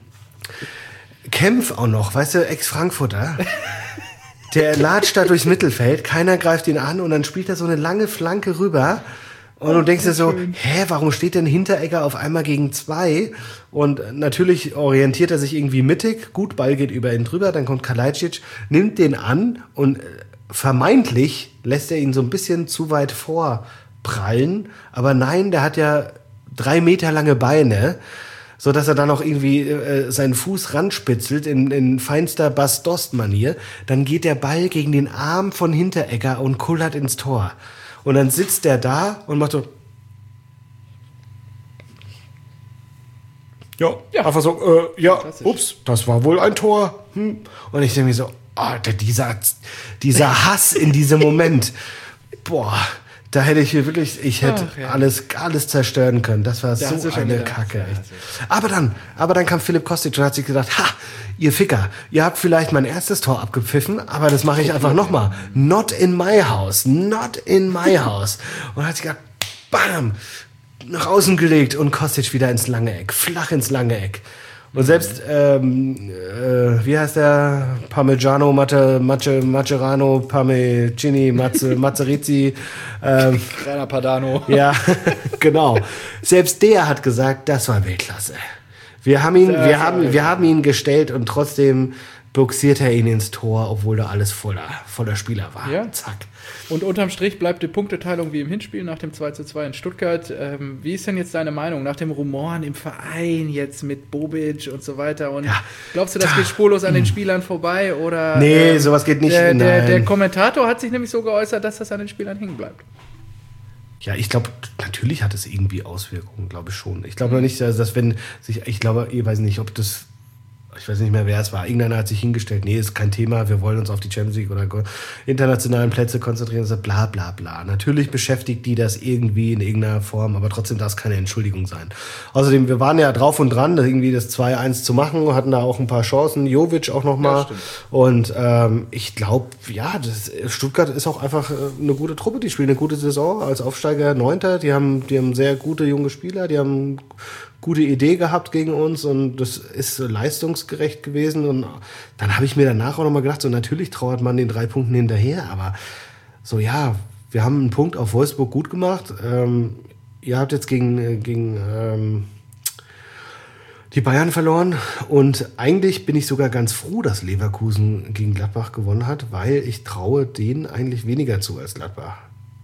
Speaker 2: Kempf auch noch, weißt du, Ex-Frankfurter, der latscht da durchs Mittelfeld, keiner greift ihn an und dann spielt er so eine lange Flanke rüber und du denkst dir so, hä, warum steht denn Hinteregger auf einmal gegen zwei? Und natürlich orientiert er sich irgendwie mittig, gut, Ball geht über ihn drüber, dann kommt Kalajdzic, nimmt den an und vermeintlich lässt er ihn so ein bisschen zu weit vorprallen, aber nein, der hat ja drei Meter lange Beine, so dass er dann auch irgendwie äh, seinen Fuß ranspitzelt in, in feinster Bas-Dost-Manier. Dann geht der Ball gegen den Arm von Hinteregger und kullert ins Tor. Und dann sitzt der da und macht so... Ja,
Speaker 1: Ja.
Speaker 2: einfach so, äh, ja,
Speaker 1: Fantastisch.
Speaker 2: ups, das war wohl ein Tor. Hm. Und ich denke mir so, oh, der, dieser, dieser Hass in diesem Moment. Boah, da hätte ich hier wirklich, ich hätte
Speaker 1: Ach, ja.
Speaker 2: alles, alles zerstören können. Das war
Speaker 1: Da hast
Speaker 2: so
Speaker 1: du schon
Speaker 2: eine
Speaker 1: gedacht,
Speaker 2: Kacke.
Speaker 1: ja,
Speaker 2: Echt.
Speaker 1: also.
Speaker 2: Aber dann, aber dann kam Philipp Kostic und hat sich gedacht, ha, ihr Ficker, ihr habt vielleicht mein erstes Tor abgepfiffen, aber das mache ich einfach nochmal. Not in my house, not in my house. Und hat sich gedacht, bam, nach außen gelegt und Kostic wieder ins lange Eck, flach ins lange Eck. Und selbst, ähm, äh, wie heißt der? Parmigiano, Matte, Mace, Macerano, Parmigiani, Mazze, Mazzarizzi, ähm,
Speaker 1: Rainer Padano.
Speaker 2: ja, genau. Selbst der hat gesagt, das war Weltklasse. Wir haben ihn,
Speaker 1: Das
Speaker 2: wir
Speaker 1: war
Speaker 2: haben, wir haben ihn gestellt und trotzdem boxiert er ihn ins Tor, obwohl da alles voller, voller Spieler war.
Speaker 1: Ja.
Speaker 2: Zack.
Speaker 1: Und unterm Strich bleibt die Punkteteilung wie im Hinspiel nach dem zwei zu zwei in Stuttgart. Ähm, wie ist denn jetzt deine Meinung nach dem Rumoren im Verein jetzt mit Bobic und so weiter? Und
Speaker 2: ja.
Speaker 1: glaubst du, das geht spurlos an den Spielern vorbei? Oder,
Speaker 2: nee,
Speaker 1: ähm,
Speaker 2: sowas geht nicht.
Speaker 1: Der, der, der Kommentator hat sich nämlich so geäußert, dass das an den Spielern hängen bleibt.
Speaker 2: Ja, ich glaube, natürlich hat es irgendwie Auswirkungen, glaube ich schon. Ich glaube nicht, dass wenn sich, ich glaube, ich weiß nicht, ob das, ich weiß nicht mehr, wer es war. Irgendeiner hat sich hingestellt, nee, ist kein Thema, wir wollen uns auf die Champions League oder internationalen Plätze konzentrieren. So bla bla bla. Natürlich beschäftigt die das irgendwie in irgendeiner Form, aber trotzdem darf es keine Entschuldigung sein. Außerdem, wir waren ja drauf und dran, irgendwie das zwei eins zu machen, hatten da auch ein paar Chancen, Jovic auch nochmal. Ja, und ähm, ich glaube, ja, das, Stuttgart ist auch einfach eine gute Truppe, die spielen eine gute Saison als Aufsteiger Neunter. Die haben, die haben sehr gute junge Spieler, die haben gute Idee gehabt gegen uns und das ist leistungsgerecht gewesen. Und dann habe ich mir danach auch nochmal gedacht, so natürlich trauert man den drei Punkten hinterher, aber so ja, wir haben einen Punkt auf Wolfsburg gut gemacht. Ähm, ihr habt jetzt gegen, gegen ähm, die Bayern verloren und eigentlich bin ich sogar ganz froh, dass Leverkusen gegen Gladbach gewonnen hat, weil ich traue denen eigentlich weniger zu als Gladbach.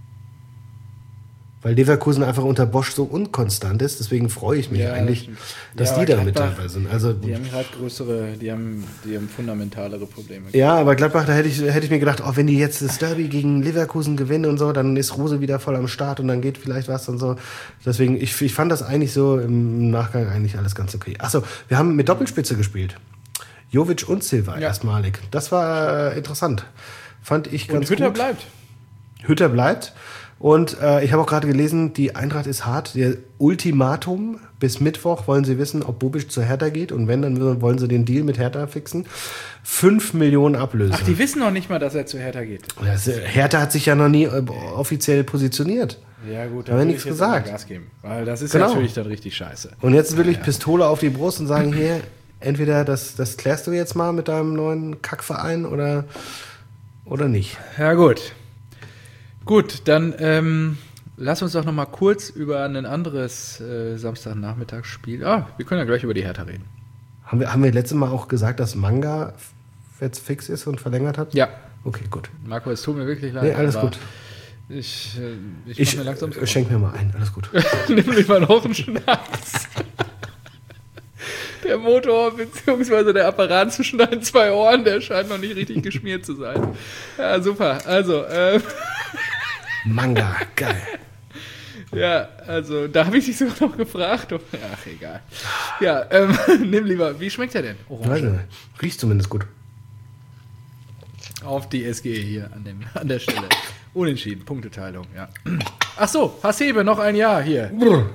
Speaker 2: Weil Leverkusen einfach unter Bosch so unkonstant ist. Deswegen freue ich mich ja, eigentlich, das dass ja, die da mit dabei sind. Also,
Speaker 1: die haben halt größere, die haben, die haben fundamentalere Probleme.
Speaker 2: Ja, aber Gladbach, da hätte ich, hätte ich mir gedacht, oh, wenn die jetzt das Derby gegen Leverkusen gewinnen und so, dann ist Rose wieder voll am Start und dann geht vielleicht was und so. Deswegen, ich, ich fand das eigentlich so im Nachgang eigentlich alles ganz okay. Achso, wir haben mit Doppelspitze gespielt. Jovic und Silva ja. erstmalig. Das war äh, interessant. Fand ich ganz
Speaker 1: und Hütter
Speaker 2: gut.
Speaker 1: bleibt.
Speaker 2: Hütter bleibt. Und äh, ich habe auch gerade gelesen, die Eintracht ist hart. Der Ultimatum, bis Mittwoch wollen sie wissen, ob Bobic zu Hertha geht. Und wenn, dann wollen sie den Deal mit Hertha fixen. Fünf Millionen Ablöse.
Speaker 1: Ach, die wissen noch nicht mal, dass er zu Hertha geht.
Speaker 2: Das, Hertha hat sich ja noch nie äh, offiziell positioniert.
Speaker 1: Ja gut,
Speaker 2: da haben wir nichts gesagt.
Speaker 1: Gas geben, weil das ist
Speaker 2: genau.
Speaker 1: natürlich dann richtig scheiße.
Speaker 2: Und jetzt will ich ja. Pistole auf die Brust und sagen, hier, entweder das, das klärst du jetzt mal mit deinem neuen Kackverein oder, oder nicht.
Speaker 1: Ja gut. Gut, dann ähm, lass uns doch noch mal kurz über ein anderes äh, Samstagnachmittagsspiel. Ah, wir können ja gleich über die Hertha reden.
Speaker 2: Haben wir, haben wir letztes Mal auch gesagt, dass Manga jetzt fix ist und verlängert hat?
Speaker 1: Ja.
Speaker 2: Okay, gut.
Speaker 1: Marco, es tut mir wirklich leid.
Speaker 2: Nee, alles gut.
Speaker 1: Ich, äh, ich,
Speaker 2: ich
Speaker 1: mir langsam
Speaker 2: äh, schenk mir mal ein, alles gut.
Speaker 1: Nimm mir mal noch einen Schnaps. Der Motor bzw. der Apparat zwischen deinen zwei Ohren, der scheint noch nicht richtig geschmiert zu sein. Ja, super. Also, äh,
Speaker 2: Manga, geil.
Speaker 1: Ja, also da habe ich dich sogar noch gefragt. Ach, egal. Ja, ähm, nimm lieber. Wie schmeckt der denn?
Speaker 2: Orange. Riecht zumindest gut.
Speaker 1: Auf die S G hier an, dem, an der Stelle. Unentschieden, Punkteteilung, ja. Ach so, Hasebe, noch ein Jahr hier.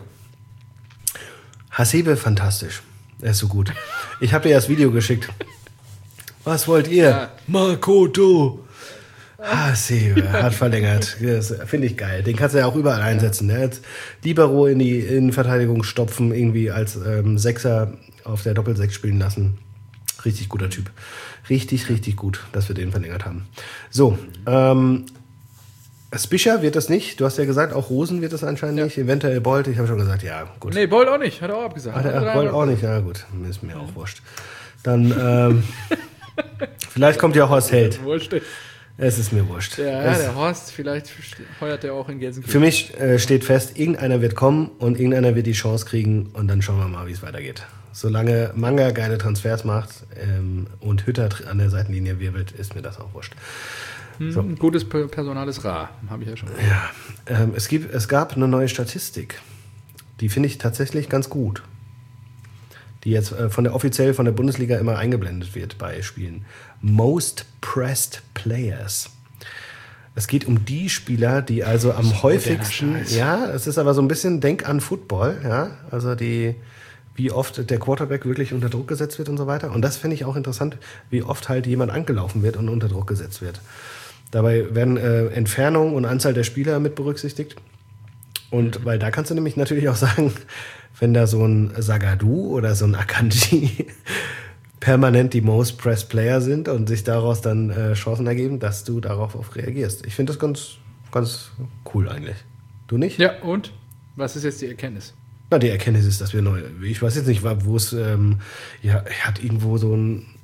Speaker 2: Hasebe, fantastisch. Er ist so gut. Ich habe dir das Video geschickt. Was wollt ihr? Ja. Makoto. Hasebe hat verlängert. Das finde ich geil. Den kannst du ja auch überall einsetzen. Der hat Libero in die Innenverteidigung stopfen, irgendwie als ähm, Sechser auf der Doppelsechs spielen lassen. Richtig guter Typ. Richtig, richtig gut, dass wir den verlängert haben. So, ähm, Spischer wird das nicht. Du hast ja gesagt, auch Rosen wird das anscheinend ja. nicht. Eventuell Bolt. Ich habe schon gesagt, ja, gut.
Speaker 1: Nee, Bolt auch nicht. Hat er auch abgesagt.
Speaker 2: Hat er Bolt auch nicht. Ja, gut. Ist mir auch wurscht. Dann, ähm, vielleicht kommt ja auch Horst Held.
Speaker 1: Wurscht.
Speaker 2: Es ist mir wurscht.
Speaker 1: Ja, ja, der Horst, vielleicht heuert er auch in Gelsenkirchen.
Speaker 2: Für mich äh, steht fest, irgendeiner wird kommen und irgendeiner wird die Chance kriegen und dann schauen wir mal, wie es weitergeht. Solange Manga geile Transfers macht ähm, und Hütter an der Seitenlinie wirbelt, ist mir das auch wurscht.
Speaker 1: So. Ein gutes Personal ist rar, habe ich ja schon gesagt.
Speaker 2: Ja, ähm, es, gibt, es gab eine neue Statistik, die finde ich tatsächlich ganz gut, die jetzt äh, von der offiziell von der Bundesliga immer eingeblendet wird bei Spielen. Most Pressed Players. Es geht um die Spieler, die also am häufigsten, ja, es ist aber so ein bisschen, denk an Football, ja, also die, wie oft der Quarterback wirklich unter Druck gesetzt wird und so weiter. Und das finde ich auch interessant, wie oft halt jemand angelaufen wird und unter Druck gesetzt wird. Dabei werden äh, Entfernung und Anzahl der Spieler mit berücksichtigt. Und weil da kannst du nämlich natürlich auch sagen, wenn da so ein Zagadou oder so ein Akanji permanent die Most Pressed Player sind und sich daraus dann äh, Chancen ergeben, dass du darauf auch reagierst. Ich finde das ganz, ganz cool eigentlich. Du nicht?
Speaker 1: Ja, und? Was ist jetzt die Erkenntnis?
Speaker 2: Na, die Erkenntnis ist, dass wir neu, ich weiß jetzt nicht, wo es, ähm, ja, er hat irgendwo so ein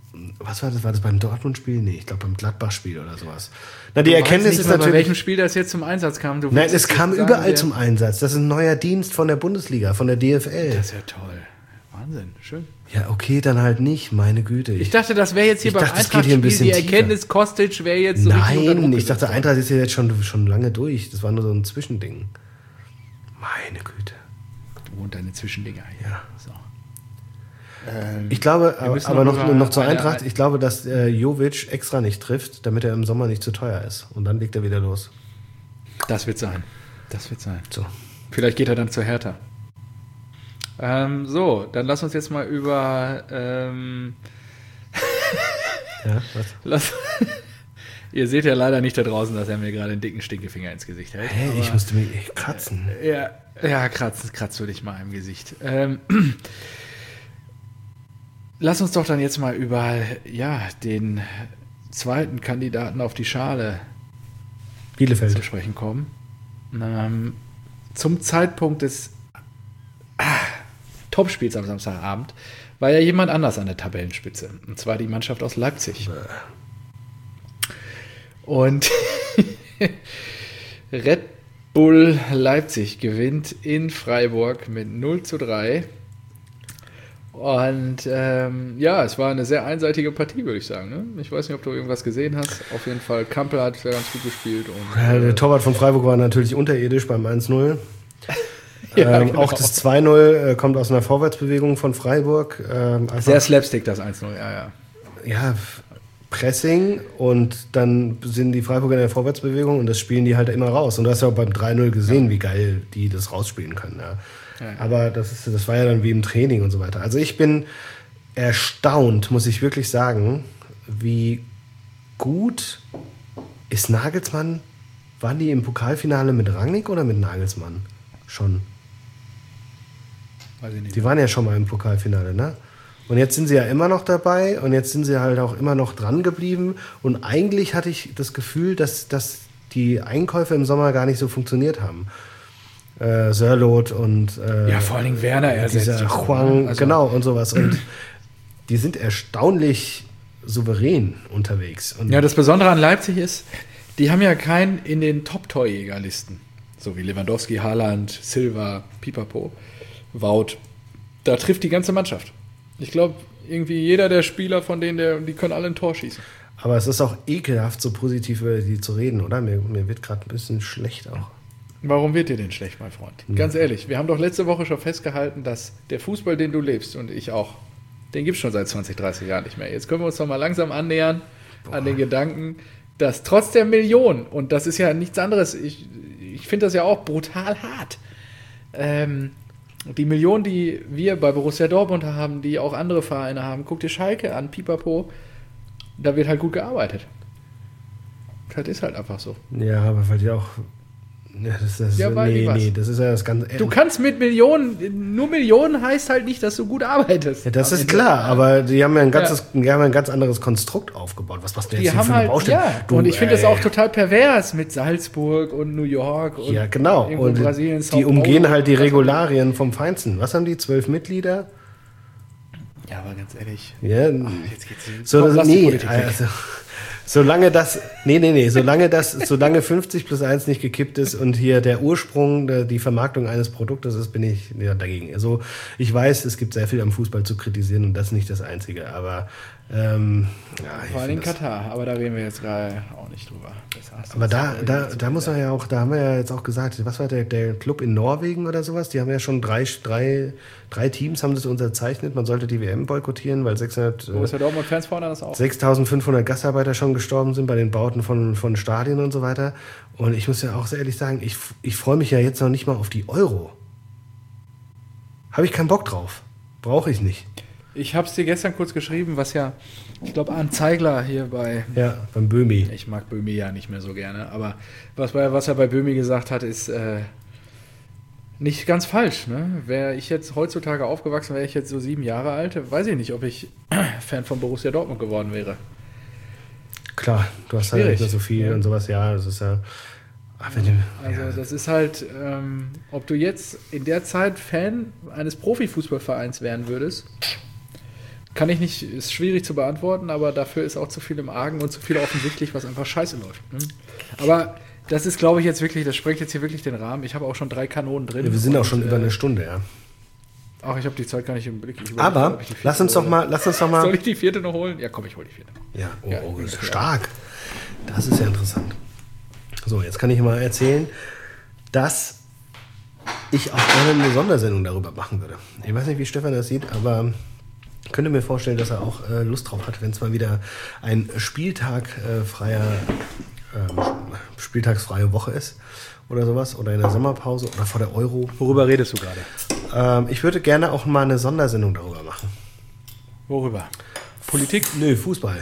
Speaker 2: was war das? War das beim Dortmund-Spiel? Nee, ich glaube beim Gladbach-Spiel oder sowas. Na, die
Speaker 1: Du
Speaker 2: Erkenntnis
Speaker 1: weißt nicht
Speaker 2: ist
Speaker 1: mal,
Speaker 2: natürlich.
Speaker 1: bei welchem Spiel das jetzt zum Einsatz kam. Du
Speaker 2: Nein,
Speaker 1: willst
Speaker 2: es
Speaker 1: jetzt
Speaker 2: kam
Speaker 1: sagen,
Speaker 2: überall
Speaker 1: der-
Speaker 2: zum Einsatz. Das ist ein neuer Dienst von der Bundesliga, von der D F L.
Speaker 1: Das ist ja toll. Wahnsinn, schön.
Speaker 2: Ja, okay, dann halt nicht, meine Güte.
Speaker 1: Ich dachte, das wäre jetzt hier
Speaker 2: Ich
Speaker 1: beim
Speaker 2: dachte, es geht hier ein
Speaker 1: Eintracht-Spiel,
Speaker 2: bisschen
Speaker 1: die
Speaker 2: tiefer.
Speaker 1: Erkenntnis Kostic wäre jetzt so richtig unter
Speaker 2: Nein,
Speaker 1: Druck
Speaker 2: ich dachte,
Speaker 1: gesetzt worden.
Speaker 2: Eintracht ist ja jetzt schon, schon lange durch. Das war nur so ein Zwischending. Meine Güte.
Speaker 1: Und deine Zwischendinger hier.
Speaker 2: Ja.
Speaker 1: So. Ähm,
Speaker 2: Ich glaube,
Speaker 1: wir
Speaker 2: aber,
Speaker 1: müssen
Speaker 2: aber noch,
Speaker 1: über
Speaker 2: noch zur
Speaker 1: eine-
Speaker 2: Eintracht, ich glaube, dass äh, Jovic extra nicht trifft, damit er im Sommer nicht zu teuer ist. Und dann legt er wieder los.
Speaker 1: Das wird sein. Das wird sein.
Speaker 2: So.
Speaker 1: Vielleicht geht er dann zur Hertha. Ähm, so, dann lass uns jetzt mal über. Ähm,
Speaker 2: Ja, was?
Speaker 1: lass, ihr seht ja leider nicht da draußen, dass er mir gerade einen dicken Stinkefinger ins Gesicht hält.
Speaker 2: Hey, ich
Speaker 1: aber-
Speaker 2: musste mich echt kratzen.
Speaker 1: Ja, ja, kratz, kratz würde ich mal im Gesicht. Ähm, lass uns doch dann jetzt mal über ja, den zweiten Kandidaten auf die Schale zu
Speaker 2: Bielefeld.
Speaker 1: sprechen kommen. Ähm, zum Zeitpunkt des ah, Topspiels am Samstagabend war ja jemand anders an der Tabellenspitze. Und zwar die Mannschaft aus Leipzig. Und Red Bull Leipzig gewinnt in Freiburg mit null zu drei. Und ähm, ja, es war eine sehr einseitige Partie, würde ich sagen. Ne? Ich weiß nicht, ob du irgendwas gesehen hast. Auf jeden Fall, Kampel hat sehr ganz gut gespielt. Und,
Speaker 2: Ja,
Speaker 1: äh,
Speaker 2: der Torwart von Freiburg war natürlich unterirdisch beim eins null.
Speaker 1: Ja,
Speaker 2: ähm,
Speaker 1: genau.
Speaker 2: Auch das zwei null äh, kommt aus einer Vorwärtsbewegung von Freiburg. Ähm, einfach,
Speaker 1: sehr Slapstick, das eins null, ja, ja.
Speaker 2: ja, Pressing und dann sind die Freiburger in der Vorwärtsbewegung und das spielen die halt immer raus. Und du hast ja auch beim drei null gesehen, wie geil die das rausspielen können. Ja.
Speaker 1: Ja, ja.
Speaker 2: Aber das, ist, das war ja dann wie im Training und so weiter. Also ich bin erstaunt, muss ich wirklich sagen, wie gut ist Nagelsmann. Waren die im Pokalfinale mit Rangnick oder mit Nagelsmann? Schon.
Speaker 1: Weiß ich nicht.
Speaker 2: Die waren ja schon mal im Pokalfinale, ne? Und jetzt sind sie ja immer noch dabei und jetzt sind sie halt auch immer noch dran geblieben. Und eigentlich hatte ich das Gefühl, dass, dass die Einkäufe im Sommer gar nicht so funktioniert haben. Äh, Sörloth und äh,
Speaker 1: Ja, vor allen Dingen Werner ersetzt.
Speaker 2: dieser Huang,
Speaker 1: Also-
Speaker 2: genau, und sowas. Und die sind erstaunlich souverän unterwegs. Und
Speaker 1: Ja, das Besondere an Leipzig ist, die haben ja keinen in den Top-Torjägerlisten. So wie Lewandowski, Haaland, Silva, Pipapo, Wout. Da trifft die ganze Mannschaft. Ich glaube, irgendwie jeder der Spieler von denen, der, die können alle ein Tor schießen.
Speaker 2: aber es ist auch ekelhaft, so positiv über die zu reden, oder? Mir, mir wird gerade ein bisschen schlecht auch.
Speaker 1: Warum wird dir denn schlecht, mein Freund? Ganz ehrlich, wir haben doch letzte Woche schon festgehalten, dass der Fußball, den du lebst und ich auch, den gibt es schon seit zwanzig, dreißig Jahren nicht mehr. Jetzt können wir uns doch mal langsam annähern an den Gedanken, dass trotz der Millionen, und das ist ja nichts anderes, ich, ich finde das ja auch brutal hart, ähm, die Millionen, die wir bei Borussia Dortmund haben, die auch andere Vereine haben, guck dir Schalke an, Pipapo, da wird halt gut gearbeitet. Das ist halt einfach so.
Speaker 2: Ja, aber weil die auch. Ja, das, das,
Speaker 1: Ja, weil die
Speaker 2: nee,
Speaker 1: was?
Speaker 2: nee, das ist ja das ganze.
Speaker 1: Du kannst mit Millionen, nur Millionen heißt halt nicht, dass du gut arbeitest.
Speaker 2: ja, das
Speaker 1: Am
Speaker 2: ist
Speaker 1: Ende.
Speaker 2: klar, aber die haben ja ein ganzes, die haben ja ein ganz anderes Konstrukt aufgebaut. Was machst du jetzt
Speaker 1: Die
Speaker 2: hier
Speaker 1: haben
Speaker 2: für eine
Speaker 1: halt,
Speaker 2: Baustelle?
Speaker 1: ja,
Speaker 2: Du,
Speaker 1: und ich finde das
Speaker 2: ey.
Speaker 1: auch total pervers mit Salzburg und New York und
Speaker 2: Ja, genau.
Speaker 1: irgendwo
Speaker 2: Und
Speaker 1: in Brasilien, Sao
Speaker 2: die umgehen
Speaker 1: Paulo
Speaker 2: halt die
Speaker 1: und was-
Speaker 2: Regularien vom Feinsten. Was haben die? Zwölf Mitglieder?
Speaker 1: Ja, aber ganz ehrlich,
Speaker 2: Ja,
Speaker 1: jetzt geht's
Speaker 2: so,
Speaker 1: Komm,
Speaker 2: das,
Speaker 1: lass die
Speaker 2: nee,
Speaker 1: Politik weg.
Speaker 2: also, solange das, nee, nee, nee, solange das, solange fünfzig plus eins nicht gekippt ist und hier der Ursprung, der, die Vermarktung eines Produktes ist, bin ich ja, dagegen. Also, ich weiß, es gibt sehr viel am Fußball zu kritisieren und das ist nicht das Einzige, aber, ähm, ja, ich
Speaker 1: Vor allem in
Speaker 2: find das-
Speaker 1: Katar, aber da reden wir jetzt gerade auch nicht drüber. Das hast du
Speaker 2: aber
Speaker 1: uns
Speaker 2: da,
Speaker 1: auch
Speaker 2: da,
Speaker 1: irgendwie
Speaker 2: da muss man ja auch, da haben wir ja jetzt auch gesagt, was war der, der Club in Norwegen oder sowas? Die haben ja schon drei, drei, drei Teams haben das unterzeichnet. Man sollte die W M boykottieren, weil sechshundert, äh,
Speaker 1: Borussia Dortmund-Fans fordern das auch.
Speaker 2: sechstausendfünfhundert Gastarbeiter schon gestorben sind bei den Bauten von, von Stadien und so weiter. Und ich muss ja auch sehr ehrlich sagen, ich, ich freue mich ja jetzt noch nicht mal auf die Euro. Habe ich keinen Bock drauf. Brauche ich nicht.
Speaker 1: Ich habe es dir gestern kurz geschrieben, was ja, ich glaube, Arndt Zeigler hier bei,
Speaker 2: Ja, beim Böhmi.
Speaker 1: ich mag Böhmi ja nicht mehr so gerne, aber was, bei, was er bei Böhmi gesagt hat, ist äh, nicht ganz falsch. Ne? Wäre ich jetzt heutzutage aufgewachsen, wäre ich jetzt so sieben Jahre alt, weiß ich nicht, ob ich Fan von Borussia Dortmund geworden wäre.
Speaker 2: Klar, du hast halt
Speaker 1: Schwierig.
Speaker 2: nicht mehr so viel
Speaker 1: Ja.
Speaker 2: und sowas. Ja, das ist ja. Ach, wenn du,
Speaker 1: Also
Speaker 2: ja.
Speaker 1: das ist halt, ähm, ob du jetzt in der Zeit Fan eines Profifußballvereins werden würdest, Kann ich nicht, ist schwierig zu beantworten, aber dafür ist auch zu viel im Argen und zu viel offensichtlich, was einfach scheiße läuft. Ne? Aber das ist, glaube ich, jetzt wirklich, das sprengt jetzt hier wirklich den Rahmen. Ich habe auch schon drei Kanonen drin.
Speaker 2: Ja, wir sind
Speaker 1: und,
Speaker 2: auch schon äh, über eine Stunde, ja.
Speaker 1: Ach, ich habe die Zeit gar nicht im Blick.
Speaker 2: Aber lass uns doch mal, lass uns doch mal.
Speaker 1: Soll ich die vierte noch holen? Ja, komm, ich hol die vierte.
Speaker 2: Ja, oh, ja, oh, stark. Das ist ja interessant. So, jetzt kann ich mal erzählen, dass ich auch gerne eine Sondersendung darüber machen würde. Ich weiß nicht, wie Stefan das sieht, aber ich könnte mir vorstellen, dass er auch äh, Lust drauf hat, wenn es mal wieder ein Spieltag äh, freier, äh, spieltagsfreie Woche ist oder sowas oder in der Sommerpause oder vor der Euro.
Speaker 1: Worüber redest du gerade?
Speaker 2: Ähm, ich würde gerne auch mal eine Sondersendung darüber machen.
Speaker 1: Worüber? Politik?
Speaker 2: Nö, Fußball.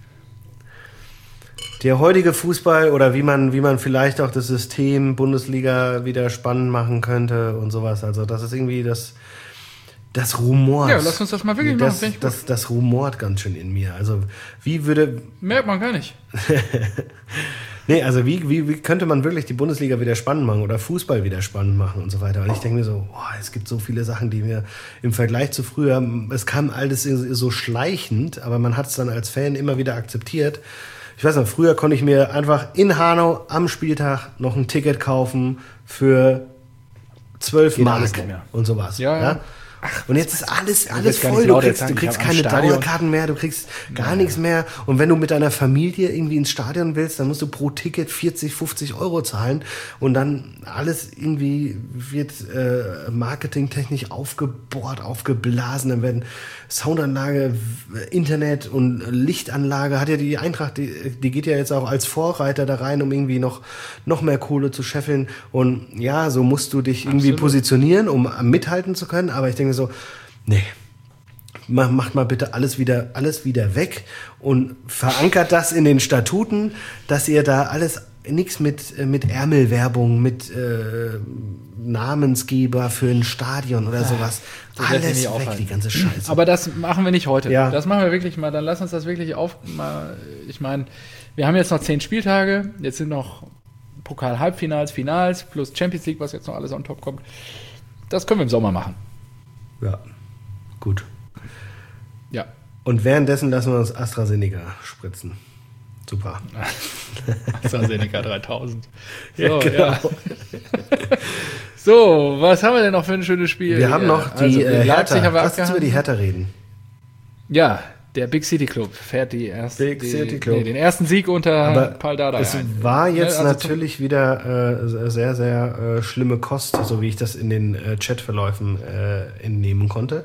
Speaker 2: Der heutige Fußball oder wie man, wie man vielleicht auch das System Bundesliga wieder spannend machen könnte und sowas. Also das ist irgendwie das, das rumort.
Speaker 1: Ja, lass uns das mal wirklich
Speaker 2: das,
Speaker 1: machen.
Speaker 2: Das, das, das rumort ganz schön in mir. Also wie würde...
Speaker 1: Merkt man gar nicht.
Speaker 2: Nee, also wie, wie, wie könnte man wirklich die Bundesliga wieder spannend machen oder Fußball wieder spannend machen und so weiter. Und ich denke mir so, boah, es gibt so viele Sachen, die mir im Vergleich zu früher, es kam alles so schleichend, aber man hat es dann als Fan immer wieder akzeptiert. Ich weiß noch, früher konnte ich mir einfach in Hanau am Spieltag noch ein Ticket kaufen für zwölf Mark und sowas.
Speaker 1: Ja, ja.
Speaker 2: Ja? Ach, und jetzt ist alles, alles voll. Du kriegst, du kriegst keine Dauerkarten mehr, du kriegst gar ja. nichts mehr. Und wenn du mit deiner Familie irgendwie ins Stadion willst, dann musst du pro Ticket vierzig, fünfzig Euro zahlen. Und dann alles irgendwie wird äh, marketingtechnisch aufgebohrt, aufgeblasen. Dann werden Soundanlage, Internet und Lichtanlage, hat ja die Eintracht, die, die geht ja jetzt auch als Vorreiter da rein, um irgendwie noch, noch mehr Kohle zu scheffeln. Und ja, so musst du dich irgendwie Absolut. positionieren, um mithalten zu können. Aber ich denke so, nee, macht mal bitte alles wieder, alles wieder weg und verankert das in den Statuten, dass ihr da alles, nichts mit, mit Ärmelwerbung, mit äh, Namensgeber für ein Stadion oder sowas.
Speaker 1: Das
Speaker 2: alles weg, aufhalten. Die ganze Scheiße.
Speaker 1: Aber das machen wir nicht heute.
Speaker 2: Ja.
Speaker 1: Das machen wir wirklich mal, dann lass uns das wirklich auf, mal, ich meine, wir haben jetzt noch zehn Spieltage, jetzt sind noch Pokal-Halbfinals, Finals, plus Champions League, was jetzt noch alles on top kommt. Das können wir im Sommer machen.
Speaker 2: Ja, gut.
Speaker 1: Ja.
Speaker 2: Und währenddessen lassen wir uns AstraZeneca spritzen. Super.
Speaker 1: AstraZeneca dreitausend. So,
Speaker 2: ja, genau.
Speaker 1: Ja. So, was haben wir denn noch für ein schönes Spiel?
Speaker 2: Wir haben noch die
Speaker 1: also,
Speaker 2: äh, Hertha.
Speaker 1: Haben wir
Speaker 2: Lass uns über die Hertha reden.
Speaker 1: Ja, der Big City Club fährt die erste,
Speaker 2: Big
Speaker 1: die,
Speaker 2: City Club.
Speaker 1: Nee, den ersten Sieg unter
Speaker 2: Aber
Speaker 1: Paul Dardai.
Speaker 2: Es
Speaker 1: ein.
Speaker 2: war jetzt
Speaker 1: also
Speaker 2: natürlich wieder äh, sehr, sehr äh, schlimme Kost, so wie ich das in den äh, Chatverläufen äh, entnehmen konnte.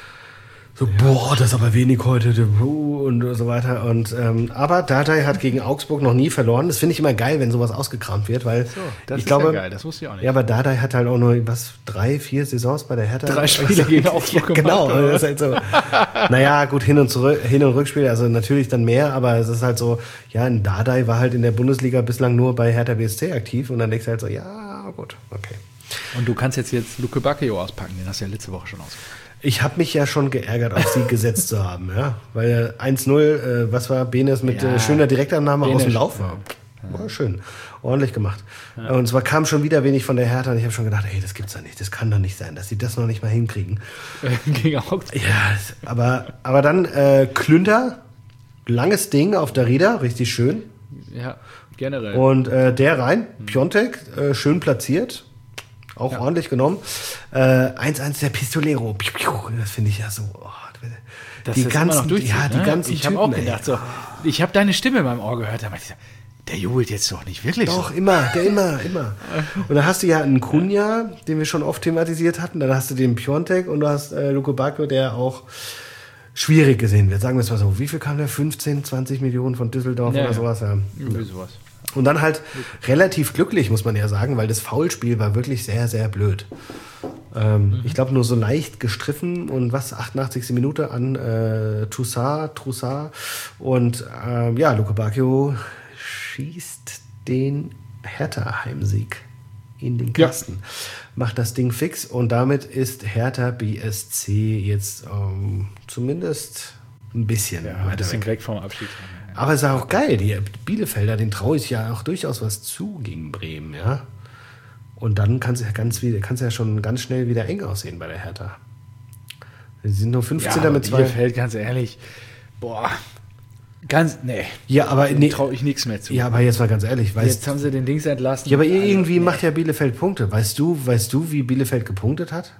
Speaker 2: So, ja. Boah, das ist aber wenig heute und so weiter. Und, ähm, aber Dardai hat gegen Augsburg noch nie verloren. Das finde ich immer geil, wenn sowas ausgekramt wird, weil
Speaker 1: so, das
Speaker 2: ich
Speaker 1: ist
Speaker 2: glaube,
Speaker 1: ja geil, das wusste ich auch nicht.
Speaker 2: Ja, aber Dardai hat halt auch nur was drei, vier Saisons bei der Hertha.
Speaker 1: Drei Spiele gegen Augsburg
Speaker 2: ja, genau, gemacht. Genau, das ist halt so. Naja, gut, Hin- und zurück, Hin- und Rückspiel, also natürlich dann mehr, aber es ist halt so, ja, ein Dardai war halt in der Bundesliga bislang nur bei Hertha B S C aktiv und dann denkst du halt so, ja, gut, okay.
Speaker 1: Und du kannst jetzt jetzt Luke Bacchio auspacken, den hast du ja letzte Woche schon ausgepackt.
Speaker 2: Ich habe mich ja schon geärgert, auf sie gesetzt zu haben, ja, weil eins null, äh, was war Benes mit ja. äh, schöner Direktannahme aus dem Lauf war. Ja. War schön, ordentlich gemacht. Ja. Und zwar kam schon wieder wenig von der Hertha und ich habe schon gedacht, ey, das gibt's doch nicht, das kann doch nicht sein, dass sie das noch nicht mal hinkriegen.
Speaker 1: Gegen Augsburg.
Speaker 2: Ja, aber, aber dann äh, Klünter, langes Ding auf der Rieder, richtig schön.
Speaker 1: Ja, generell.
Speaker 2: Und äh, der rein, Piontek, äh, schön platziert. Auch ja. ordentlich genommen. Äh, eins eins der Pistolero. Das finde ich ja so. Oh,
Speaker 1: das
Speaker 2: die ganzen,
Speaker 1: durch,
Speaker 2: ja, die
Speaker 1: ne?
Speaker 2: ganzen
Speaker 1: Ich habe auch gedacht, so, ich habe deine Stimme in meinem Ohr gehört. Aber der jubelt jetzt doch nicht wirklich.
Speaker 2: Doch,
Speaker 1: so.
Speaker 2: immer, der immer, immer. Und dann hast du ja einen Kunja, den wir schon oft thematisiert hatten. Dann hast du den Piontek und du hast äh, Luke Bacchio, der auch schwierig gesehen wird. Sagen wir es mal so. Wie viel kam der? fünfzehn, zwanzig Millionen von Düsseldorf
Speaker 1: ja,
Speaker 2: oder sowas? Ja.
Speaker 1: Irgendwie sowas.
Speaker 2: Und dann halt relativ glücklich, muss man ja sagen, weil das Foulspiel war wirklich sehr, sehr blöd. Ähm, mhm. Ich glaube, nur so leicht gestriffen und was, achtundachtzigste Minute an äh, Troussard, Troussard. Und ähm, ja, Luke Bacchio schießt den Hertha-Heimsieg in den Kasten. Ja. Macht das Ding fix und damit ist Hertha B S C jetzt ähm, zumindest ein bisschen
Speaker 1: ja, ein bisschen weg. weg vom Abstieg.
Speaker 2: Aber es ist auch geil, die Bielefelder, den traue ich ja auch durchaus was zu gegen Bremen, ja. Und dann kann es ja, ganz, kann's ja schon ganz schnell wieder eng aussehen bei der Hertha. Sie sind nur fünfzehnter
Speaker 1: ja,
Speaker 2: mit zwei.
Speaker 1: Bielefeld, ganz ehrlich, boah, ganz, nee.
Speaker 2: Ja, aber nee,
Speaker 1: traue ich nichts mehr zu.
Speaker 2: Ja, aber jetzt mal ganz ehrlich. Weißt,
Speaker 1: jetzt haben sie den Dings entlassen.
Speaker 2: Ja, aber irgendwie
Speaker 1: also,
Speaker 2: macht nee. ja Bielefeld Punkte. Weißt du, weißt du, wie Bielefeld gepunktet hat?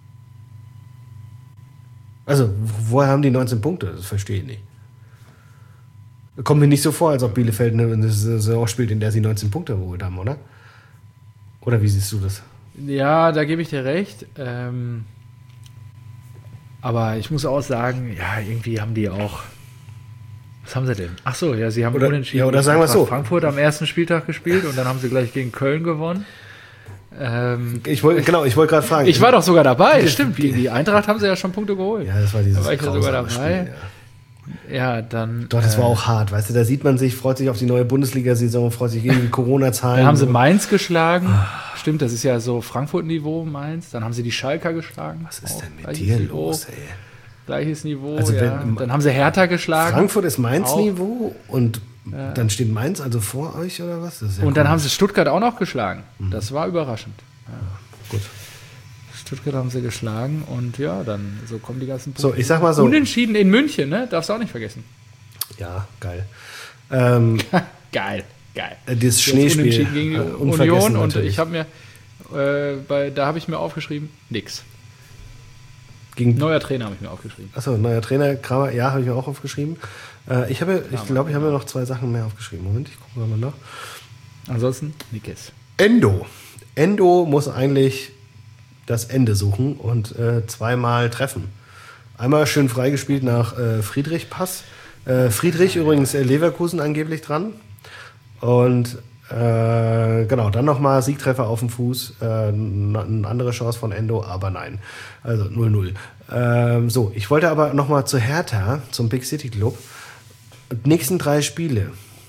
Speaker 2: Also, woher haben die neunzehn Punkte? Das verstehe ich nicht. Kommt mir nicht so vor, als ob Bielefeld eine Saison spielt, in der sie neunzehn Punkte geholt haben, oder? Oder wie siehst du das?
Speaker 1: Ja, da gebe ich dir recht. Ähm, aber ich muss auch sagen, ja, irgendwie haben die auch. Was haben sie denn? Ach so, ja, sie haben
Speaker 2: oder,
Speaker 1: unentschieden
Speaker 2: ja, oder sagen wir so.
Speaker 1: Frankfurt am ersten Spieltag gespielt und dann haben sie gleich gegen Köln gewonnen. Ähm,
Speaker 2: ich wollte, genau, ich wollte gerade fragen.
Speaker 1: Ich war doch sogar dabei, stimmt. Gegen die Eintracht haben sie ja schon Punkte geholt.
Speaker 2: Ja, das war dieses
Speaker 1: da war ich ja sogar dabei.
Speaker 2: Spiel, ja.
Speaker 1: ja, dann.
Speaker 2: Doch, das
Speaker 1: äh,
Speaker 2: war auch hart, weißt du, da sieht man sich, freut sich auf die neue Bundesliga-Saison, freut sich gegen die Corona-Zahlen.
Speaker 1: Dann haben sie Mainz geschlagen. Stimmt, das ist ja so Frankfurt-Niveau, Mainz. Dann haben sie die Schalker geschlagen.
Speaker 2: Was ist
Speaker 1: auch
Speaker 2: denn mit dir Niveau. los, ey?
Speaker 1: Gleiches Niveau,
Speaker 2: also
Speaker 1: ja.
Speaker 2: wenn,
Speaker 1: Dann haben sie Hertha geschlagen.
Speaker 2: Frankfurt ist Mainz-Niveau und
Speaker 1: ja.
Speaker 2: dann steht Mainz also vor euch oder was? Das ist ja
Speaker 1: und
Speaker 2: cool.
Speaker 1: dann haben sie Stuttgart auch noch geschlagen.
Speaker 2: Mhm.
Speaker 1: Das war überraschend. Ja.
Speaker 2: Gut.
Speaker 1: Stuttgart haben sie geschlagen und ja, dann so kommen die ganzen
Speaker 2: Punkte. So, ich sag mal so.
Speaker 1: Unentschieden in München, ne? Darfst du auch nicht vergessen.
Speaker 2: Ja, geil. Ähm,
Speaker 1: geil, geil.
Speaker 2: Das Schneespiel.
Speaker 1: Unentschieden gegen die Union und ich habe mir, äh, bei, da habe ich mir aufgeschrieben, nix. Gegen neuer Trainer habe ich mir aufgeschrieben.
Speaker 2: Achso, neuer Trainer, Kramer, ja, habe ich mir auch aufgeschrieben. Äh, ich habe, ich glaube, ich habe mir noch zwei Sachen mehr aufgeschrieben. Moment, ich gucke mal nach.
Speaker 1: Ansonsten, nix.
Speaker 2: Endo. Endo muss eigentlich das Ende suchen und äh, zweimal treffen. Einmal schön freigespielt nach äh, Friedrich-Pass. Äh, Friedrich übrigens äh, Leverkusen angeblich dran. Und äh, genau, dann nochmal Siegtreffer auf dem Fuß. Äh, eine andere Chance von Endo, aber nein. Also null null. Ähm, so, ich wollte aber nochmal zu Hertha, zum Big City Club. Nächsten drei Spiele.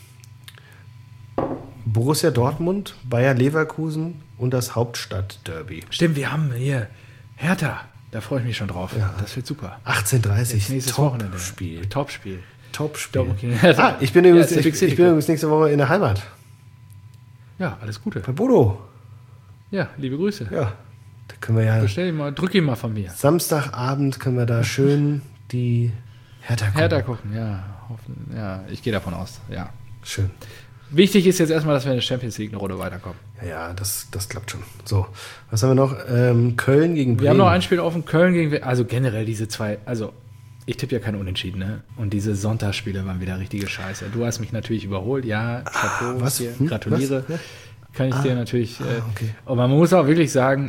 Speaker 2: Borussia Dortmund, Bayer Leverkusen und das Hauptstadt-Derby.
Speaker 1: Stimmt, wir haben hier Hertha. Da freue ich mich schon drauf. Ja. Das wird super.
Speaker 2: achtzehn Uhr dreißig.
Speaker 1: Nächstes Wochenende. Spiel. Topspiel.
Speaker 2: Topspiel. Top ah, ich bin, übrigens, ja, ich, ich bin übrigens nächste Woche in der Heimat.
Speaker 1: Ja, alles Gute.
Speaker 2: Bei Bodo.
Speaker 1: Ja, liebe Grüße.
Speaker 2: Ja, da können wir ja.
Speaker 1: Bestell ihn mal, drück ihn mal von mir.
Speaker 2: Samstagabend können wir da schön die Hertha gucken.
Speaker 1: Hertha gucken, ja. Ja, ich gehe davon aus. Ja.
Speaker 2: Schön.
Speaker 1: Wichtig ist jetzt erstmal, dass wir in der Champions League eine Runde weiterkommen.
Speaker 2: Ja, ja, das, das klappt schon. So, was haben wir noch? Ähm, Köln gegen Bremen.
Speaker 1: Wir haben noch ein Spiel offen. Köln gegen, also generell diese zwei, also ich tippe ja kein Unentschieden, ne? Und diese Sonntagsspiele waren wieder richtige Scheiße. Du hast mich natürlich überholt, ja. Chapeau,
Speaker 2: was?
Speaker 1: Dir,
Speaker 2: Hm?
Speaker 1: gratuliere.
Speaker 2: Was?
Speaker 1: Kann ich
Speaker 2: ah,
Speaker 1: dir natürlich.
Speaker 2: Ah, okay.
Speaker 1: äh, und man muss auch wirklich sagen,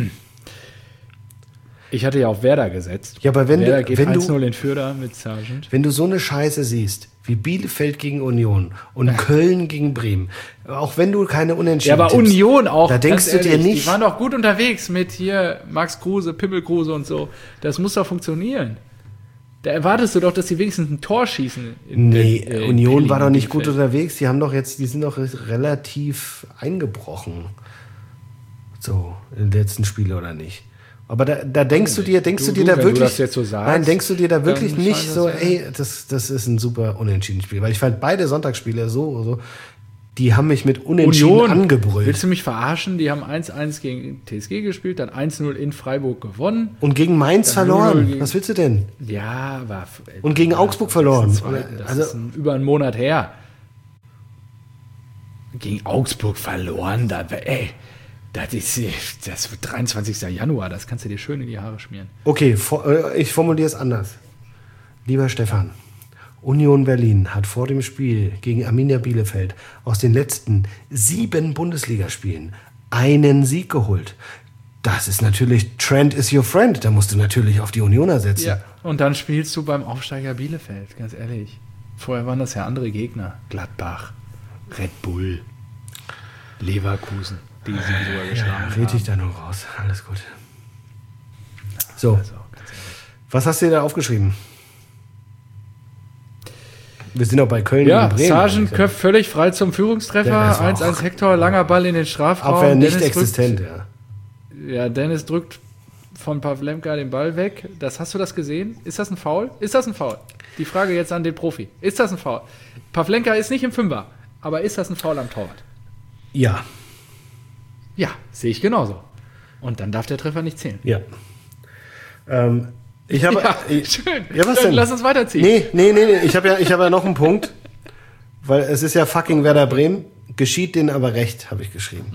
Speaker 1: ich hatte ja auf Werder gesetzt.
Speaker 2: Ja, aber wenn
Speaker 1: Werder
Speaker 2: du,
Speaker 1: geht
Speaker 2: wenn
Speaker 1: eins null
Speaker 2: du,
Speaker 1: in Fürder mit Sargent.
Speaker 2: Wenn du so eine Scheiße siehst, wie Bielefeld gegen Union und ja. Köln gegen Bremen, auch wenn du keine Unentschieden
Speaker 1: Ja, aber
Speaker 2: tippst,
Speaker 1: Union auch,
Speaker 2: da denkst du
Speaker 1: ehrlich,
Speaker 2: dir nicht.
Speaker 1: Die waren doch gut unterwegs mit hier Max Kruse, Pimmel Kruse und so. Das muss doch funktionieren. Da erwartest du doch, dass sie wenigstens ein Tor schießen. In
Speaker 2: nee,
Speaker 1: den, äh,
Speaker 2: Union war doch nicht
Speaker 1: Bielefeld.
Speaker 2: gut unterwegs. Die haben doch jetzt, die sind doch relativ eingebrochen. So, in den letzten Spielen oder nicht. Aber da, da denkst du dir, denkst du, du dir
Speaker 1: du,
Speaker 2: da wirklich,
Speaker 1: du das jetzt so sagst,
Speaker 2: nein, denkst du dir da wirklich nicht so,
Speaker 1: ja.
Speaker 2: ey, das, das ist ein super Unentschieden-Spiel, weil ich fand beide Sonntagsspiele so, so, die haben mich mit Unentschieden
Speaker 1: Union,
Speaker 2: angebrüllt.
Speaker 1: Willst du mich verarschen? Die haben eins eins gegen T S G gespielt, dann eins null in Freiburg gewonnen.
Speaker 2: Und gegen Mainz verloren. Gegen, Was willst du denn?
Speaker 1: Ja, war.
Speaker 2: Und gegen ja, Augsburg verloren.
Speaker 1: Das, zwei, das also, ist ein, über einen Monat her. Gegen Augsburg verloren, da, ey. Das ist das dreiundzwanzigster Januar, das kannst du dir schön in die Haare schmieren.
Speaker 2: Okay, ich formuliere es anders. Lieber Stefan, Union Berlin hat vor dem Spiel gegen Arminia Bielefeld aus den letzten sieben Bundesligaspielen einen Sieg geholt. Das ist natürlich, Trend is your friend, da musst du natürlich auf die Unioner setzen.
Speaker 1: Ja, und dann spielst du beim Aufsteiger Bielefeld, ganz ehrlich. Vorher waren das ja andere Gegner. Gladbach, Red Bull, Leverkusen. Die sie sogar geschlagen
Speaker 2: ja, red ich da nur raus. Alles gut. So. Also, was hast du dir da aufgeschrieben? Wir sind auch bei Köln
Speaker 1: ja,
Speaker 2: gegen Bremen.
Speaker 1: Sargent köpft völlig frei zum Führungstreffer. eins eins Hector, langer Ball in den Strafraum.
Speaker 2: Abwehr nicht
Speaker 1: Dennis
Speaker 2: existent,
Speaker 1: drückt,
Speaker 2: ja.
Speaker 1: Ja, Dennis drückt von Pavlenka den Ball weg. Das, hast du das gesehen? Ist das ein Foul? Ist das ein Foul? Die Frage jetzt an den Profi. Ist das ein Foul? Pavlenka ist nicht im Fünfer, aber ist das ein Foul am Torwart?
Speaker 2: Ja.
Speaker 1: Ja, sehe ich genauso. Und dann darf der Treffer nicht zählen.
Speaker 2: Ja. Ähm, Ich habe,
Speaker 1: Ja,
Speaker 2: ich,
Speaker 1: schön.
Speaker 2: Ja, was
Speaker 1: Dann
Speaker 2: denn?
Speaker 1: lass uns weiterziehen.
Speaker 2: Nee, nee, nee, nee. Ich habe ja, ich habe ja noch einen Punkt. Weil es ist ja fucking Werder Bremen. Geschieht denen aber recht, habe ich geschrieben.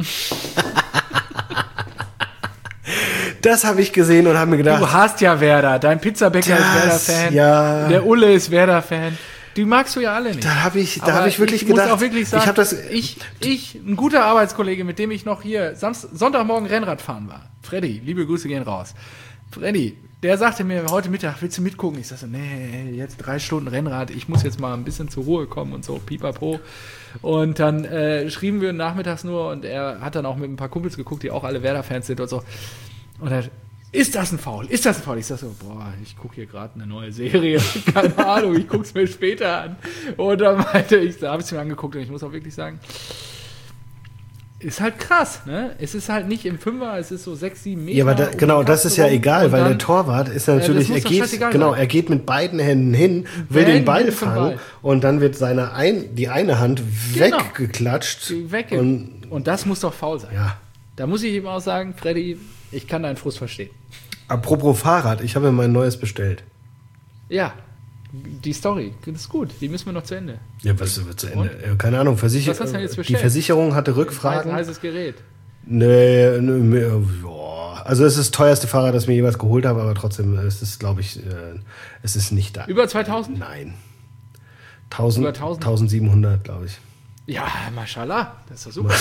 Speaker 2: Das habe ich gesehen und habe mir gedacht.
Speaker 1: Du hast ja Werder. Dein Pizzabäcker ist
Speaker 2: Das,
Speaker 1: Werder-Fan.
Speaker 2: ja.
Speaker 1: Der Ulle ist Werder-Fan. Die magst du ja alle nicht.
Speaker 2: Da habe ich, da
Speaker 1: Aber
Speaker 2: habe ich wirklich
Speaker 1: ich
Speaker 2: gedacht.
Speaker 1: muss auch wirklich sagen,
Speaker 2: ich habe das.
Speaker 1: ich, ich, ein guter Arbeitskollege, mit dem ich noch hier Samst, Sonntagmorgen Rennrad fahren war. Freddy, liebe Grüße gehen raus. Freddy, der sagte mir heute Mittag, willst du mitgucken? Ich sagte, nee, jetzt drei Stunden Rennrad, ich muss jetzt mal ein bisschen zur Ruhe kommen und so, pipapo. Und dann äh, schrieben wir nachmittags nur und er hat dann auch mit ein paar Kumpels geguckt, die auch alle Werder-Fans sind und so. Und er, ist das ein Foul? Ist das ein Foul? Ich sag so, boah, ich gucke hier gerade eine neue Serie. Keine Ahnung, ich guck's mir später an. Und dann meinte ich, da habe ich es mir angeguckt und ich muss auch wirklich sagen, ist halt krass, ne? Es ist halt nicht im Fünfer, es ist so sechs, sieben Meter.
Speaker 2: Ja, aber da,
Speaker 1: um
Speaker 2: genau,
Speaker 1: den
Speaker 2: das ist ja
Speaker 1: Kasten rum.
Speaker 2: egal,
Speaker 1: Und
Speaker 2: weil
Speaker 1: dann,
Speaker 2: der Torwart ist ja natürlich,
Speaker 1: das muss
Speaker 2: er
Speaker 1: doch
Speaker 2: geht,
Speaker 1: scheißegal
Speaker 2: genau,
Speaker 1: sein.
Speaker 2: er geht mit beiden Händen hin, will
Speaker 1: Beiden
Speaker 2: den Ball
Speaker 1: Händen zum
Speaker 2: fangen
Speaker 1: Ball.
Speaker 2: und dann wird seine ein, die eine Hand
Speaker 1: Genau.
Speaker 2: weggeklatscht.
Speaker 1: Weg.
Speaker 2: Und,
Speaker 1: Und das muss doch faul sein.
Speaker 2: ja.
Speaker 1: Da muss ich ihm auch sagen, Freddy, ich kann deinen Frust verstehen.
Speaker 2: Apropos Fahrrad, ich habe mir mein neues bestellt.
Speaker 1: Ja, die Story, das ist gut, die müssen wir noch zu Ende.
Speaker 2: Ja, was wird zu Ende? Äh, Keine Ahnung, Versicher
Speaker 1: Was hast du denn jetzt
Speaker 2: die
Speaker 1: bestellt?
Speaker 2: Versicherung hatte
Speaker 1: Ein
Speaker 2: Rückfragen.
Speaker 1: heißes Gerät.
Speaker 2: Nee, nee, nee, ja. Also es ist das teuerste Fahrrad, das ich mir jemals geholt habe, aber trotzdem ist es, glaube ich, äh, es ist nicht da.
Speaker 1: Über zweitausend?
Speaker 2: Nein. tausend,
Speaker 1: Über tausend?
Speaker 2: tausendsiebenhundert, glaube ich.
Speaker 1: Ja, mashallah, das ist doch super.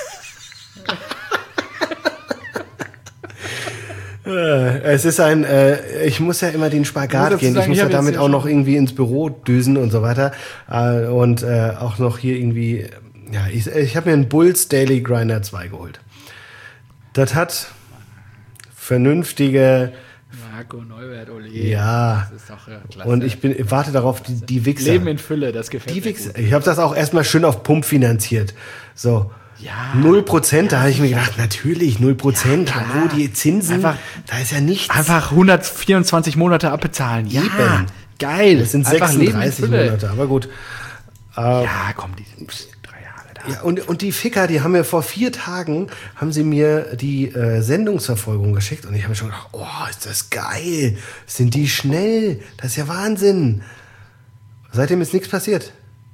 Speaker 2: Äh, Es ist ein, äh, ich muss ja immer den
Speaker 1: Ich muss
Speaker 2: Spagat
Speaker 1: dazu
Speaker 2: gehen.
Speaker 1: sagen,
Speaker 2: Ich muss
Speaker 1: ich
Speaker 2: ja
Speaker 1: habe jetzt
Speaker 2: damit
Speaker 1: hier
Speaker 2: auch noch
Speaker 1: schon-
Speaker 2: irgendwie ins Büro düsen und so weiter. Äh, und äh, auch noch hier irgendwie, ja, ich, ich habe mir einen Bulls Daily Grinder zwei geholt. Das hat vernünftige,
Speaker 1: Marco Neuwert, Ole.
Speaker 2: ja,
Speaker 1: Das ist doch ja, klasse.
Speaker 2: und ich bin, ich warte darauf, die, die Wichser.
Speaker 1: Leben in Fülle, das gefällt
Speaker 2: Die
Speaker 1: mir
Speaker 2: Wichser.
Speaker 1: gut.
Speaker 2: Ich habe das auch erstmal schön auf Pump finanziert. So.
Speaker 1: Ja.
Speaker 2: null Prozent, da habe ich mir gedacht, natürlich, null Prozent.
Speaker 1: Ja, klar.
Speaker 2: Hallo, die Zinsen,
Speaker 1: Einfach-
Speaker 2: da ist ja nichts.
Speaker 1: Einfach hundertvierundzwanzig Monate abbezahlen. Ja,
Speaker 2: Eben.
Speaker 1: geil.
Speaker 2: Das sind
Speaker 1: Einfach Leben in
Speaker 2: sechsunddreißig
Speaker 1: Fülle.
Speaker 2: Monate, aber gut.
Speaker 1: Ja, komm, die sind drei Jahre da.
Speaker 2: Ja, und, und die Ficker, die haben mir vor vier Tagen, haben sie mir die äh, Sendungsverfolgung geschickt und ich habe mir schon gedacht, oh, ist das geil. Sind die schnell? Das ist ja Wahnsinn. Seitdem ist nichts passiert.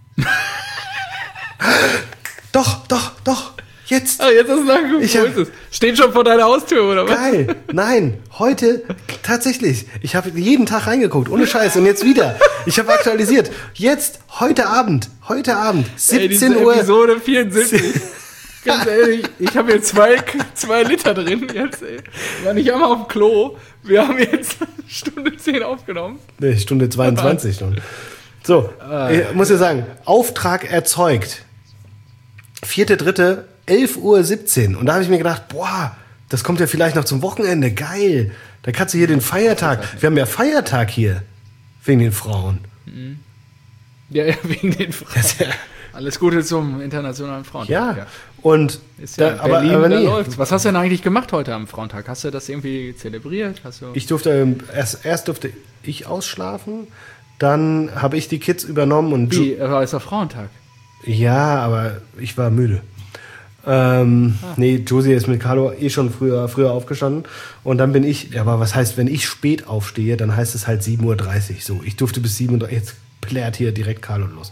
Speaker 2: Doch, doch, doch. Jetzt.
Speaker 1: Ah, jetzt hast du nachgeguckt.
Speaker 2: Ich
Speaker 1: Wo
Speaker 2: hab-
Speaker 1: ist es? Steht schon vor deiner Haustür, oder was?
Speaker 2: Geil. Nein, heute tatsächlich. Ich habe jeden Tag reingeguckt, ohne Scheiß. Und jetzt wieder. Ich habe aktualisiert. Jetzt, heute Abend, heute Abend,
Speaker 1: Ey, diese
Speaker 2: siebzehn Uhr.
Speaker 1: Episode vierundsiebzig. Ganz ehrlich, ich habe hier zwei, zwei Liter drin jetzt, ey. War nicht einmal auf dem Klo. Wir haben jetzt Stunde zehn aufgenommen.
Speaker 2: Nee, Stunde zweiundzwanzig schon. So, ich muss ja sagen, Auftrag erzeugt. Vierte, dritte, elf Uhr siebzehn. Und da habe ich mir gedacht, boah, das kommt ja vielleicht noch zum Wochenende. Geil. Da kannst du hier den Feiertag. Wir haben ja Feiertag hier. Wegen den Frauen.
Speaker 1: Ja, ja, wegen den Frauen.
Speaker 2: Das ist ja,
Speaker 1: Alles Gute zum Internationalen Frauentag.
Speaker 2: ja. Und
Speaker 1: Ist ja
Speaker 2: da, aber,
Speaker 1: Berlin,
Speaker 2: aber
Speaker 1: da
Speaker 2: nee.
Speaker 1: läuft's. Was hast du denn eigentlich gemacht heute am Frauentag? Hast du das irgendwie zelebriert? Hast du
Speaker 2: Ich durfte, ähm, erst, erst durfte ich ausschlafen, dann habe ich die Kids übernommen und
Speaker 1: Wie? Äh, War es doch Frauentag?
Speaker 2: ja, aber ich war müde. Ähm, Nee, Josie ist mit Carlo eh schon früher, früher aufgestanden. Und dann bin ich, ja, aber was heißt, wenn ich spät aufstehe, dann heißt es halt sieben Uhr dreißig. So, ich durfte bis sieben Uhr dreißig, jetzt plärt hier direkt Carlo los.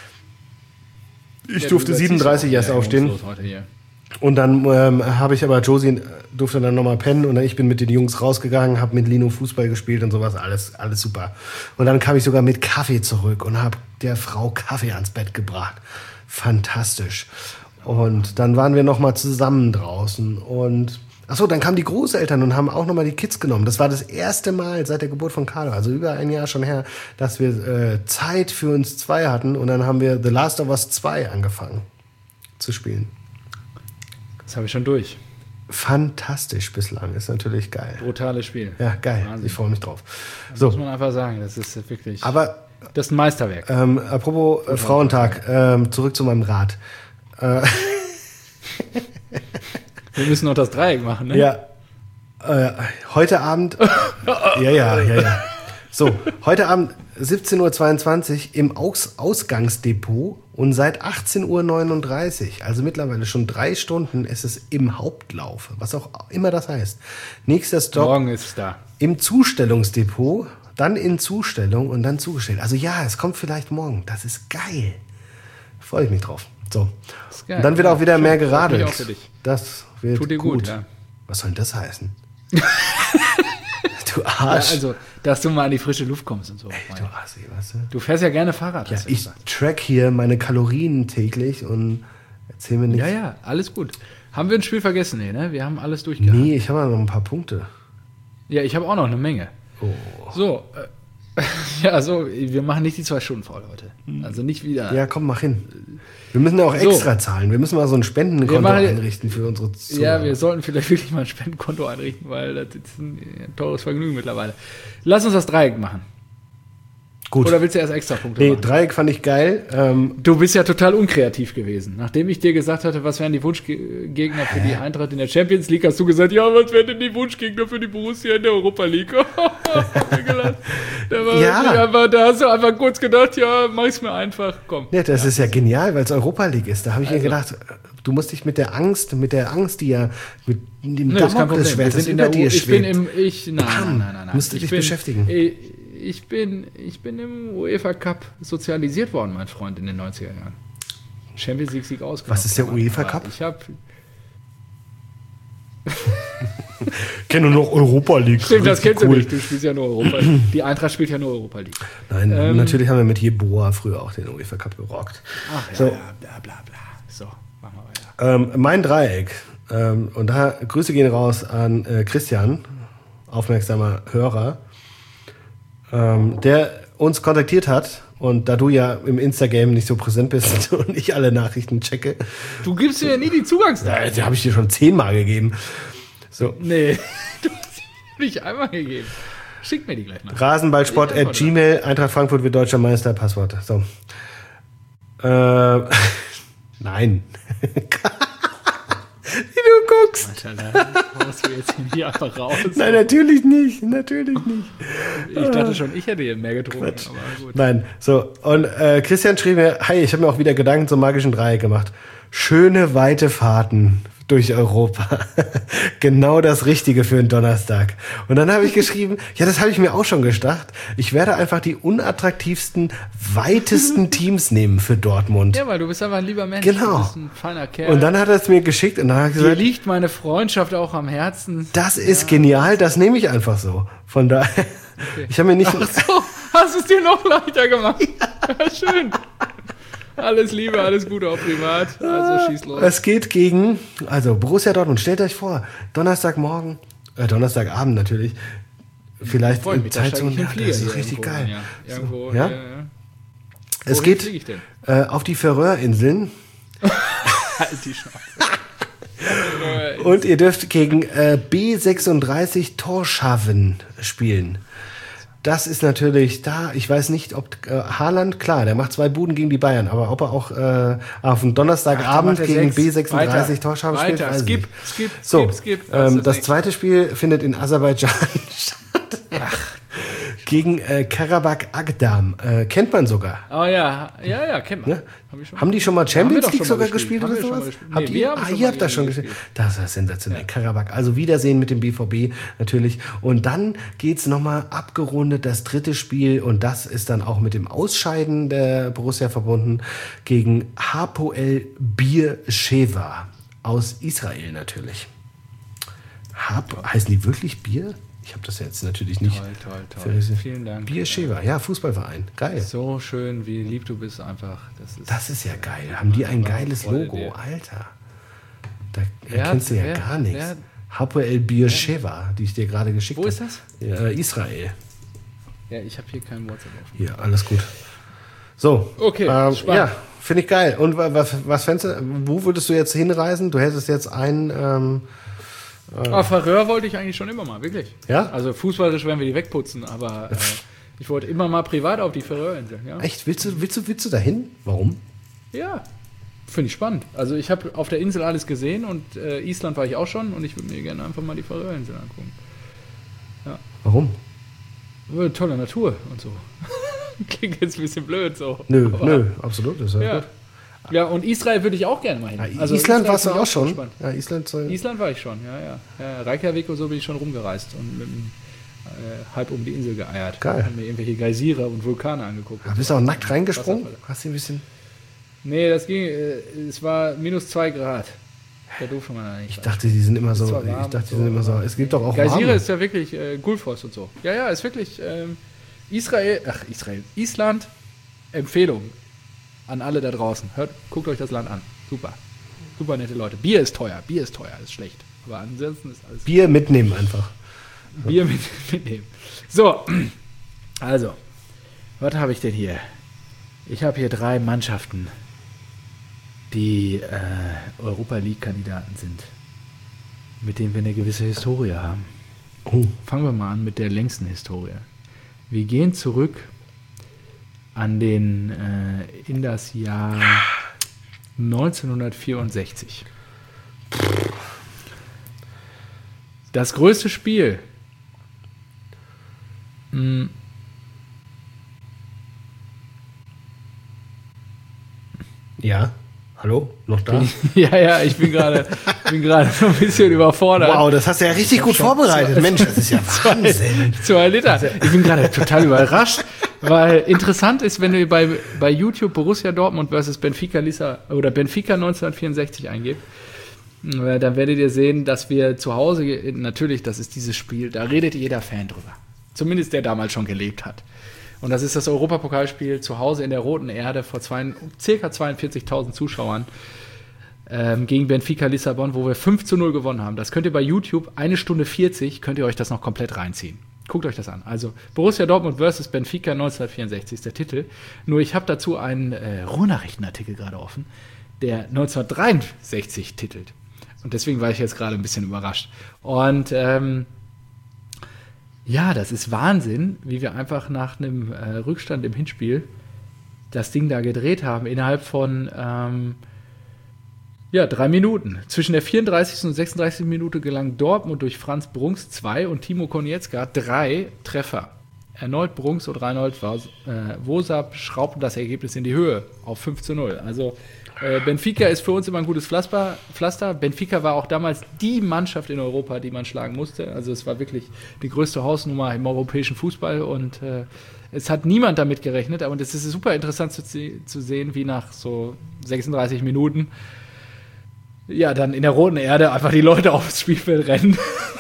Speaker 2: Ich
Speaker 1: Ja,
Speaker 2: durfte
Speaker 1: du
Speaker 2: sieben Uhr dreißig erst
Speaker 1: ja,
Speaker 2: aufstehen.
Speaker 1: los heute hier.
Speaker 2: Und dann ähm, habe ich aber, Josie äh, durfte dann nochmal pennen und dann ich bin mit den Jungs rausgegangen, habe mit Lino Fußball gespielt und sowas, alles, alles super. Und dann kam ich sogar mit Kaffee zurück und habe der Frau Kaffee ans Bett gebracht. Fantastisch. Und dann waren wir nochmal zusammen draußen und achso, dann kamen die Großeltern und haben auch nochmal die Kids genommen. Das war das erste Mal seit der Geburt von Carlo, also über ein Jahr schon her, dass wir äh, Zeit für uns zwei hatten und dann haben wir The Last of Us zwei angefangen zu spielen.
Speaker 1: Das habe ich schon durch.
Speaker 2: Fantastisch bislang, ist natürlich geil.
Speaker 1: Brutales Spiel.
Speaker 2: Ja, geil,
Speaker 1: Wahnsinn.
Speaker 2: ich freue mich drauf.
Speaker 1: Muss
Speaker 2: So,
Speaker 1: man einfach sagen, das ist wirklich.
Speaker 2: aber
Speaker 1: das ist ein Meisterwerk.
Speaker 2: ähm, apropos äh, Frauentag, ähm, zurück zu meinem Rad. Äh,
Speaker 1: Wir müssen noch das Dreieck machen, ne?
Speaker 2: ja, äh, heute Abend, ja, ja, ja, ja. So, heute Abend siebzehn Uhr zweiundzwanzig im Aus- Ausgangsdepot und seit achtzehn Uhr neununddreißig, also mittlerweile schon drei Stunden, ist es im Hauptlauf, was auch immer das heißt. Nächster Stopp
Speaker 1: Morgen ist es da.
Speaker 2: im Zustellungsdepot, dann in Zustellung und dann zugestellt. Also ja, es kommt vielleicht morgen. Das ist geil. Freue ich mich drauf. So.
Speaker 1: Geil,
Speaker 2: und dann wird
Speaker 1: ja,
Speaker 2: auch wieder
Speaker 1: schön,
Speaker 2: mehr
Speaker 1: freut mich
Speaker 2: geradelt.
Speaker 1: auch für dich.
Speaker 2: Das wird
Speaker 1: Tut dir
Speaker 2: gut.
Speaker 1: gut, ja.
Speaker 2: Was soll denn das heißen? Du
Speaker 1: Ja,
Speaker 2: Arsch.
Speaker 1: also, dass du mal an die frische Luft kommst und so.
Speaker 2: Ey, du Assi, weißt du?
Speaker 1: Du fährst ja gerne Fahrrad.
Speaker 2: Ja,
Speaker 1: hast du
Speaker 2: ich
Speaker 1: gesagt.
Speaker 2: track hier meine Kalorien täglich und erzähl mir nicht.
Speaker 1: ja, ja, alles gut. Haben wir ein Spiel vergessen? Nee, ne? Wir haben alles durchgehabt.
Speaker 2: Nee, ich habe noch ein paar Punkte.
Speaker 1: Ja, ich habe auch noch eine Menge.
Speaker 2: Oh.
Speaker 1: So, äh, ja, so, wir machen nicht die zwei Stunden voll heute. Also nicht wieder.
Speaker 2: Ja, komm, mach hin. Wir müssen ja auch
Speaker 1: So.
Speaker 2: extra zahlen. Wir müssen mal so ein Spendenkonto
Speaker 1: Wir machen-
Speaker 2: einrichten für unsere Zuhörer.
Speaker 1: Ja, wir sollten vielleicht wirklich mal ein Spendenkonto einrichten, weil das ist ein teures Vergnügen mittlerweile. Lass uns das Dreieck machen.
Speaker 2: Gut.
Speaker 1: Oder willst du erst extra Punkte
Speaker 2: Nee,
Speaker 1: machen?
Speaker 2: Dreieck fand ich geil. Ähm,
Speaker 1: Du bist ja total unkreativ gewesen. Nachdem ich dir gesagt hatte, was wären die Wunschgegner für die Eintracht in der Champions League, hast du gesagt, ja, was wären denn die Wunschgegner für die Borussia in der Europa League? da, war
Speaker 2: Ja.
Speaker 1: wirklich einfach, da hast du einfach kurz gedacht, ja, mach ich's mir einfach, komm.
Speaker 2: ja, das ist ja genial, weil es Europa League ist. Da habe ich mir
Speaker 1: Also.
Speaker 2: gedacht, du musst dich mit der Angst, mit der Angst, die ja mit dem
Speaker 1: Nö, ist kein Problem. Wir
Speaker 2: Damoklesschwert, das
Speaker 1: sind in
Speaker 2: über
Speaker 1: der
Speaker 2: dir
Speaker 1: U ich bin
Speaker 2: schwebt.
Speaker 1: im, ich, nein, nein, nein, nein, nein.
Speaker 2: Musst du
Speaker 1: ich
Speaker 2: dich
Speaker 1: bin,
Speaker 2: beschäftigen.
Speaker 1: Ich, ich bin, ich bin im UEFA Cup sozialisiert worden, mein Freund, in den neunziger Jahren. Champions League Sieg ausgenommen.
Speaker 2: Was ist der UEFA Cup?
Speaker 1: Ich habe
Speaker 2: Ich kenne nur noch Europa League.
Speaker 1: Stimmt, das
Speaker 2: Richtig
Speaker 1: kennst du nicht. Du spielst ja nur Europa League. Die Eintracht spielt ja nur Europa League.
Speaker 2: Nein,
Speaker 1: Ähm,
Speaker 2: natürlich haben wir mit Jeboa früher auch den UEFA Cup gerockt.
Speaker 1: Ach ja,
Speaker 2: So.
Speaker 1: ja, bla bla bla. So, machen wir weiter.
Speaker 2: Ähm, mein Dreieck. Ähm, und da Grüße gehen raus an äh, Christian, aufmerksamer Hörer, ähm, der uns kontaktiert hat. Und da du ja im Instagram nicht so präsent bist und ich alle Nachrichten checke,
Speaker 1: Du gibst mir ja nie die Zugangsdaten.
Speaker 2: äh, die habe ich dir schon zehnmal gegeben. So,
Speaker 1: Nee, du hast sie nicht einmal gegeben. Schick mir die gleich mal.
Speaker 2: Rasenballsport
Speaker 1: Ich
Speaker 2: at
Speaker 1: antworte.
Speaker 2: Gmail, Eintracht Frankfurt wird deutscher Meister, Passwort. So. Äh, nein. Wie du guckst.
Speaker 1: Alter, da haust du jetzt hier einfach raus.
Speaker 2: Nein, natürlich nicht. Natürlich nicht.
Speaker 1: Ich dachte schon, ich hätte hier mehr getrunken.
Speaker 2: Quatsch.
Speaker 1: Aber gut.
Speaker 2: Nein, so. Und äh, Christian schrieb mir, hi, ich habe mir auch wieder Gedanken zum magischen Dreieck gemacht. Schöne, weite Fahrten durch Europa. Genau das Richtige für einen Donnerstag. Und dann habe ich geschrieben, ja, das habe ich mir auch schon gedacht. Ich werde einfach die unattraktivsten, weitesten Teams nehmen für Dortmund.
Speaker 1: Ja, weil du bist einfach ein lieber Mensch.
Speaker 2: Genau.
Speaker 1: Du bist ein feiner Kerl.
Speaker 2: Und dann hat er es mir geschickt und dann habe ich
Speaker 1: Dir
Speaker 2: gesagt,
Speaker 1: liegt meine Freundschaft auch am Herzen.
Speaker 2: das ist genial, das nehme ich einfach so. Von daher, ich habe mir nicht...
Speaker 1: Ach so, hast es dir noch leichter gemacht. Ja, schön. Alles Liebe, alles Gute auch privat. Also schieß los.
Speaker 2: Es geht gegen, also Borussia Dortmund, stellt euch vor, Donnerstagmorgen, äh, Donnerstagabend natürlich, vielleicht
Speaker 1: Freut
Speaker 2: in
Speaker 1: mich, da steige
Speaker 2: Zeitung,
Speaker 1: ich in den
Speaker 2: ja,
Speaker 1: Flieger
Speaker 2: das ist
Speaker 1: hier
Speaker 2: richtig
Speaker 1: irgendwo
Speaker 2: geil.
Speaker 1: rein, ja. Irgendwo,
Speaker 2: Ja?
Speaker 1: ja, ja.
Speaker 2: Es
Speaker 1: Wohin
Speaker 2: geht
Speaker 1: fliege ich denn?
Speaker 2: äh, auf die Färöerinseln
Speaker 1: Halt die Schnauze.
Speaker 2: und ihr dürft gegen äh, B sechsunddreißig Tórshavn spielen. Das ist natürlich da, ich weiß nicht, ob äh, Haaland, klar, der macht zwei Buden gegen die Bayern, aber ob er auch äh, auf dem Donnerstagabend
Speaker 1: Ach, da macht er
Speaker 2: gegen
Speaker 1: sechs.
Speaker 2: B sechsunddreißig
Speaker 1: Weiter,
Speaker 2: Tórshavn spielt,
Speaker 1: weiter.
Speaker 2: weiß ich
Speaker 1: Skip,
Speaker 2: nicht.
Speaker 1: skip,
Speaker 2: So,
Speaker 1: skip, skip.
Speaker 2: ähm,
Speaker 1: Also
Speaker 2: das
Speaker 1: sechs.
Speaker 2: zweite Spiel findet in Aserbaidschan statt. Gegen äh, Karabakh Agdam. Äh, kennt man sogar.
Speaker 1: Oh ja, ja, ja, kennt man.
Speaker 2: Ne?
Speaker 1: Hab ich schon
Speaker 2: Haben die schon mal
Speaker 1: Haben wir
Speaker 2: Champions
Speaker 1: doch
Speaker 2: League
Speaker 1: schon mal
Speaker 2: sogar
Speaker 1: gespielt.
Speaker 2: gespielt
Speaker 1: Haben
Speaker 2: oder
Speaker 1: wir schon mal
Speaker 2: sowas?
Speaker 1: gespielt.
Speaker 2: Habt
Speaker 1: Nee,
Speaker 2: ihr?
Speaker 1: wir haben
Speaker 2: Ah,
Speaker 1: schon
Speaker 2: ihr
Speaker 1: mal
Speaker 2: habt das schon
Speaker 1: gespielt.
Speaker 2: gespielt. Das ist sensationell. Karabakh. Also Wiedersehen mit dem B V B natürlich. Und dann geht's nochmal abgerundet, das dritte Spiel. Und das ist dann auch mit dem Ausscheiden der Borussia verbunden gegen Hapoel Beersheva aus Israel natürlich. Hap heißen die wirklich Bier? Ich habe das jetzt natürlich nicht.
Speaker 1: Toll, toll, toll.
Speaker 2: Für-
Speaker 1: Vielen Dank.
Speaker 2: Beersheva, ja, Fußballverein. Geil.
Speaker 1: So schön, wie lieb du bist einfach. Das ist,
Speaker 2: Das ist ja geil. Haben die ein
Speaker 1: war eine
Speaker 2: geiles
Speaker 1: Freude
Speaker 2: Logo,
Speaker 1: dir.
Speaker 2: Alter. Da
Speaker 1: Wer
Speaker 2: erkennst du ja
Speaker 1: hat- wer-
Speaker 2: gar nichts.
Speaker 1: wer-
Speaker 2: Hapoel Beersheva, die ich dir gerade geschickt
Speaker 1: Wo
Speaker 2: habe.
Speaker 1: ist das?
Speaker 2: Ja, äh, Israel.
Speaker 1: Ja, ich habe hier kein WhatsApp offen.
Speaker 2: Hier, alles gut. So.
Speaker 1: Okay,
Speaker 2: ähm,
Speaker 1: spannend.
Speaker 2: ja, finde ich geil. Und wa- was, was fändest du, wo würdest du jetzt hinreisen? Du hättest jetzt ein, ähm,
Speaker 1: Aber Färöer wollte ich eigentlich schon immer mal, wirklich.
Speaker 2: Ja?
Speaker 1: Also fußballisch werden wir die wegputzen, aber äh, ich wollte immer mal privat auf die Färöerinseln. Ja,
Speaker 2: echt, willst du, willst du, willst du dahin? Warum?
Speaker 1: ja. Finde ich spannend. Also ich habe auf der Insel alles gesehen und äh, Island war ich auch schon und ich würde mir gerne einfach mal die Färöerinseln angucken.
Speaker 2: Warum?
Speaker 1: Äh, Tolle Natur und so. Klingt jetzt ein bisschen blöd so.
Speaker 2: Nö,
Speaker 1: aber,
Speaker 2: nö, absolut. Ist ja,
Speaker 1: ja.
Speaker 2: gut.
Speaker 1: Ja, und Israel würde ich auch gerne mal hin.
Speaker 2: Ja,
Speaker 1: also
Speaker 2: Island
Speaker 1: Israel
Speaker 2: warst du
Speaker 1: bin ich
Speaker 2: auch schon?
Speaker 1: gespannt.
Speaker 2: Ja, Island, soll
Speaker 1: Island war ich schon, ja, ja. ja Reykjavik und so bin ich schon rumgereist und mit dem, äh, halb um die Insel geeiert.
Speaker 2: Geil.
Speaker 1: Haben mir irgendwelche Geysire und Vulkane angeguckt.
Speaker 2: Ja, bist du auch nackt reingesprungen? Hast du ein bisschen...
Speaker 1: Nee, das ging, äh, es war minus zwei Grad. Da durfte man da nicht.
Speaker 2: Ich dachte, die sind immer so,
Speaker 1: warm
Speaker 2: ich dachte, die
Speaker 1: so,
Speaker 2: sind immer so, es gibt doch auch
Speaker 1: Geysire
Speaker 2: warme.
Speaker 1: ist ja wirklich äh, Gulfos und so. Ja, ja, ist wirklich ähm, Israel, ach Israel, Island, Empfehlung an alle da draußen. Hört, guckt euch das Land an. Super. Super nette Leute. Bier ist teuer, Bier ist teuer, ist schlecht. Aber ansonsten ist alles...
Speaker 2: Bier mitnehmen einfach.
Speaker 1: Bier mit, mitnehmen. So, also, was habe ich denn hier? Ich habe hier drei Mannschaften, die äh, Europa League-Kandidaten sind, mit denen wir eine gewisse Historie haben.
Speaker 2: Oh.
Speaker 1: Fangen wir mal an mit der längsten Historie. Wir gehen zurück an den äh, in das Jahr neunzehnhundertvierundsechzig. Das größte Spiel. Mh,
Speaker 2: Ja, hallo, noch da?
Speaker 1: ja, ja, ich bin gerade bin gerade so ein bisschen überfordert.
Speaker 2: Wow, das hast du ja richtig gut vorbereitet.
Speaker 1: zwei,
Speaker 2: Mensch, das ist ja Wahnsinn.
Speaker 1: Zwei, zwei Liter. Ich bin gerade total überrascht, weil interessant ist, wenn du bei, bei YouTube Borussia Dortmund versus Benfica Lissa oder Benfica neunzehnhundertvierundsechzig eingebt, äh, dann werdet ihr sehen, dass wir zu Hause, natürlich, das ist dieses Spiel, da redet jeder Fan drüber. Zumindest der damals schon gelebt hat. Und das ist das Europapokalspiel zu Hause in der Roten Erde vor zwei, ca. zweiundvierzigtausend Zuschauern ähm, gegen Benfica Lissabon, wo wir fünf zu null gewonnen haben. Das könnt ihr bei YouTube, eine Stunde vierzig, könnt ihr euch das noch komplett reinziehen. Guckt euch das an. Also Borussia Dortmund versus Benfica neunzehnhundertvierundsechzig ist der Titel. Nur ich habe dazu einen äh, Ruhrnachrichtenartikel gerade offen, der neunzehnhundertdreiundsechzig titelt. Und deswegen war ich jetzt gerade ein bisschen überrascht. Und ähm, ja, das ist Wahnsinn, wie wir einfach nach einem äh, Rückstand im Hinspiel das Ding da gedreht haben, innerhalb von ähm, ja, drei Minuten. Zwischen der vierunddreißigsten und sechsunddreißigsten Minute gelang Dortmund durch Franz Brunks zwei und Timo Konietzka drei Treffer. Erneut Brunks und Reinhold äh, Wosab schraubten das Ergebnis in die Höhe auf fünf zu null. Also äh, Benfica ist für uns immer ein gutes Pflaster, Pflaster. Benfica war auch damals die Mannschaft in Europa, die man schlagen musste. Also es war wirklich die größte Hausnummer im europäischen Fußball und äh, es hat niemand damit gerechnet. Aber es ist super interessant zu, zu sehen, wie nach so sechsunddreißig Minuten ja dann in der Roten Erde einfach die Leute aufs Spielfeld rennen.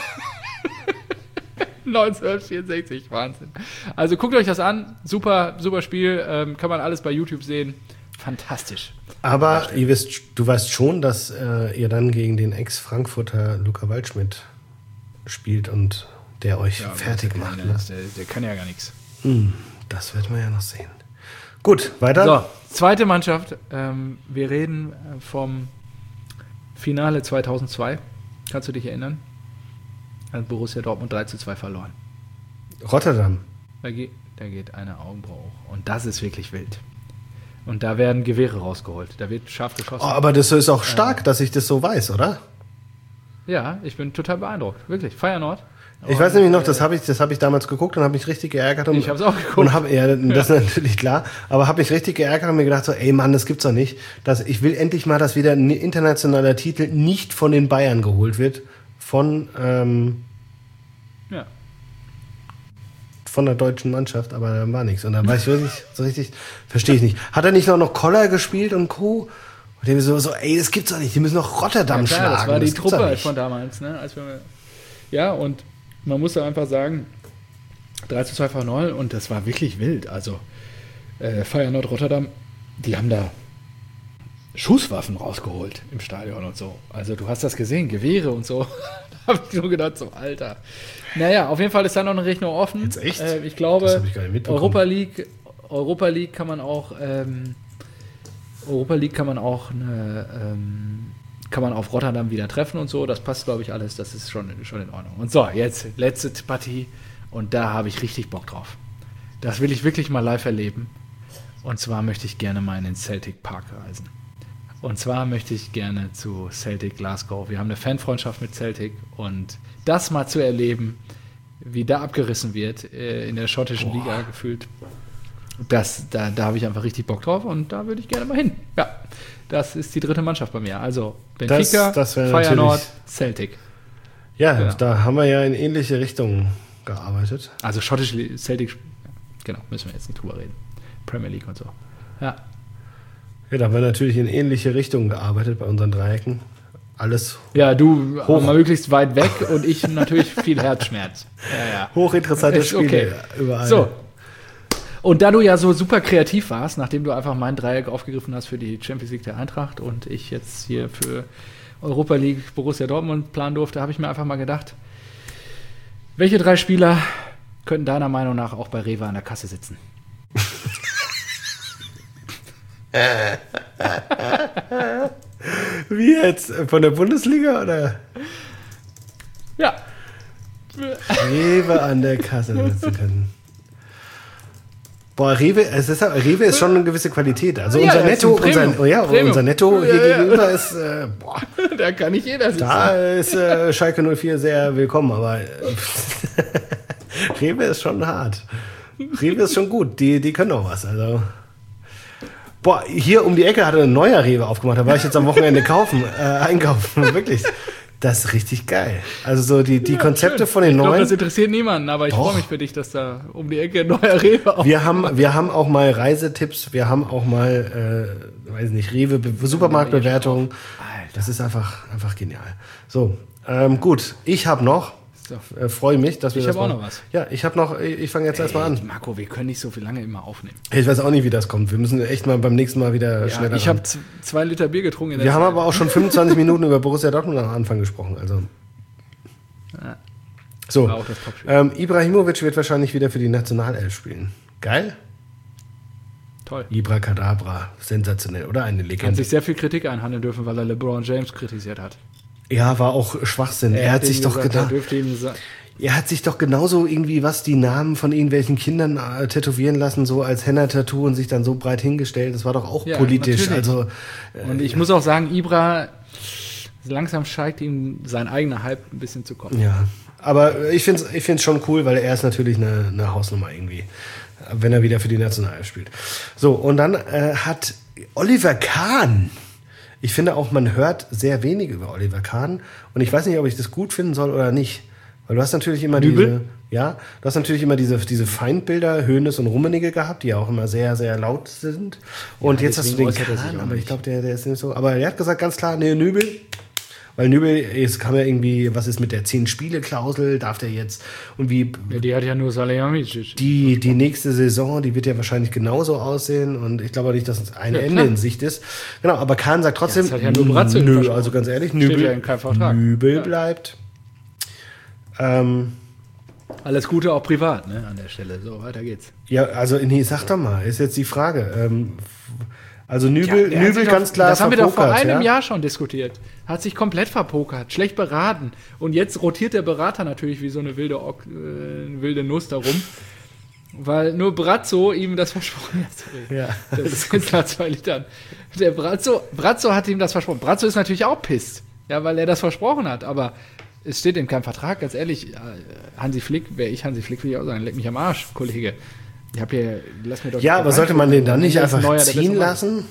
Speaker 1: neunzehnhundertvierundsechzig, Wahnsinn. Also guckt euch das an, super, super Spiel, ähm, kann man alles bei YouTube sehen, fantastisch.
Speaker 2: Aber ihr wisst, du weißt schon, dass äh, ihr dann gegen den Ex-Frankfurter Luca Waldschmidt spielt und der euch ja, fertig macht.
Speaker 1: Der,
Speaker 2: ne?
Speaker 1: der, der kann ja gar nichts.
Speaker 2: Hm, das wird man ja noch sehen. Gut, weiter.
Speaker 1: So, zweite Mannschaft, ähm, wir reden vom Finale zweitausendzwei, kannst du dich erinnern? Hat Borussia Dortmund drei zu zwei verloren.
Speaker 2: Rotterdam.
Speaker 1: Da geht, da geht eine Augenbraue hoch. Und das ist wirklich wild. Und da werden Gewehre rausgeholt. Da wird scharf geschossen.
Speaker 2: Oh, aber das ist auch stark, äh, dass ich das so weiß, oder?
Speaker 1: Ja, ich bin total beeindruckt. Wirklich. Feyenoord.
Speaker 2: Ich weiß nämlich noch, das habe ich, das hab ich damals geguckt und habe mich richtig geärgert. Und,
Speaker 1: ich habe es auch geguckt.
Speaker 2: Und hab, ja, das ist natürlich klar. Aber habe mich richtig geärgert und mir gedacht so, ey Mann, das gibt's doch nicht. Dass, ich will endlich mal, dass wieder ein internationaler Titel nicht von den Bayern geholt wird. Von, ähm,
Speaker 1: ja.
Speaker 2: von der deutschen Mannschaft, aber da war nichts. Und dann war ich wirklich so richtig, verstehe ich nicht. Hat er nicht noch, noch Koller gespielt und Co.? Und die so, so, ey, das gibt's doch nicht. Die müssen noch Rotterdam ja, klar, schlagen.
Speaker 1: Das war die
Speaker 2: das
Speaker 1: Truppe von damals, ne? Als wir, ja, und man muss da einfach sagen, drei zu zwei verloren und das war wirklich wild. Also, äh, Feyenoord Rotterdam, die haben da Schusswaffen rausgeholt im Stadion und so. Also, du hast das gesehen, Gewehre und so. Da habe ich nur gedacht, so, Alter. Naja, auf jeden Fall ist da noch eine Rechnung offen.
Speaker 2: Jetzt echt?
Speaker 1: Äh, ich glaube,
Speaker 2: das hab ich gar nicht mitbekommen.
Speaker 1: Europa League, Europa League kann man auch, ähm, Europa League kann man auch eine, ähm, kann man auf Rotterdam wieder treffen und so. Das passt, glaube ich, alles. Das ist schon, schon in Ordnung. Und so, jetzt letzte Partie. Und da habe ich richtig Bock drauf. Das will ich wirklich mal live erleben. Und zwar möchte ich gerne mal in den Celtic Park reisen. Und zwar möchte ich gerne zu Celtic Glasgow. Wir haben eine Fanfreundschaft mit Celtic. Und das mal zu erleben, wie da abgerissen wird, äh, in der schottischen
Speaker 2: Boah.
Speaker 1: Liga gefühlt. das, da, da habe ich einfach richtig Bock drauf und da würde ich gerne mal hin. Ja, das ist die dritte Mannschaft bei mir. Also Benfica,
Speaker 2: das, das
Speaker 1: Feyenoord, Celtic.
Speaker 2: Ja,
Speaker 1: Genau.
Speaker 2: Da haben wir ja in ähnliche Richtungen gearbeitet.
Speaker 1: Also schottisch Celtic, genau, müssen wir jetzt nicht drüber reden. Premier League und so. Ja.
Speaker 2: Ja, da haben wir natürlich in ähnliche Richtungen gearbeitet bei unseren Dreiecken. Alles
Speaker 1: Ja, du
Speaker 2: hoch.
Speaker 1: mal möglichst weit weg und ich natürlich viel Herzschmerz. Ja, ja.
Speaker 2: hochinteressante
Speaker 1: Ist
Speaker 2: Spiele
Speaker 1: okay.
Speaker 2: überall.
Speaker 1: So. Und da du ja so super kreativ warst, nachdem du einfach mein Dreieck aufgegriffen hast für die Champions League der Eintracht und ich jetzt hier für Europa League Borussia Dortmund planen durfte, habe ich mir einfach mal gedacht, welche drei Spieler könnten deiner Meinung nach auch bei Rewe an der Kasse sitzen?
Speaker 2: Wie jetzt? Von der Bundesliga oder?
Speaker 1: Ja.
Speaker 2: Rewe an der Kasse sitzen können. Boah, Rewe, es ist, Rewe ist schon eine gewisse Qualität. Also
Speaker 1: Ja,
Speaker 2: unser
Speaker 1: ja,
Speaker 2: Netto,
Speaker 1: ist ein Premium.
Speaker 2: unser, oh ja,
Speaker 1: Premium.
Speaker 2: unser Netto hier
Speaker 1: Ja, ja.
Speaker 2: gegenüber ist, äh, boah,
Speaker 1: Da kann nicht jeder sitzen.
Speaker 2: da ist äh, Schalke null vier sehr willkommen, aber äh, Rewe ist schon hart. Rewe ist schon gut, die, die können auch was. Also. Boah, hier um die Ecke hatte ein neuer Rewe aufgemacht, da war ich jetzt am Wochenende kaufen, äh, einkaufen, wirklich. Das ist richtig geil. Also so die, die
Speaker 1: Ja,
Speaker 2: Konzepte
Speaker 1: schön.
Speaker 2: von den
Speaker 1: Ich glaube,
Speaker 2: neuen.
Speaker 1: das interessiert niemanden, aber ich
Speaker 2: Doch.
Speaker 1: freue mich für dich, dass da um die Ecke ein neuer Rewe auf.
Speaker 2: Wir haben, wir haben auch mal Reisetipps, wir haben auch mal, äh, weiß nicht, Rewe, Be- Supermarktbewertungen. Das ist einfach, einfach genial. So, ähm, gut, ich habe noch,
Speaker 1: So.
Speaker 2: äh, freue mich, dass wir
Speaker 1: Ich
Speaker 2: das
Speaker 1: hab auch
Speaker 2: mal-
Speaker 1: noch was.
Speaker 2: Ja, ich habe noch, ich, ich fange jetzt erstmal an.
Speaker 1: Ey, Marco, wir können nicht so viel lange immer aufnehmen.
Speaker 2: Ich weiß auch nicht, wie das kommt. Wir müssen echt mal beim nächsten Mal wieder
Speaker 1: Ja,
Speaker 2: schneller
Speaker 1: ich
Speaker 2: ran.
Speaker 1: habe zwei Liter Bier getrunken. In der
Speaker 2: Wir haben
Speaker 1: Zeit.
Speaker 2: aber auch schon fünfundzwanzig Minuten über Borussia Dortmund am Anfang gesprochen. Also.
Speaker 1: Ja.
Speaker 2: So,
Speaker 1: War auch das Topspiel.
Speaker 2: ähm, Ibrahimovic wird wahrscheinlich wieder für die Nationalelf spielen. Geil?
Speaker 1: Toll.
Speaker 2: Ibra Kadabra, sensationell, oder? Eine
Speaker 1: Hat
Speaker 2: Legende.
Speaker 1: sich sehr viel Kritik einhandeln dürfen, weil er LeBron James kritisiert hat.
Speaker 2: Ja, war auch Schwachsinn. Er, hat
Speaker 1: ihm
Speaker 2: sich doch
Speaker 1: gesagt,
Speaker 2: genau,
Speaker 1: er dürfte ihm sa-
Speaker 2: er hat sich doch genauso irgendwie was die Namen von irgendwelchen Kindern äh, tätowieren lassen, so als Henna-Tattoo und sich dann so breit hingestellt. Das war doch auch
Speaker 1: Ja,
Speaker 2: politisch.
Speaker 1: natürlich.
Speaker 2: Also
Speaker 1: Und ich muss auch sagen, Ibra, langsam scheint ihm sein eigener Hype ein bisschen zu kommen.
Speaker 2: ja, aber ich finde es ich find's schon cool, weil er ist natürlich eine, eine Hausnummer irgendwie, wenn er wieder für die Nationalelf spielt. So, und dann äh, hat Oliver Kahn, ich finde auch, man hört sehr wenig über Oliver Kahn und ich weiß nicht, ob ich das gut finden soll oder nicht. Weil du hast natürlich immer
Speaker 1: Nübel?
Speaker 2: diese, ja, du hast natürlich immer diese, diese Feindbilder, Hoeneß und Rummenigge gehabt, die ja auch immer sehr, sehr laut sind. Und
Speaker 1: Ja,
Speaker 2: jetzt hast du den
Speaker 1: deswegen äußert er sich
Speaker 2: Kahn,
Speaker 1: auch
Speaker 2: aber ich
Speaker 1: nicht.
Speaker 2: glaube, der, der ist nicht so. Aber er hat gesagt ganz klar, nee, Nübel. Weil Nübel, es kam ja irgendwie, was ist mit der zehn-Spiele-Klausel, darf der jetzt, und wie
Speaker 1: Ja, die hat ja nur Salihamidzic.
Speaker 2: die, die nächste Saison, die wird ja wahrscheinlich genauso aussehen und ich glaube auch nicht, dass es ein
Speaker 1: Ja,
Speaker 2: Ende
Speaker 1: klar.
Speaker 2: in Sicht ist. Genau, aber Kahn sagt trotzdem,
Speaker 1: Ja, das hat ja nur Brazzo
Speaker 2: nö,
Speaker 1: versprochen.
Speaker 2: also ganz ehrlich,
Speaker 1: Steht
Speaker 2: Nübel,
Speaker 1: ja in keinem Vertrag.
Speaker 2: Nübel
Speaker 1: Ja.
Speaker 2: bleibt. Ähm,
Speaker 1: Alles Gute auch privat, ne, an der Stelle. So, weiter geht's.
Speaker 2: ja, also nee, sag doch mal, ist jetzt die Frage. Ähm, also Nübel,
Speaker 1: der hat
Speaker 2: Nübel
Speaker 1: sich
Speaker 2: ganz
Speaker 1: doch,
Speaker 2: klar
Speaker 1: Das haben wir doch vor
Speaker 2: verpokert,
Speaker 1: einem
Speaker 2: ja?
Speaker 1: Jahr schon diskutiert. Hat sich komplett verpokert, schlecht beraten. Und jetzt rotiert der Berater natürlich wie so eine wilde, Ock- äh, wilde Nuss da rum. Weil nur Brazzo ihm das versprochen hat. Sorry.
Speaker 2: Ja.
Speaker 1: Das ist jetzt nach zwei Litern. Der Brazzo, Brazzo hat ihm das versprochen. Brazzo ist natürlich auch pisst. Ja, weil er das versprochen hat. Aber es steht in keinem Vertrag. Ganz ehrlich, äh, Hansi Flick, wäre ich Hansi Flick, würde ich auch sagen, leck mich am Arsch, Kollege. Ich hab hier, lass mir doch
Speaker 2: Ja,
Speaker 1: nicht
Speaker 2: aber sollte man den dann nicht
Speaker 1: Am Ende ist
Speaker 2: einfach
Speaker 1: Neuer der beste
Speaker 2: ziehen
Speaker 1: Mann.
Speaker 2: lassen?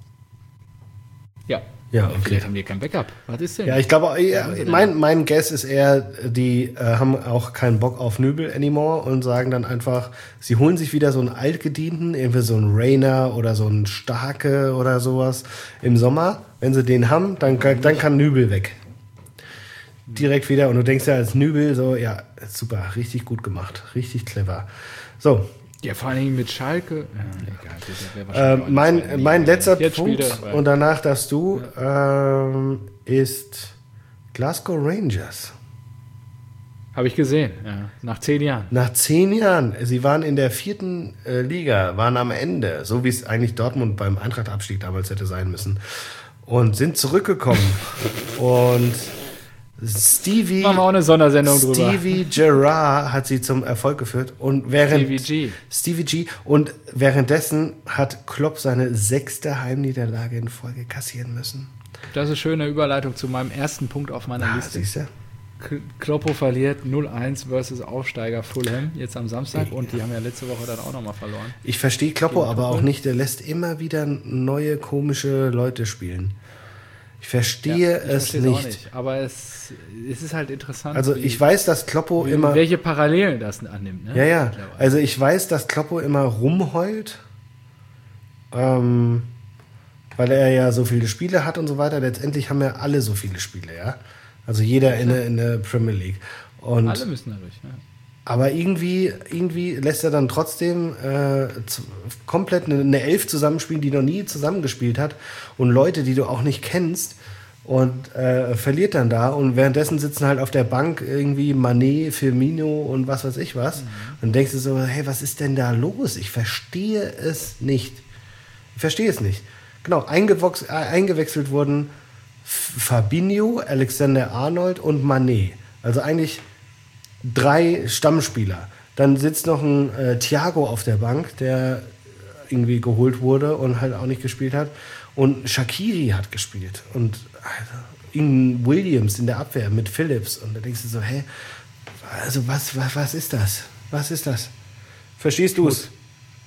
Speaker 1: Ja.
Speaker 2: Ja, okay.
Speaker 1: Vielleicht haben die kein Backup. Was ist denn?
Speaker 2: Ja, ich glaube, ja, mein, mein Guess ist eher, die äh, haben auch keinen Bock auf Nübel anymore und sagen dann einfach, sie holen sich wieder so einen Altgedienten, irgendwie so einen Rainer oder so einen Starke oder sowas im Sommer. Wenn sie den haben, dann, kann- dann kann Nübel weg. Direkt wieder. Und du denkst ja als Nübel so, ja, super, richtig gut gemacht, richtig clever. So,
Speaker 1: Ja, vor allen Dingen mit Schalke. Ja, egal. das wäre
Speaker 2: äh,
Speaker 1: wahrscheinlich auch
Speaker 2: mein,
Speaker 1: nicht so.
Speaker 2: mein letzter
Speaker 1: Jetzt
Speaker 2: Punkt,
Speaker 1: spielt er, weil-
Speaker 2: und danach darfst du, ähm, ist Glasgow Rangers.
Speaker 1: Habe ich gesehen, ja. Nach zehn Jahren.
Speaker 2: Nach zehn Jahren, sie waren in der vierten äh, Liga, waren am Ende, so wie es eigentlich Dortmund beim Eintracht-Abstieg damals hätte sein müssen, und sind zurückgekommen. Und Stevie,
Speaker 1: Machen wir auch eine Sondersendung drüber.
Speaker 2: Stevie Gerrard hat sie zum Erfolg geführt. Und während
Speaker 1: Stevie G.
Speaker 2: Stevie G. Und währenddessen hat Klopp seine sechste Heimniederlage in Folge kassieren müssen.
Speaker 1: Das ist eine schöne Überleitung zu meinem ersten Punkt auf meiner
Speaker 2: Ah,
Speaker 1: Liste.
Speaker 2: siehst du?
Speaker 1: Kloppo verliert null eins versus Aufsteiger Fulham jetzt am Samstag und die haben ja letzte Woche dann auch nochmal verloren.
Speaker 2: Ich verstehe Kloppo aber auch nicht, der lässt immer wieder neue komische Leute spielen. Ich verstehe ja, ich es nicht. Auch nicht.
Speaker 1: Aber es, es ist halt interessant.
Speaker 2: Also
Speaker 1: wie,
Speaker 2: ich weiß, dass Kloppo
Speaker 1: wie,
Speaker 2: immer...
Speaker 1: Welche Parallelen das annimmt. Ne?
Speaker 2: Ja, ja. Also ich weiß, dass Kloppo immer rumheult, ähm, weil er ja so viele Spiele hat und so weiter. Letztendlich haben ja alle so viele Spiele, ja. Also jeder in der, in der Premier League. Und
Speaker 1: alle müssen dadurch, ja.
Speaker 2: Aber irgendwie, irgendwie lässt er dann trotzdem äh, z- komplett eine, eine Elf zusammenspielen, die noch nie zusammengespielt hat. Und Leute, die du auch nicht kennst. Und äh, verliert dann da. Und währenddessen sitzen halt auf der Bank irgendwie Mané, Firmino und was weiß ich was. Mhm. Und denkst du so, hey, was ist denn da los? Ich verstehe es nicht. Ich verstehe es nicht. Genau, eingewox- äh, eingewechselt wurden Fabinho, Alexander-Arnold und Mané. Also eigentlich drei Stammspieler. Dann sitzt noch ein äh, Thiago auf der Bank, der irgendwie geholt wurde und halt auch nicht gespielt hat. Und Shaqiri hat gespielt. Und also, Ian Williams in der Abwehr mit Phillips. Und da denkst du so, hä, also was, was, was ist das? Was ist das? Verstehst du es?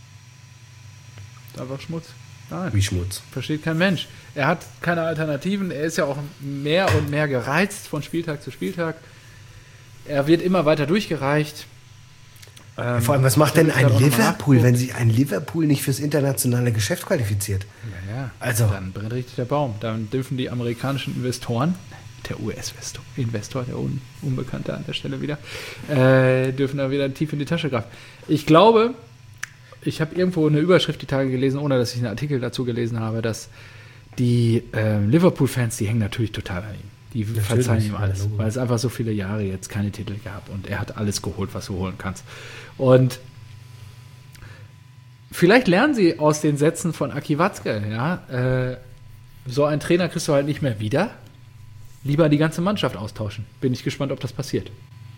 Speaker 1: Einfach Schmutz. Nein.
Speaker 2: Wie Schmutz?
Speaker 1: Versteht kein Mensch. Er hat keine Alternativen. Er ist ja auch mehr und mehr gereizt von Spieltag zu Spieltag. Er wird immer weiter durchgereicht.
Speaker 2: Ähm, Vor allem, was macht denn ein Liverpool, wenn sich ein Liverpool nicht fürs internationale Geschäft qualifiziert?
Speaker 1: Ja, ja.
Speaker 2: Also.
Speaker 1: Dann brennt richtig der Baum. Dann dürfen die amerikanischen Investoren, der U S-Investor, der Un- Unbekannte an der Stelle wieder, äh, dürfen da wieder tief in die Tasche greifen. Ich glaube, ich habe irgendwo eine Überschrift die Tage gelesen, ohne dass ich einen Artikel dazu gelesen habe, dass die äh, Liverpool-Fans, die hängen natürlich total an ihm. Die natürlich, verzeihen ihm alles, weil es einfach so viele Jahre jetzt keine Titel gab und er hat alles geholt, was du holen kannst. Und vielleicht lernen sie aus den Sätzen von Aki Watzke, ja, äh, so einen Trainer kriegst du halt nicht mehr wieder. Lieber die ganze Mannschaft austauschen. Bin ich gespannt, ob das passiert.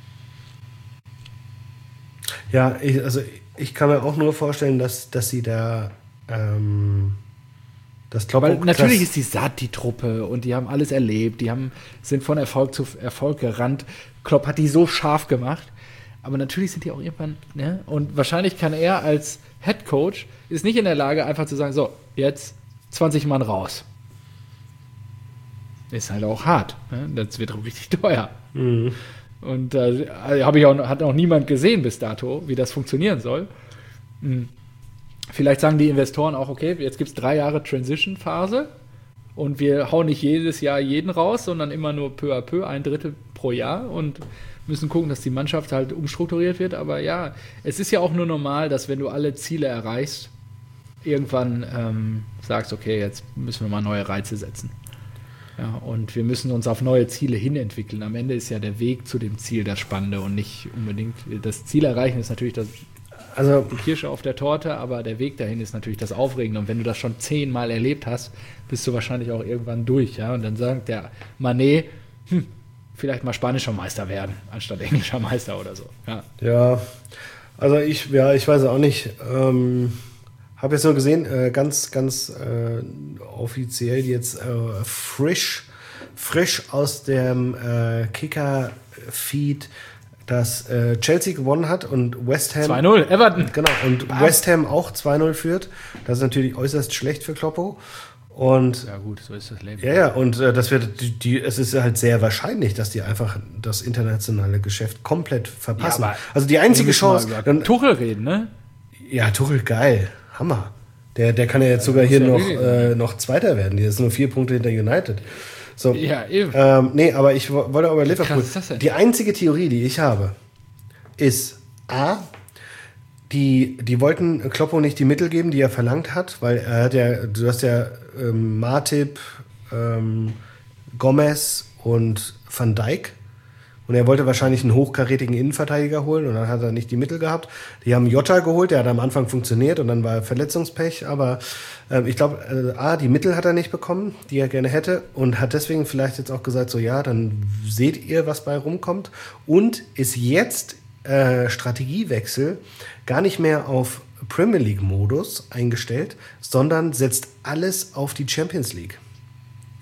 Speaker 2: Ja, ich, also ich kann mir auch nur vorstellen, dass, dass sie da ähm, das Kloppo...
Speaker 1: Weil natürlich ist die satt, die Truppe, und die haben alles erlebt, die haben, sind von Erfolg zu Erfolg gerannt. Klopp hat die so scharf gemacht, aber natürlich sind die auch irgendwann, ne? Und wahrscheinlich kann er als Head Coach ist nicht in der Lage, einfach zu sagen, so, jetzt zwanzig Mann raus. Ist halt auch hart, ne? Das wird auch richtig teuer.
Speaker 2: Mhm.
Speaker 1: Und da äh, habe ich auch, hat auch niemand gesehen bis dato, wie das funktionieren soll. Hm. Vielleicht sagen die Investoren auch, okay, jetzt gibt es drei Jahre Transition-Phase und wir hauen nicht jedes Jahr jeden raus, sondern immer nur peu à peu, ein Drittel pro Jahr und müssen gucken, dass die Mannschaft halt umstrukturiert wird. Aber ja, es ist ja auch nur normal, dass wenn du alle Ziele erreichst, irgendwann ähm, sagst, okay, jetzt müssen wir mal neue Reize setzen. Ja, und wir müssen uns auf neue Ziele hinentwickeln. Am Ende ist ja der Weg zu dem Ziel das Spannende und nicht unbedingt das Ziel erreichen ist natürlich das, also die Kirsche auf der Torte, aber der Weg dahin ist natürlich das Aufregende. Und wenn du das schon zehnmal erlebt hast, bist du wahrscheinlich auch irgendwann durch. Ja? Und dann sagt der Mané, hm, vielleicht mal spanischer Meister werden, anstatt englischer Meister oder so. Ja,
Speaker 2: ja also ich, ja, ich weiß auch nicht. Ähm Habe jetzt nur gesehen, äh, ganz, ganz äh, offiziell jetzt äh, frisch, frisch aus dem äh, Kicker-Feed, dass äh, Chelsea gewonnen hat und West Ham...
Speaker 1: zwei null, Everton.
Speaker 2: Genau, und Bam. West Ham auch zwei null führt. Das ist natürlich äußerst schlecht für Kloppo. Und
Speaker 1: ja gut, so ist das Leben.
Speaker 2: Ja, ja, und äh, das wird die, die, es ist halt sehr wahrscheinlich, dass die einfach das internationale Geschäft komplett verpassen. Ja, also die einzige Chance...
Speaker 1: Dann Tuchel reden, ne?
Speaker 2: Ja, Tuchel, geil. Hammer. Der, der kann ja jetzt ja, sogar hier ja noch, äh, noch Zweiter werden. Die ist nur vier Punkte hinter United. So,
Speaker 1: ja, eben.
Speaker 2: Ähm, nee, aber ich wollte aber Liverpool. Die einzige Theorie, die ich habe, ist A, die, die wollten Kloppo nicht die Mittel geben, die er verlangt hat, weil er hat ja, du hast ja ähm, Matip, ähm, Gomez und Van Dijk. Und er wollte wahrscheinlich einen hochkarätigen Innenverteidiger holen und dann hat er nicht die Mittel gehabt. Die haben Jota geholt, der hat am Anfang funktioniert und dann war Verletzungspech. Aber äh, ich glaube, äh, A, die Mittel hat er nicht bekommen, die er gerne hätte und hat deswegen vielleicht jetzt auch gesagt, so ja, dann seht ihr, was bei rumkommt. Und ist jetzt äh, Strategiewechsel gar nicht mehr auf Premier League-Modus eingestellt, sondern setzt alles auf die Champions League.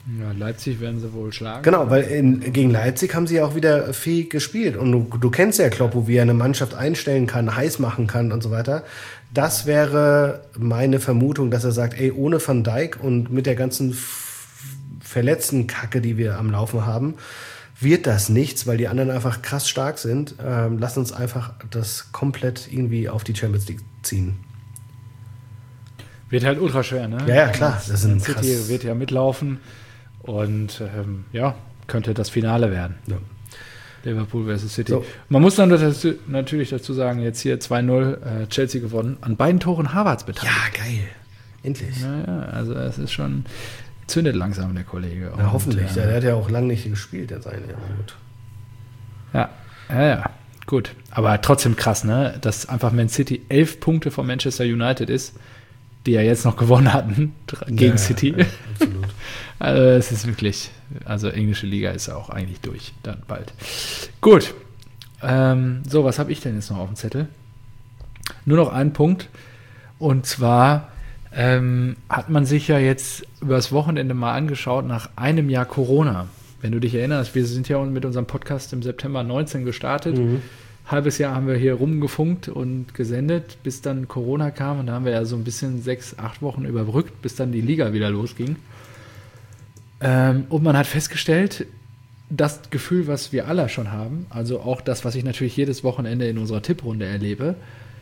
Speaker 1: Ja, Leipzig werden sie wohl schlagen.
Speaker 2: Genau, weil in, gegen Leipzig haben sie ja auch wieder fähig gespielt. Und du, du kennst ja Kloppo, wie er eine Mannschaft einstellen kann, heiß machen kann und so weiter. Das wäre meine Vermutung, dass er sagt, ey, ohne Van Dijk und mit der ganzen verletzten Kacke, die wir am Laufen haben, wird das nichts, weil die anderen einfach krass stark sind. Ähm, lass uns einfach das komplett irgendwie auf die Champions League ziehen.
Speaker 1: Wird halt ultra schwer, ne?
Speaker 2: Ja, ja, klar.
Speaker 1: Das ist City krass. Wird ja mitlaufen und ähm, ja, könnte das Finale werden. Ja. Liverpool versus City. So. Man muss dann dazu, natürlich dazu sagen, jetzt hier zwei null äh, Chelsea gewonnen, an beiden Toren Havertz beteiligt.
Speaker 2: Ja, geil. Endlich.
Speaker 1: Naja, also es ist schon, zündet langsam der Kollege.
Speaker 2: Na,
Speaker 1: und,
Speaker 2: hoffentlich.
Speaker 1: Äh,
Speaker 2: der hat ja auch lange nicht gespielt jetzt eigentlich. Aber gut.
Speaker 1: Ja, ja, ja, gut. Aber trotzdem krass, ne? Dass einfach Man City elf Punkte von Manchester United ist, die ja jetzt noch gewonnen hatten gegen ja, City. Ja, absolut. Also es ist wirklich, also englische Liga ist auch eigentlich durch, dann bald. Gut, ähm, so, was habe ich denn jetzt noch auf dem Zettel? Nur noch ein Punkt, und zwar ähm, hat man sich ja jetzt übers Wochenende mal angeschaut nach einem Jahr Corona. Wenn du dich erinnerst, wir sind ja mit unserem Podcast im September neunzehn gestartet. Mhm. Halbes Jahr haben wir hier rumgefunkt und gesendet, bis dann Corona kam, und da haben wir ja so ein bisschen sechs, acht Wochen überbrückt, bis dann die Liga wieder losging. Ähm, und man hat festgestellt, das Gefühl, was wir alle schon haben, also auch das, was ich natürlich jedes Wochenende in unserer Tipprunde erlebe,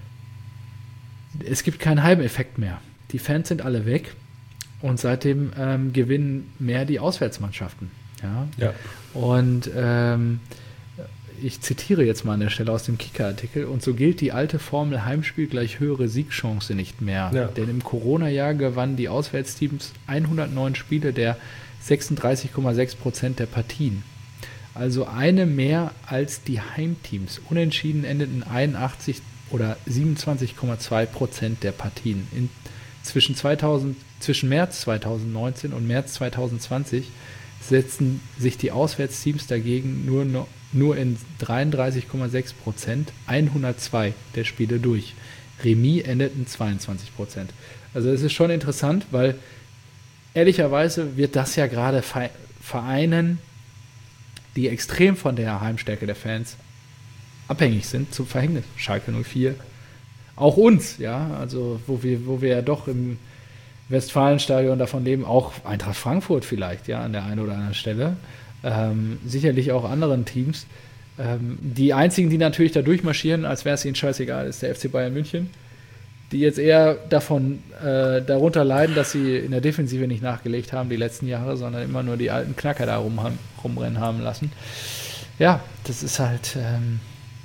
Speaker 1: es gibt keinen Heimeffekt mehr. Die Fans sind alle weg, und seitdem ähm, gewinnen mehr die Auswärtsmannschaften. Ja.
Speaker 2: Ja.
Speaker 1: Und ähm, ich zitiere jetzt mal an der Stelle aus dem Kicker-Artikel: Und so gilt die alte Formel Heimspiel gleich höhere Siegchance nicht mehr.
Speaker 2: Ja.
Speaker 1: Denn im Corona-Jahr gewannen die Auswärtsteams hundertneun Spiele der sechsunddreißig Komma sechs Prozent der Partien. Also eine mehr als die Heimteams. Unentschieden endeten einundachtzig oder siebenundzwanzig Komma zwei Prozent der Partien. In, zwischen, zweitausend, zwischen März zweitausendneunzehn und März zweitausendzwanzig setzten sich die Auswärtsteams dagegen nur, nur in dreiunddreißig Komma sechs Prozent, hundertzwei der Spiele durch. Remis endeten zweiundzwanzig Prozent. Also es ist schon interessant, weil ehrlicherweise wird das ja gerade Vereinen, die extrem von der Heimstärke der Fans abhängig sind, zum Verhängnis. Schalke null vier. Auch uns, ja, also wo wir, wo wir ja doch im Westfalenstadion davon leben, auch Eintracht Frankfurt vielleicht, ja, an der einen oder anderen Stelle. Ähm, sicherlich auch anderen Teams. Ähm, die einzigen, die natürlich da durchmarschieren, als wäre es ihnen scheißegal, ist der F C Bayern München, die jetzt eher davon äh, darunter leiden, dass sie in der Defensive nicht nachgelegt haben die letzten Jahre, sondern immer nur die alten Knacker da rum haben, rumrennen haben lassen. Ja, das ist halt ähm,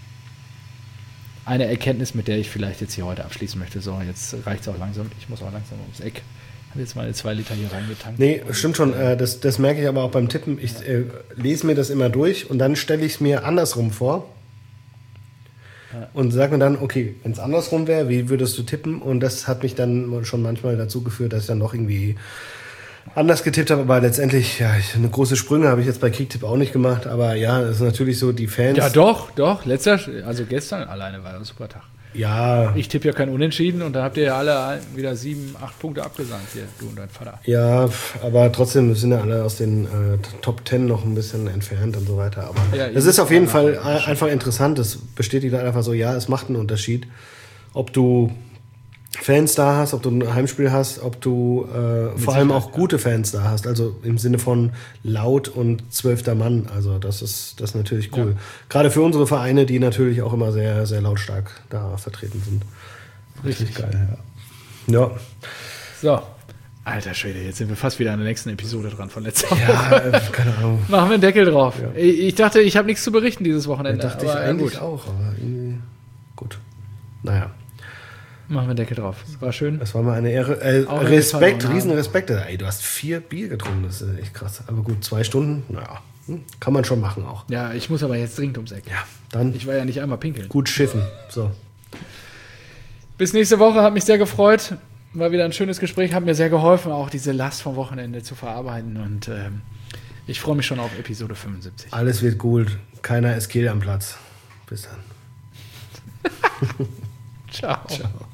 Speaker 1: eine Erkenntnis, mit der ich vielleicht jetzt hier heute abschließen möchte. So, jetzt reicht es auch langsam. Ich muss auch langsam ums Eck. Ich habe jetzt meine zwei Liter hier reingetankt.
Speaker 2: Nee, stimmt schon. Äh, das, das merke ich aber auch beim Tippen. Ich äh, lese mir das immer durch und dann stelle ich es mir andersrum vor. Ja. Und sage mir dann, okay, wenn es andersrum wäre, wie würdest du tippen? Und das hat mich dann schon manchmal dazu geführt, dass ich dann noch irgendwie anders getippt habe. Aber letztendlich, ja, ich, eine große Sprünge habe ich jetzt bei Kicktipp auch nicht gemacht. Aber ja, das ist natürlich so, die Fans...
Speaker 1: Ja, doch, doch. Letzter, also gestern alleine war ein super Tag.
Speaker 2: Ja.
Speaker 1: Ich tippe ja kein Unentschieden, und da habt ihr ja alle wieder sieben, acht Punkte abgesandt hier, du und dein Vater.
Speaker 2: Ja, aber trotzdem sind ja alle aus den äh, Top Ten noch ein bisschen entfernt und so weiter. Aber ja, es ist auf jeden Fall einfach interessant. Es bestätigt einfach so, ja, es macht einen Unterschied, ob du Fans da hast, ob du ein Heimspiel hast, ob du äh, vor allem auch gute Fans da hast. Also im Sinne von laut und zwölfter Mann. Also das ist, das ist natürlich cool. Ja. Gerade für unsere Vereine, die natürlich auch immer sehr, sehr lautstark da vertreten sind.
Speaker 1: Richtig, Richtig geil,
Speaker 2: ja. Ja.
Speaker 1: So. Alter Schwede, jetzt sind wir fast wieder an der nächsten Episode dran von letzter Woche.
Speaker 2: Ja, äh, keine Ahnung.
Speaker 1: Machen wir einen Deckel drauf. Ja. Ich dachte, ich habe nichts zu berichten dieses Wochenende.
Speaker 2: Ja, dachte aber ich eigentlich gut. auch, aber irgendwie gut. Naja.
Speaker 1: Machen wir Deckel drauf. War schön.
Speaker 2: Das war mal eine Ehre. Äh, Respekt, riesen Respekt. Ey, du hast vier Bier getrunken, das ist echt krass. Aber gut, zwei Stunden, naja, kann man schon machen auch.
Speaker 1: Ja, ich muss aber jetzt dringend ums Eck.
Speaker 2: Ja, dann.
Speaker 1: Ich war ja nicht einmal pinkeln.
Speaker 2: Gut schiffen. So.
Speaker 1: Bis nächste Woche, hat mich sehr gefreut. War wieder ein schönes Gespräch, hat mir sehr geholfen, auch diese Last vom Wochenende zu verarbeiten. Und ähm, ich freue mich schon auf Episode fünfundsiebzig.
Speaker 2: Alles wird gut. Keiner ist Kehl am Platz. Bis dann.
Speaker 1: Ciao.
Speaker 2: Ciao.